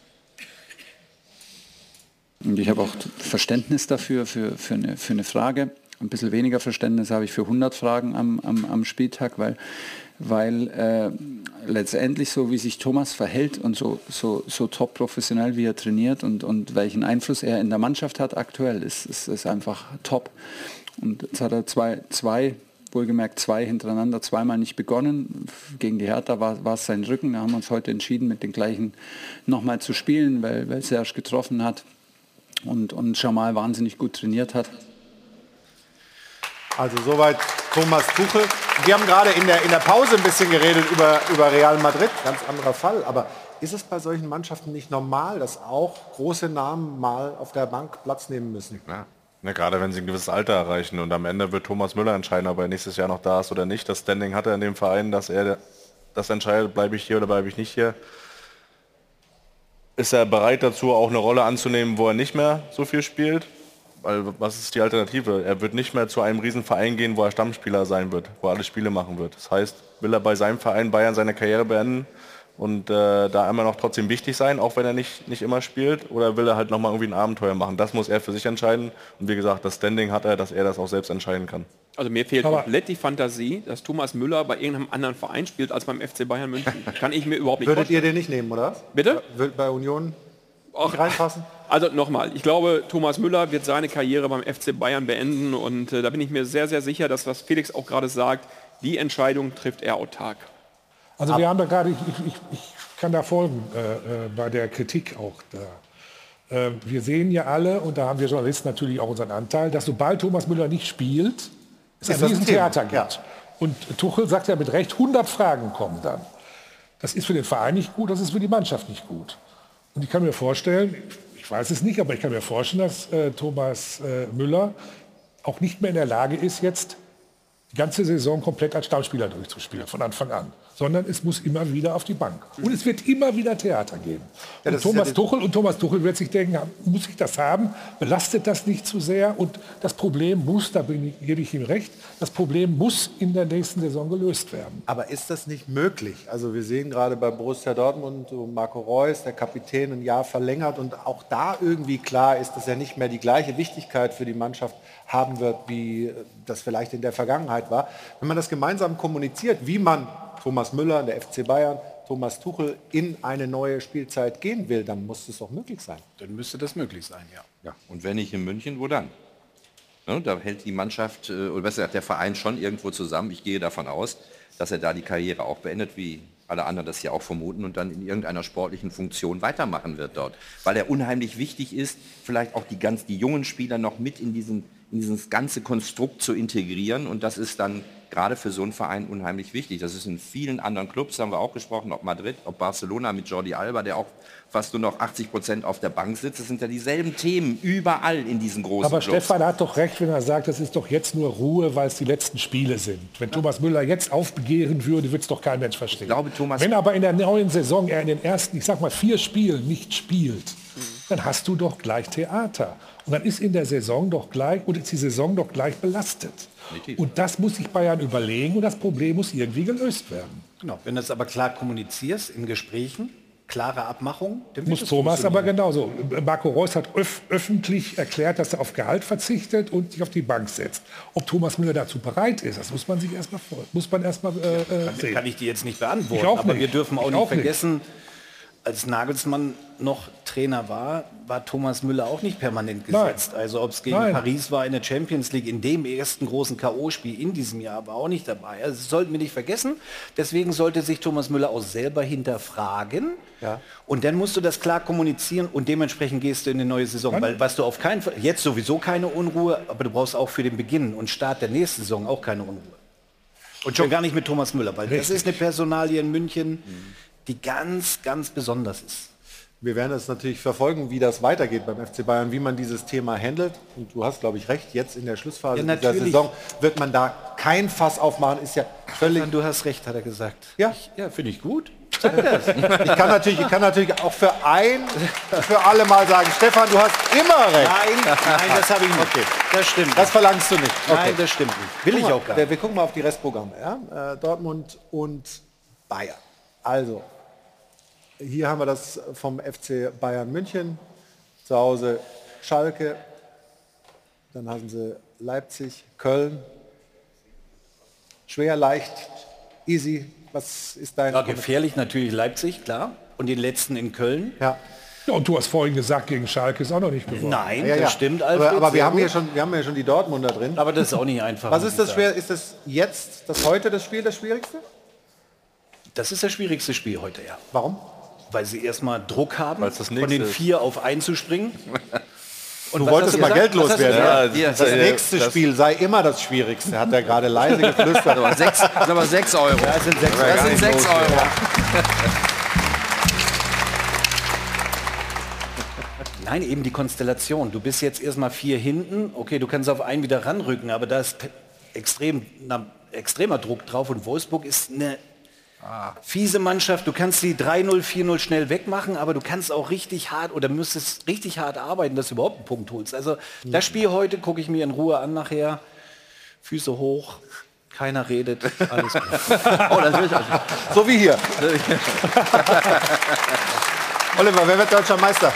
Und ich habe auch Verständnis dafür, für, für, eine, für eine Frage. Ein bisschen weniger Verständnis habe ich für hundert Fragen am, am, am Spieltag, weil, weil äh, letztendlich so, wie sich Thomas verhält und so, so, so top professionell, wie er trainiert und, und welchen Einfluss er in der Mannschaft hat aktuell, ist, ist, ist einfach top. Und jetzt hat er zwei, zwei, wohlgemerkt zwei hintereinander, zweimal nicht begonnen. Gegen die Hertha war, war es sein Rücken. Da haben wir uns heute entschieden, mit den gleichen nochmal zu spielen, weil, weil Serge getroffen hat und, und Jamal wahnsinnig gut trainiert hat. Also soweit Thomas Tuchel. Wir haben gerade in der, in der Pause ein bisschen geredet über, über Real Madrid, ganz anderer Fall. Aber ist es bei solchen Mannschaften nicht normal, dass auch große Namen mal auf der Bank Platz nehmen müssen? Ja. Ja, gerade wenn sie ein gewisses Alter erreichen und am Ende wird Thomas Müller entscheiden, ob er nächstes Jahr noch da ist oder nicht. Das Standing hat er in dem Verein, dass er das entscheidet, bleibe ich hier oder bleibe ich nicht hier. ist er bereit dazu, auch eine Rolle anzunehmen, wo er nicht mehr so viel spielt? Weil was ist die Alternative? Er wird nicht mehr zu einem Riesenverein gehen, wo er Stammspieler sein wird, wo er alle Spiele machen wird. Das heißt, will er bei seinem Verein Bayern seine Karriere beenden und äh, da immer noch trotzdem wichtig sein, auch wenn er nicht, nicht immer spielt, oder will er halt nochmal irgendwie ein Abenteuer machen? Das muss er für sich entscheiden. Und wie gesagt, das Standing hat er, dass er das auch selbst entscheiden kann. Also mir fehlt Aber komplett die Fantasie, dass Thomas Müller bei irgendeinem anderen Verein spielt als beim F C Bayern München. Kann ich mir überhaupt nicht Würdet vorstellen. ihr den nicht nehmen, oder? Bitte? Wird bei Union nicht reinpassen? Also nochmal, ich glaube, Thomas Müller wird seine Karriere beim F C Bayern beenden und äh, da bin ich mir sehr, sehr sicher, dass, was Felix auch gerade sagt, die Entscheidung trifft er autark. Also Ab wir haben da gerade, ich, ich, ich kann da folgen äh, äh, bei der Kritik auch da. Äh, wir sehen ja alle, und da haben wir Journalisten natürlich auch unseren Anteil, dass sobald Thomas Müller nicht spielt, es ein Riesentheater gibt. Ja. Und Tuchel sagt ja mit Recht, hundert Fragen kommen dann. Das ist für den Verein nicht gut, das ist für die Mannschaft nicht gut. Und ich kann mir vorstellen, ich weiß es nicht, aber ich kann mir vorstellen, dass äh, Thomas äh, Müller auch nicht mehr in der Lage ist, jetzt die ganze Saison komplett als Stammspieler durchzuspielen, von Anfang an. Sondern es muss immer wieder auf die Bank. Und es wird immer wieder Theater geben. Ja, und, Thomas ja Tuchel, und Thomas Tuchel wird sich denken, muss ich das haben? Belastet das nicht zu sehr? Und das Problem muss, da bin ich, gebe ich ihm recht, das Problem muss in der nächsten Saison gelöst werden. Aber ist das nicht möglich? Also wir sehen gerade bei Borussia Dortmund, Marco Reus, der Kapitän, ein Jahr verlängert. Und auch da irgendwie klar ist, dass er nicht mehr die gleiche Wichtigkeit für die Mannschaft haben wird, wie das vielleicht in der Vergangenheit war. Wenn man das gemeinsam kommuniziert, wie man Thomas Müller, der F C Bayern, Thomas Tuchel in eine neue Spielzeit gehen will, dann muss es doch möglich sein. Dann müsste das möglich sein, ja. Ja, und wenn nicht in München, wo dann? Ne, da hält die Mannschaft, oder besser gesagt der Verein schon irgendwo zusammen. Ich gehe davon aus, dass er da die Karriere auch beendet, wie alle anderen das ja auch vermuten, und dann in irgendeiner sportlichen Funktion weitermachen wird dort. Weil er unheimlich wichtig ist, vielleicht auch die, ganz, die jungen Spieler noch mit in, diesen, in dieses ganze Konstrukt zu integrieren. Und das ist dann gerade für so einen Verein unheimlich wichtig. Das ist in vielen anderen Clubs, haben wir auch gesprochen, ob Madrid, ob Barcelona mit Jordi Alba, der auch fast nur noch achtzig Prozent auf der Bank sitzt. Das sind ja dieselben Themen überall in diesen großen Aber Clubs. Stefan hat doch recht, wenn er sagt, das ist doch jetzt nur Ruhe, weil es die letzten Spiele sind. Wenn Thomas Müller jetzt aufbegehren würde, würde es doch kein Mensch verstehen. Ich glaube, Thomas wenn aber in der neuen Saison er in den ersten, ich sag mal, vier Spielen nicht spielt, mhm. dann hast du doch gleich Theater. Und dann ist in der Saison doch gleich, und ist die Saison doch gleich belastet. Und das muss sich Bayern überlegen und das Problem muss irgendwie gelöst werden. Genau. Wenn du es aber klar kommunizierst in Gesprächen, klare Abmachung, dann muss Thomas aber genauso. Marco Reus hat öf öffentlich erklärt, dass er auf Gehalt verzichtet und sich auf die Bank setzt. Ob Thomas Müller dazu bereit ist, das muss man sich erstmal muss man erstmal äh, kann, sehen. Kann ich dir jetzt nicht beantworten. Ich auch aber nicht. wir dürfen auch ich nicht auch vergessen, nicht. als Nagelsmann noch Trainer war, war Thomas Müller auch nicht permanent gesetzt. Nein. Also ob es gegen Nein. Paris war in der Champions League, in dem ersten großen K O-Spiel in diesem Jahr, war auch nicht dabei. Also das sollten wir nicht vergessen. Deswegen sollte sich Thomas Müller auch selber hinterfragen. Ja. Und dann musst du das klar kommunizieren und dementsprechend gehst du in eine neue Saison. Nein. Weil was du auf keinen Fall, jetzt sowieso keine Unruhe, aber du brauchst auch für den Beginn und Start der nächsten Saison auch keine Unruhe. Und schon gar nicht mit Thomas Müller, weil Richtig. Das ist eine Personalie in München, die ganz, ganz besonders ist. Wir werden es natürlich verfolgen, wie das weitergeht beim F C Bayern, wie man dieses Thema handelt. Und du hast, glaube ich, recht, jetzt in der Schlussphase ja, dieser Saison wird man da kein Fass aufmachen. Ist ja völlig. Du hast recht, hat er gesagt. Ja, ja, finde ich gut. Ich kann, natürlich, ich kann natürlich auch für ein, für alle mal sagen, Stefan, du hast immer recht. Nein, nein, das habe ich nicht. Okay. Das stimmt. Das verlangst du nicht. Okay. Nein, das stimmt nicht. Will Guck ich auch gar nicht. Wir gucken mal auf die Restprogramme. Ja? Äh, Dortmund und Bayern. Also, hier haben wir das vom F C Bayern München. Zu Hause Schalke. Dann haben sie Leipzig, Köln. Schwer, leicht, easy. Was ist dein... Ja, gefährlich natürlich Leipzig, klar. Und den letzten in Köln. Ja. Ja, und du hast vorhin gesagt, gegen Schalke ist auch noch nicht gewonnen. Nein, ja, ja. das stimmt. Alfred, aber aber wir, haben hier schon, wir haben hier schon die Dortmunder drin. Aber das ist auch nicht einfach. Was ist das schwer? Ist das jetzt, das heute das Spiel, das Schwierigste? Das ist das schwierigste Spiel heute, ja. Warum? Weil sie erstmal Druck haben, das von den vier auf einzuspringen. Und du wolltest mal geldlos werden. Ja, ja. Das, das nächste das Spiel sei immer das Schwierigste, hat er gerade leise geflüstert. Aber sechs, aber sechs Euro. Ja, das sind sechs, das sind sechs Euro. Ja. Nein, eben die Konstellation. Du bist jetzt erstmal vier hinten. Okay, du kannst auf einen wieder ranrücken, aber da ist extrem, na, extremer Druck drauf. Und Wolfsburg ist eine Ah. Fiese Mannschaft, du kannst die drei null, vier null schnell wegmachen, aber du kannst auch richtig hart oder müsstest richtig hart arbeiten, dass du überhaupt einen Punkt holst. Also das Spiel heute gucke ich mir in Ruhe an nachher. Füße hoch, keiner redet, alles gut. Oh, das will ich auch. So wie hier. Oliver, wer wird deutscher Meister?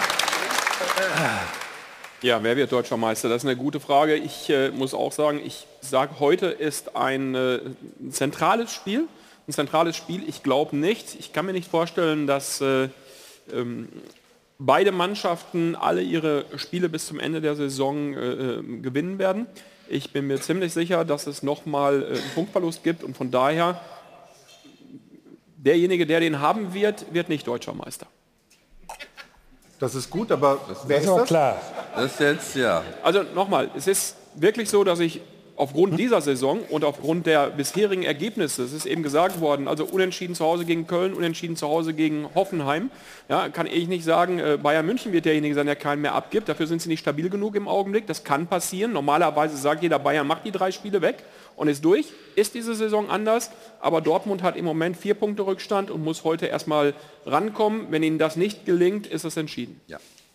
Ja, wer wird deutscher Meister? Das ist eine gute Frage. Ich äh, muss auch sagen, ich sage, heute ist ein, äh, ein zentrales Spiel. Ein zentrales Spiel. Ich glaube nicht. Ich kann mir nicht vorstellen, dass äh, ähm, beide Mannschaften alle ihre Spiele bis zum Ende der Saison äh, gewinnen werden. Ich bin mir ziemlich sicher, dass es nochmal äh, einen Punktverlust gibt und von daher, derjenige, der den haben wird, wird nicht deutscher Meister. Das ist gut, aber das wer ist ist aber das? klar. Das jetzt, ja. Also nochmal, es ist wirklich so, dass ich aufgrund dieser Saison und aufgrund der bisherigen Ergebnisse, es ist eben gesagt worden, also unentschieden zu Hause gegen Köln, unentschieden zu Hause gegen Hoffenheim, ja, kann ich nicht sagen, äh, Bayern München wird derjenige sein, der keinen mehr abgibt. Dafür sind sie nicht stabil genug im Augenblick. Das kann passieren. Normalerweise sagt jeder, Bayern macht die drei Spiele weg und ist durch. Ist diese Saison anders. Aber Dortmund hat im Moment vier Punkte Rückstand und muss heute erstmal rankommen. Wenn ihnen das nicht gelingt, ist es entschieden. Ja.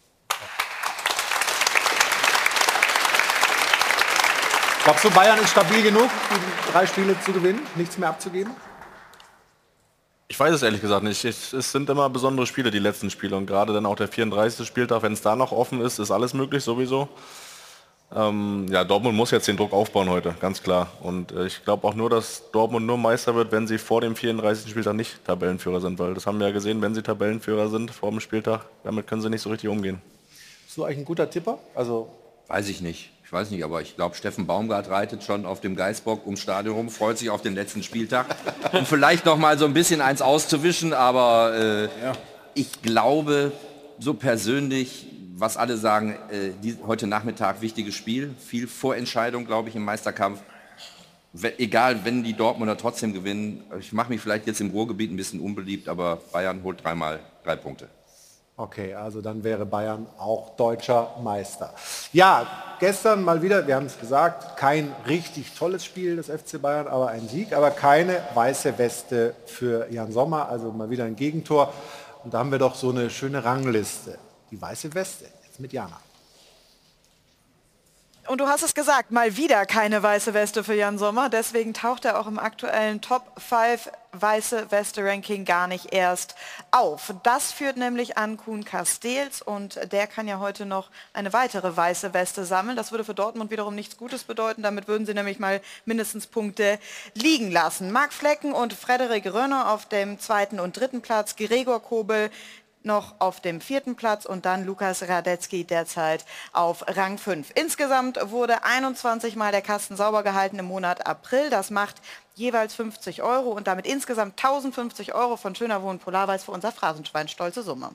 Glaubst du, Bayern ist stabil genug, die drei Spiele zu gewinnen, nichts mehr abzugeben? Ich weiß es ehrlich gesagt nicht. Ich, es sind immer besondere Spiele, die letzten Spiele. Und gerade dann auch der vierunddreißigste Spieltag, wenn es da noch offen ist, ist alles möglich sowieso. Ähm, ja, Dortmund muss jetzt den Druck aufbauen heute, ganz klar. Und äh, ich glaube auch nur, dass Dortmund nur Meister wird, wenn sie vor dem vierunddreißigsten Spieltag nicht Tabellenführer sind. Weil das haben wir ja gesehen, wenn sie Tabellenführer sind vor dem Spieltag, damit können sie nicht so richtig umgehen. Bist du eigentlich ein guter Tipper? Also weiß ich nicht. Ich weiß nicht, aber ich glaube, Steffen Baumgart reitet schon auf dem Geißbock ums Stadion rum, freut sich auf den letzten Spieltag, um vielleicht noch mal so ein bisschen eins auszuwischen. Aber äh, ja. ich glaube, so persönlich, was alle sagen, äh, die, heute Nachmittag wichtiges Spiel, viel Vorentscheidung, glaube ich, im Meisterkampf. We egal, wenn die Dortmunder trotzdem gewinnen. Ich mache mich vielleicht jetzt im Ruhrgebiet ein bisschen unbeliebt, aber Bayern holt dreimal drei Punkte. Okay, also dann wäre Bayern auch deutscher Meister. Ja, gestern mal wieder, wir haben es gesagt, kein richtig tolles Spiel des F C Bayern, aber ein Sieg, aber keine weiße Weste für Jan Sommer, also mal wieder ein Gegentor. Und da haben wir doch so eine schöne Rangliste. Die weiße Weste, jetzt mit Jana. Und du hast es gesagt, mal wieder keine weiße Weste für Jan Sommer. Deswegen taucht er auch im aktuellen Top fünf weiße Weste-Ranking gar nicht erst auf. Das führt nämlich an Kuhn Castells und der kann ja heute noch eine weitere weiße Weste sammeln. Das würde für Dortmund wiederum nichts Gutes bedeuten. Damit würden sie nämlich mal mindestens Punkte liegen lassen. Marc Flecken und Frederik Rönner auf dem zweiten und dritten Platz. Gregor Kobel noch auf dem vierten Platz und dann Lukas Radetzky derzeit auf Rang fünf. Insgesamt wurde einundzwanzig Mal der Kasten sauber gehalten im Monat April. Das macht jeweils fünfzig Euro und damit insgesamt tausendfünfzig Euro von Schöner Wohnen Polarweiß für unser Phrasenschwein. Stolze Summe.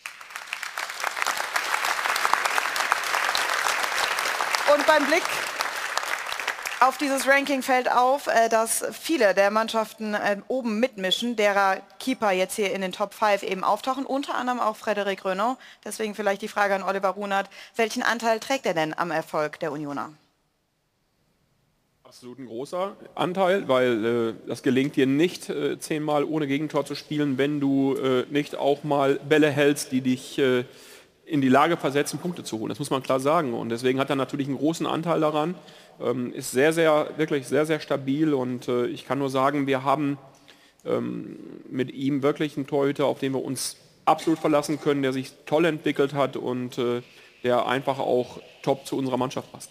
Und beim Blick auf dieses Ranking fällt auf, dass viele der Mannschaften oben mitmischen, derer Keeper jetzt hier in den Top fünf eben auftauchen, unter anderem auch Frederik Rönner. Deswegen vielleicht die Frage an Oliver Runert, welchen Anteil trägt er denn am Erfolg der Unioner? Absolut ein großer Anteil, weil äh, das gelingt dir nicht, äh, zehnmal ohne Gegentor zu spielen, wenn du äh, nicht auch mal Bälle hältst, die dich äh, in die Lage versetzen, Punkte zu holen. Das muss man klar sagen. Und deswegen hat er natürlich einen großen Anteil daran. Ähm, ist sehr, sehr, wirklich sehr, sehr stabil. Und äh, ich kann nur sagen, wir haben ähm, mit ihm wirklich einen Torhüter, auf den wir uns absolut verlassen können, der sich toll entwickelt hat und äh, der einfach auch top zu unserer Mannschaft passt.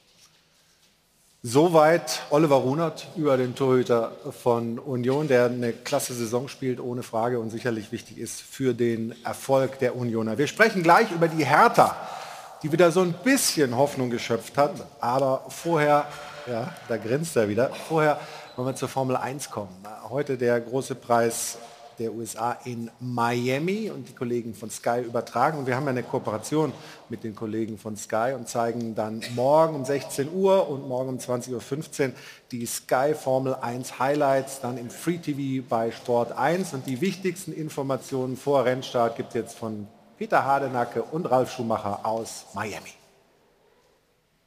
Soweit Oliver Runert über den Torhüter von Union, der eine klasse Saison spielt, ohne Frage und sicherlich wichtig ist für den Erfolg der Unioner. Wir sprechen gleich über die Hertha, die wieder so ein bisschen Hoffnung geschöpft hat. Aber vorher, ja, da grinst er wieder, vorher wollen wir zur Formel eins kommen. Heute der große Preis der U S A in Miami und die Kollegen von Sky übertragen. Und wir haben ja eine Kooperation mit den Kollegen von Sky und zeigen dann morgen um sechzehn Uhr und morgen um zwanzig Uhr fünfzehn die Sky Formel eins Highlights dann im Free T V bei Sport eins. Und die wichtigsten Informationen vor Rennstart gibt es jetzt von Peter Hardenacke und Ralf Schumacher aus Miami.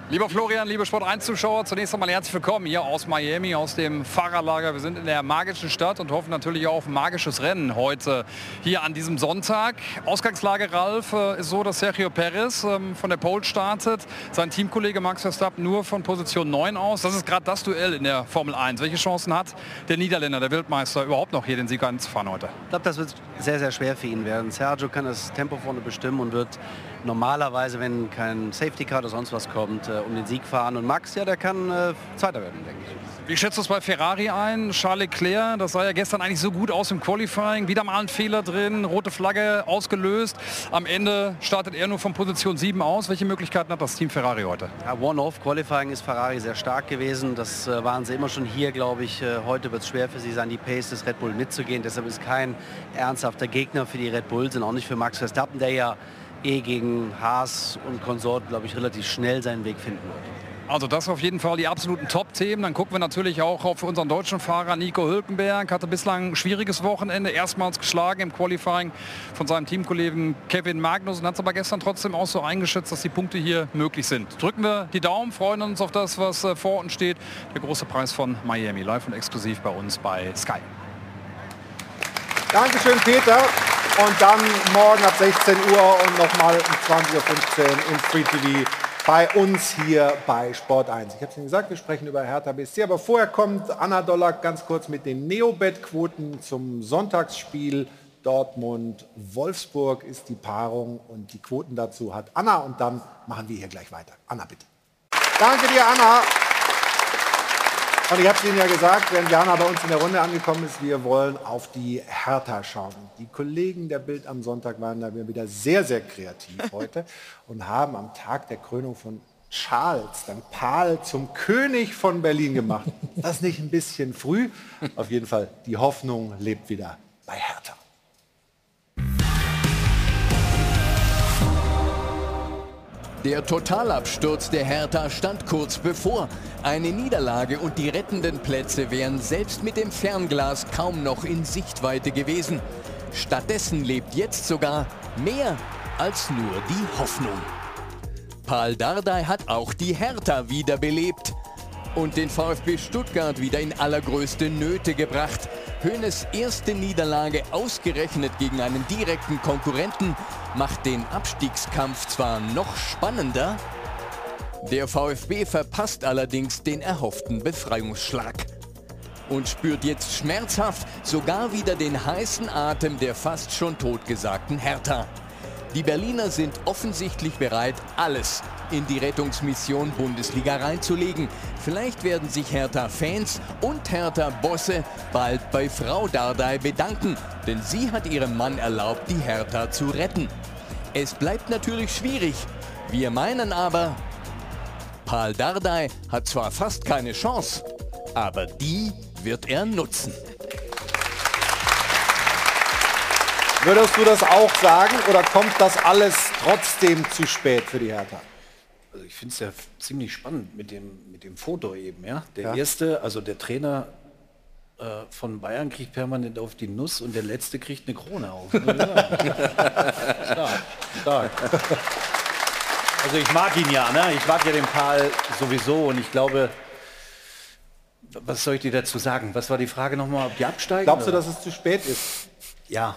Lieber Florian, liebe Sport eins Zuschauer, zunächst einmal herzlich willkommen hier aus Miami, aus dem Fahrerlager. Wir sind in der magischen Stadt und hoffen natürlich auch auf ein magisches Rennen heute hier an diesem Sonntag. Ausgangslage, Ralf, ist so, dass Sergio Perez ähm, von der Pole startet. Sein Teamkollege Max Verstappen nur von Position neun aus. Das ist gerade das Duell in der Formel eins. Welche Chancen hat der Niederländer, der Weltmeister, überhaupt noch hier den Sieg einzufahren heute? Ich glaube, das wird sehr, sehr schwer für ihn werden. Sergio kann das Tempo vorne bestimmen und wird normalerweise, wenn kein Safety Car oder sonst was kommt, äh, um den Sieg fahren. Und Max, ja, der kann äh, Zweiter werden, denke ich. Wie schätzt du es bei Ferrari ein? Charles Leclerc, das sah ja gestern eigentlich so gut aus im Qualifying. Wieder mal ein Fehler drin, rote Flagge ausgelöst. Am Ende startet er nur von Position sieben aus. Welche Möglichkeiten hat das Team Ferrari heute? Ja, One-Off-Qualifying ist Ferrari sehr stark gewesen. Das äh, waren sie immer schon hier, glaube ich. Äh, heute wird es schwer für sie sein, die Pace des Red Bull mitzugehen. Deshalb ist kein ernsthafter Gegner für die Red Bulls und auch nicht für Max Verstappen, der ja eh gegen Haas und Konsort, glaube ich, relativ schnell seinen Weg finden wird. Also das auf jeden Fall die absoluten Top-Themen. Dann gucken wir natürlich auch auf unseren deutschen Fahrer Nico Hülkenberg. Hatte bislang ein schwieriges Wochenende, erstmals geschlagen im Qualifying von seinem Teamkollegen Kevin Magnussen. Hat es aber gestern trotzdem auch so eingeschätzt, dass die Punkte hier möglich sind. Drücken wir die Daumen, freuen uns auf das, was äh, vor uns steht. Der große Preis von Miami, live und exklusiv bei uns bei Sky. Dankeschön, Peter. Und dann morgen ab sechzehn Uhr und nochmal um zwanzig Uhr fünfzehn im Free T V bei uns hier bei Sport eins. Ich habe es Ihnen gesagt, wir sprechen über Hertha B S C, aber vorher kommt Anna Dollack ganz kurz mit den Neobet-Quoten zum Sonntagsspiel. Dortmund-Wolfsburg ist die Paarung und die Quoten dazu hat Anna und dann machen wir hier gleich weiter. Anna, bitte. Danke dir, Anna. Und ich habe es Ihnen ja gesagt, wenn Jana bei uns in der Runde angekommen ist, wir wollen auf die Hertha schauen. Die Kollegen der Bild am Sonntag waren da wieder sehr, sehr kreativ heute und haben am Tag der Krönung von Charles dann Paul zum König von Berlin gemacht. Das ist nicht ein bisschen früh? Auf jeden Fall, die Hoffnung lebt wieder bei Hertha. Der Totalabsturz der Hertha stand kurz bevor. Eine Niederlage und die rettenden Plätze wären selbst mit dem Fernglas kaum noch in Sichtweite gewesen. Stattdessen lebt jetzt sogar mehr als nur die Hoffnung. Pal Dardai hat auch die Hertha wiederbelebt und den VfB Stuttgart wieder in allergrößte Nöte gebracht. Hoeneß erste Niederlage ausgerechnet gegen einen direkten Konkurrenten macht den Abstiegskampf zwar noch spannender, der VfB verpasst allerdings den erhofften Befreiungsschlag und spürt jetzt schmerzhaft sogar wieder den heißen Atem der fast schon totgesagten Hertha. Die Berliner sind offensichtlich bereit, alles in die Rettungsmission Bundesliga reinzulegen. Vielleicht werden sich Hertha-Fans und Hertha-Bosse bald bei Frau Dardai bedanken, denn sie hat ihrem Mann erlaubt, die Hertha zu retten. Es bleibt natürlich schwierig. Wir meinen aber, Pal Dardai hat zwar fast keine Chance, aber die wird er nutzen. Würdest du das auch sagen oder kommt das alles trotzdem zu spät für die Hertha? Also ich finde es ja ziemlich spannend mit dem, mit dem Foto eben. Ja? Der Ja. erste, also der Trainer äh, von Bayern kriegt permanent auf die Nuss und der letzte kriegt eine Krone auf. Stark, stark. Also ich mag ihn ja, ne? Ich mag ja den Pal sowieso und ich glaube, was soll ich dir dazu sagen? Was war die Frage nochmal, ob die absteigen? Glaubst du, oder? dass es zu spät ist? Ja.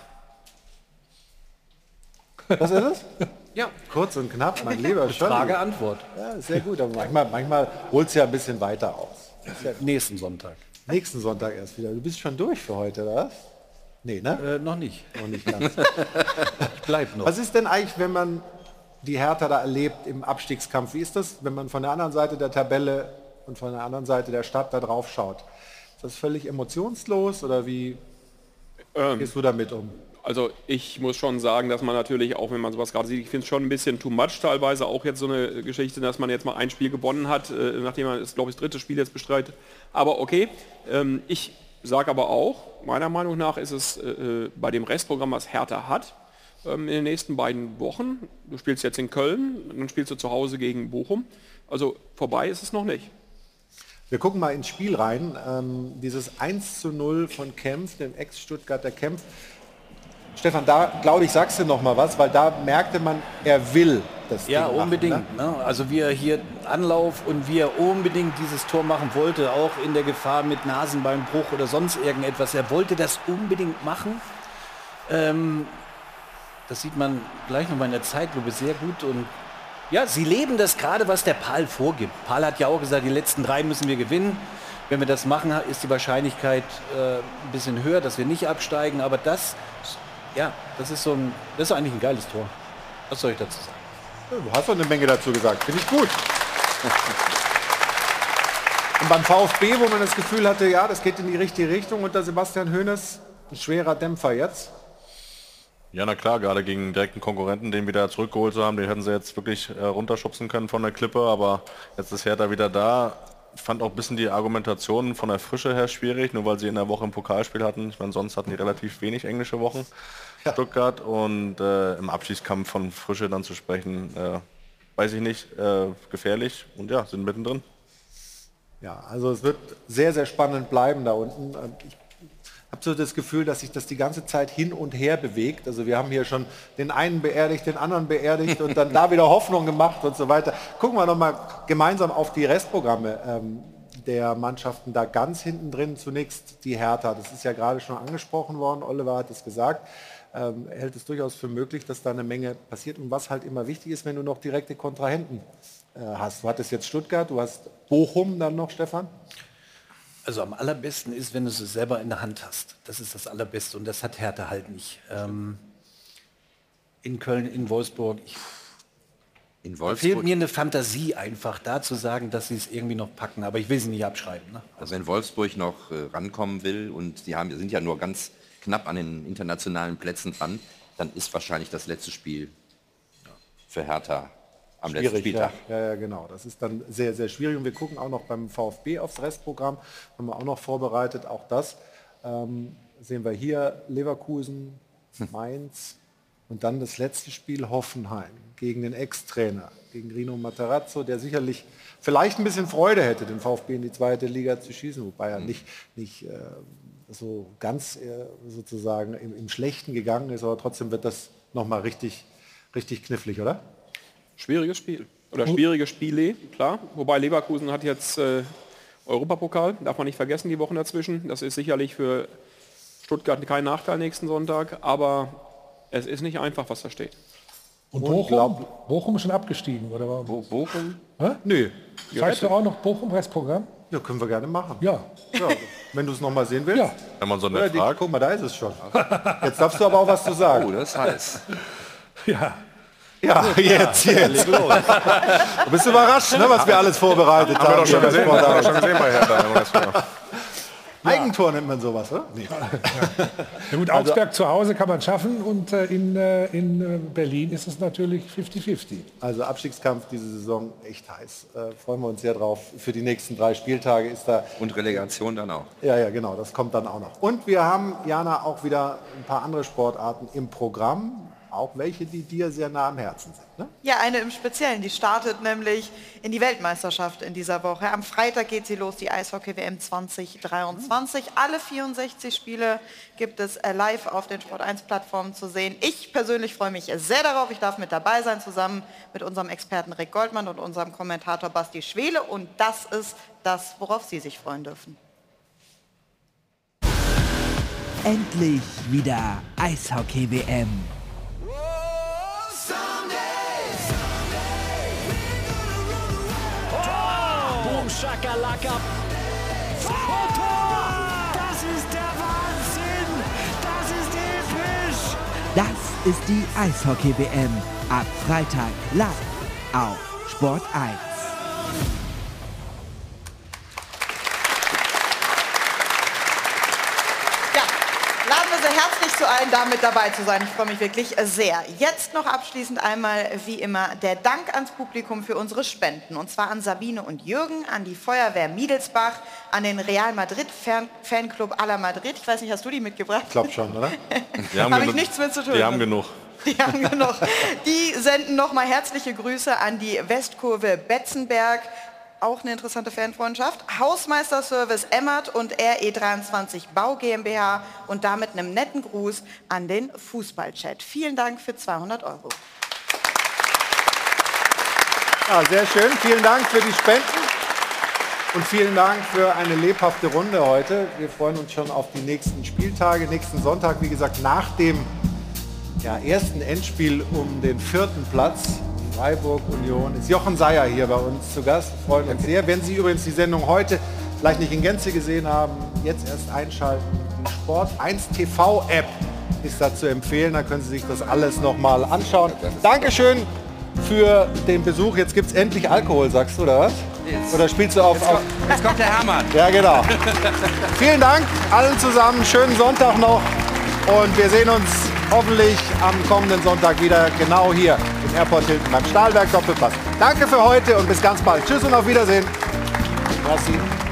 Was ist es? Ja. Kurz und knapp, mein lieber Scholli. Frage, Antwort. Ja, sehr gut, aber manchmal, manchmal holt es ja ein bisschen weiter aus. Ja nächsten Sonntag. Nächsten Sonntag erst wieder. Du bist schon durch für heute, oder was? Nee, ne? Äh, noch nicht. Noch nicht ganz. Ich bleib noch. Was ist denn eigentlich, wenn man die Hertha da erlebt im Abstiegskampf? Wie ist das, wenn man von der anderen Seite der Tabelle und von der anderen Seite der Stadt da drauf schaut? Ist das völlig emotionslos oder wie ähm, gehst du damit um? Also ich muss schon sagen, dass man natürlich, auch wenn man sowas gerade sieht, ich finde es schon ein bisschen too much teilweise, auch jetzt so eine Geschichte, dass man jetzt mal ein Spiel gewonnen hat, äh, nachdem man das, glaube ich, das dritte Spiel jetzt bestreitet. Aber okay, ähm, ich sage aber auch, meiner Meinung nach ist es äh, bei dem Restprogramm, was Hertha hat, ähm, in den nächsten beiden Wochen, du spielst jetzt in Köln, dann spielst du zu Hause gegen Bochum, also vorbei ist es noch nicht. Wir gucken mal ins Spiel rein. Ähm, dieses eins zu null von Kempf, dem Ex-Stuttgarter Kempf. Stefan, da glaube ich, sagst du noch mal was, weil da merkte man, er will das Ja, Ding unbedingt. machen, ne? Ne? Also wie er hier Anlauf und wie er unbedingt dieses Tor machen wollte, auch in der Gefahr mit Nasenbeinbruch oder sonst irgendetwas. Er wollte das unbedingt machen. Ähm, das sieht man gleich nochmal in der Zeitlupe sehr gut. Und ja, sie leben das gerade, was der Pahl vorgibt. Pahl hat ja auch gesagt, die letzten drei müssen wir gewinnen. Wenn wir das machen, ist die Wahrscheinlichkeit äh, ein bisschen höher, dass wir nicht absteigen. Aber das, ja, das ist so ein, das ist eigentlich ein geiles Tor. Was soll ich dazu sagen? Du hast doch eine Menge dazu gesagt. Finde ich gut. Und beim VfB, wo man das Gefühl hatte, ja, das geht in die richtige Richtung, unter Sebastian Hoeneß, ein schwerer Dämpfer jetzt. Ja, na klar, gerade gegen einen direkten Konkurrenten, den wieder zurückgeholt zu haben, den hätten sie jetzt wirklich äh, runterschubsen können von der Klippe, aber jetzt ist Hertha wieder da. Ich fand auch ein bisschen die Argumentation von der Frische her schwierig, nur weil sie in der Woche ein Pokalspiel hatten. Ich meine, sonst hatten die relativ wenig englische Wochen, ja. Stuttgart, und äh, im Abschiedskampf von Frische dann zu sprechen, äh, weiß ich nicht, äh, gefährlich, und ja, sind mittendrin. Ja, also es wird sehr, sehr spannend bleiben da unten. Ich habe so das Gefühl, dass sich das die ganze Zeit hin und her bewegt. Also wir haben hier schon den einen beerdigt, den anderen beerdigt und dann da wieder Hoffnung gemacht und so weiter. Gucken wir noch mal gemeinsam auf die Restprogramme ähm, der Mannschaften da ganz hinten drin. Zunächst die Hertha, das ist ja gerade schon angesprochen worden, Oliver hat es gesagt. Ähm, er hält es durchaus für möglich, dass da eine Menge passiert. Und was halt immer wichtig ist, wenn du noch direkte Kontrahenten äh, hast. Du hattest jetzt Stuttgart, du hast Bochum dann noch, Stefan. Also am allerbesten ist, wenn du es selber in der Hand hast. Das ist das Allerbeste und das hat Hertha halt nicht. Ähm, in Köln, in Wolfsburg. Ich, in Wolfsburg fehlt mir eine Fantasie einfach, da zu sagen, dass sie es irgendwie noch packen. Aber ich will sie nicht abschreiben. Ne? Also wenn Wolfsburg noch äh, rankommen will und sie haben, sind ja nur ganz knapp an den internationalen Plätzen dran, dann ist wahrscheinlich das letzte Spiel für Hertha am letzten Spieltag. Ja, ja, ja, genau. Das ist dann sehr, sehr schwierig. Und wir gucken auch noch beim VfB aufs Restprogramm. Haben wir auch noch vorbereitet. Auch das ähm, sehen wir hier. Leverkusen, Mainz und dann das letzte Spiel Hoffenheim gegen den Ex-Trainer, gegen Rino Matarazzo, der sicherlich vielleicht ein bisschen Freude hätte, den VfB in die zweite Liga zu schießen, wobei er nicht, nicht äh, so ganz äh, sozusagen im, im Schlechten gegangen ist. Aber trotzdem wird das nochmal richtig, richtig knifflig, oder? Schwieriges Spiel. Oder schwierige Spiele, klar. Wobei Leverkusen hat jetzt äh, Europapokal, darf man nicht vergessen, die Wochen dazwischen. Das ist sicherlich für Stuttgart kein Nachteil nächsten Sonntag, aber es ist nicht einfach, was da steht. Und Bochum? Bochum ist schon abgestiegen, oder was? Bo Bochum? Hä? Nö. Zeigst du auch noch Bochum Restprogramm? Ja, können wir gerne machen. Ja. Ja, wenn du es noch mal sehen willst. Ja. Wenn man so Oder nett die, fragt. guck mal, da ist es schon. Jetzt darfst du aber auch was zu sagen. Oh, das heißt. Ja. Ja, jetzt, jetzt. Du bist überrascht, ne, was wir alles vorbereitet haben. Haben wir doch schon gesehen, haben wir doch schon gesehen bei Hertha. Eigentor nennt man sowas, oder? Nee. Ja gut, Also- Augsberg zu Hause kann man schaffen und äh, in, äh, in äh, Berlin ist es natürlich fünfzig fünfzig. Also Abstiegskampf diese Saison echt heiß. Äh, freuen wir uns sehr drauf. Für die nächsten drei Spieltage ist da... Und Relegation dann auch. Ja, ja, genau, das kommt dann auch noch. Und wir haben, Jana, auch wieder ein paar andere Sportarten im Programm. Auch welche, die dir sehr nah am Herzen sind. Ne? Ja, eine im Speziellen, die startet nämlich in die Weltmeisterschaft in dieser Woche. Am Freitag geht sie los, die Eishockey-W M zwanzig dreiundzwanzig. Alle vierundsechzig Spiele gibt es äh, live auf den Sport eins Plattformen zu sehen. Ich persönlich freue mich sehr darauf. Ich darf mit dabei sein, zusammen mit unserem Experten Rick Goldmann und unserem Kommentator Basti Schwele. Und das ist das, worauf Sie sich freuen dürfen. Endlich wieder Eishockey-W M. Boom, Schakalaka. Oh, Tor! Das ist der Wahnsinn! Das ist episch! Das ist die Eishockey-W M. Ab Freitag live auf Sport eins. Laden wir sehr herzlich zu ein, da mit dabei zu sein. Ich freue mich wirklich sehr. Jetzt noch abschließend einmal, wie immer, der Dank ans Publikum für unsere Spenden. Und zwar an Sabine und Jürgen, an die Feuerwehr Miedelsbach, an den Real Madrid Fan Fanclub à la Madrid. Ich weiß nicht, hast du die mitgebracht? Ich glaube schon, oder? Habe ich nichts mit zu tun. Die haben genug. Die haben genug. Die senden nochmal herzliche Grüße an die Westkurve Betzenberg. Auch eine interessante Fanfreundschaft. Hausmeisterservice Emmert und R E dreiundzwanzig Bau GmbH und damit einem netten Gruß an den Fußballchat. Vielen Dank für zweihundert Euro. Ja, sehr schön. Vielen Dank für die Spenden und vielen Dank für eine lebhafte Runde heute. Wir freuen uns schon auf die nächsten Spieltage. Nächsten Sonntag, wie gesagt, nach dem ja, ersten Endspiel um den vierten Platz, Freiburg Union, ist Jochen Seyer hier bei uns zu Gast. Freuen uns sehr. Wenn Sie übrigens die Sendung heute vielleicht nicht in Gänze gesehen haben, jetzt erst einschalten. Die Sport eins T V App ist da zu empfehlen. Da können Sie sich das alles noch mal anschauen. Dankeschön für den Besuch. Jetzt gibt es endlich Alkohol, sagst du, oder was? Jetzt. Oder spielst du auf... Jetzt, auf kommt, jetzt kommt der Hermann. Ja, genau. Vielen Dank allen zusammen. Schönen Sonntag noch. Und wir sehen uns hoffentlich am kommenden Sonntag wieder genau hier im Airport Hilton beim Stahlwerk Doppelpass. Danke für heute und bis ganz bald. Tschüss und auf Wiedersehen. Merci.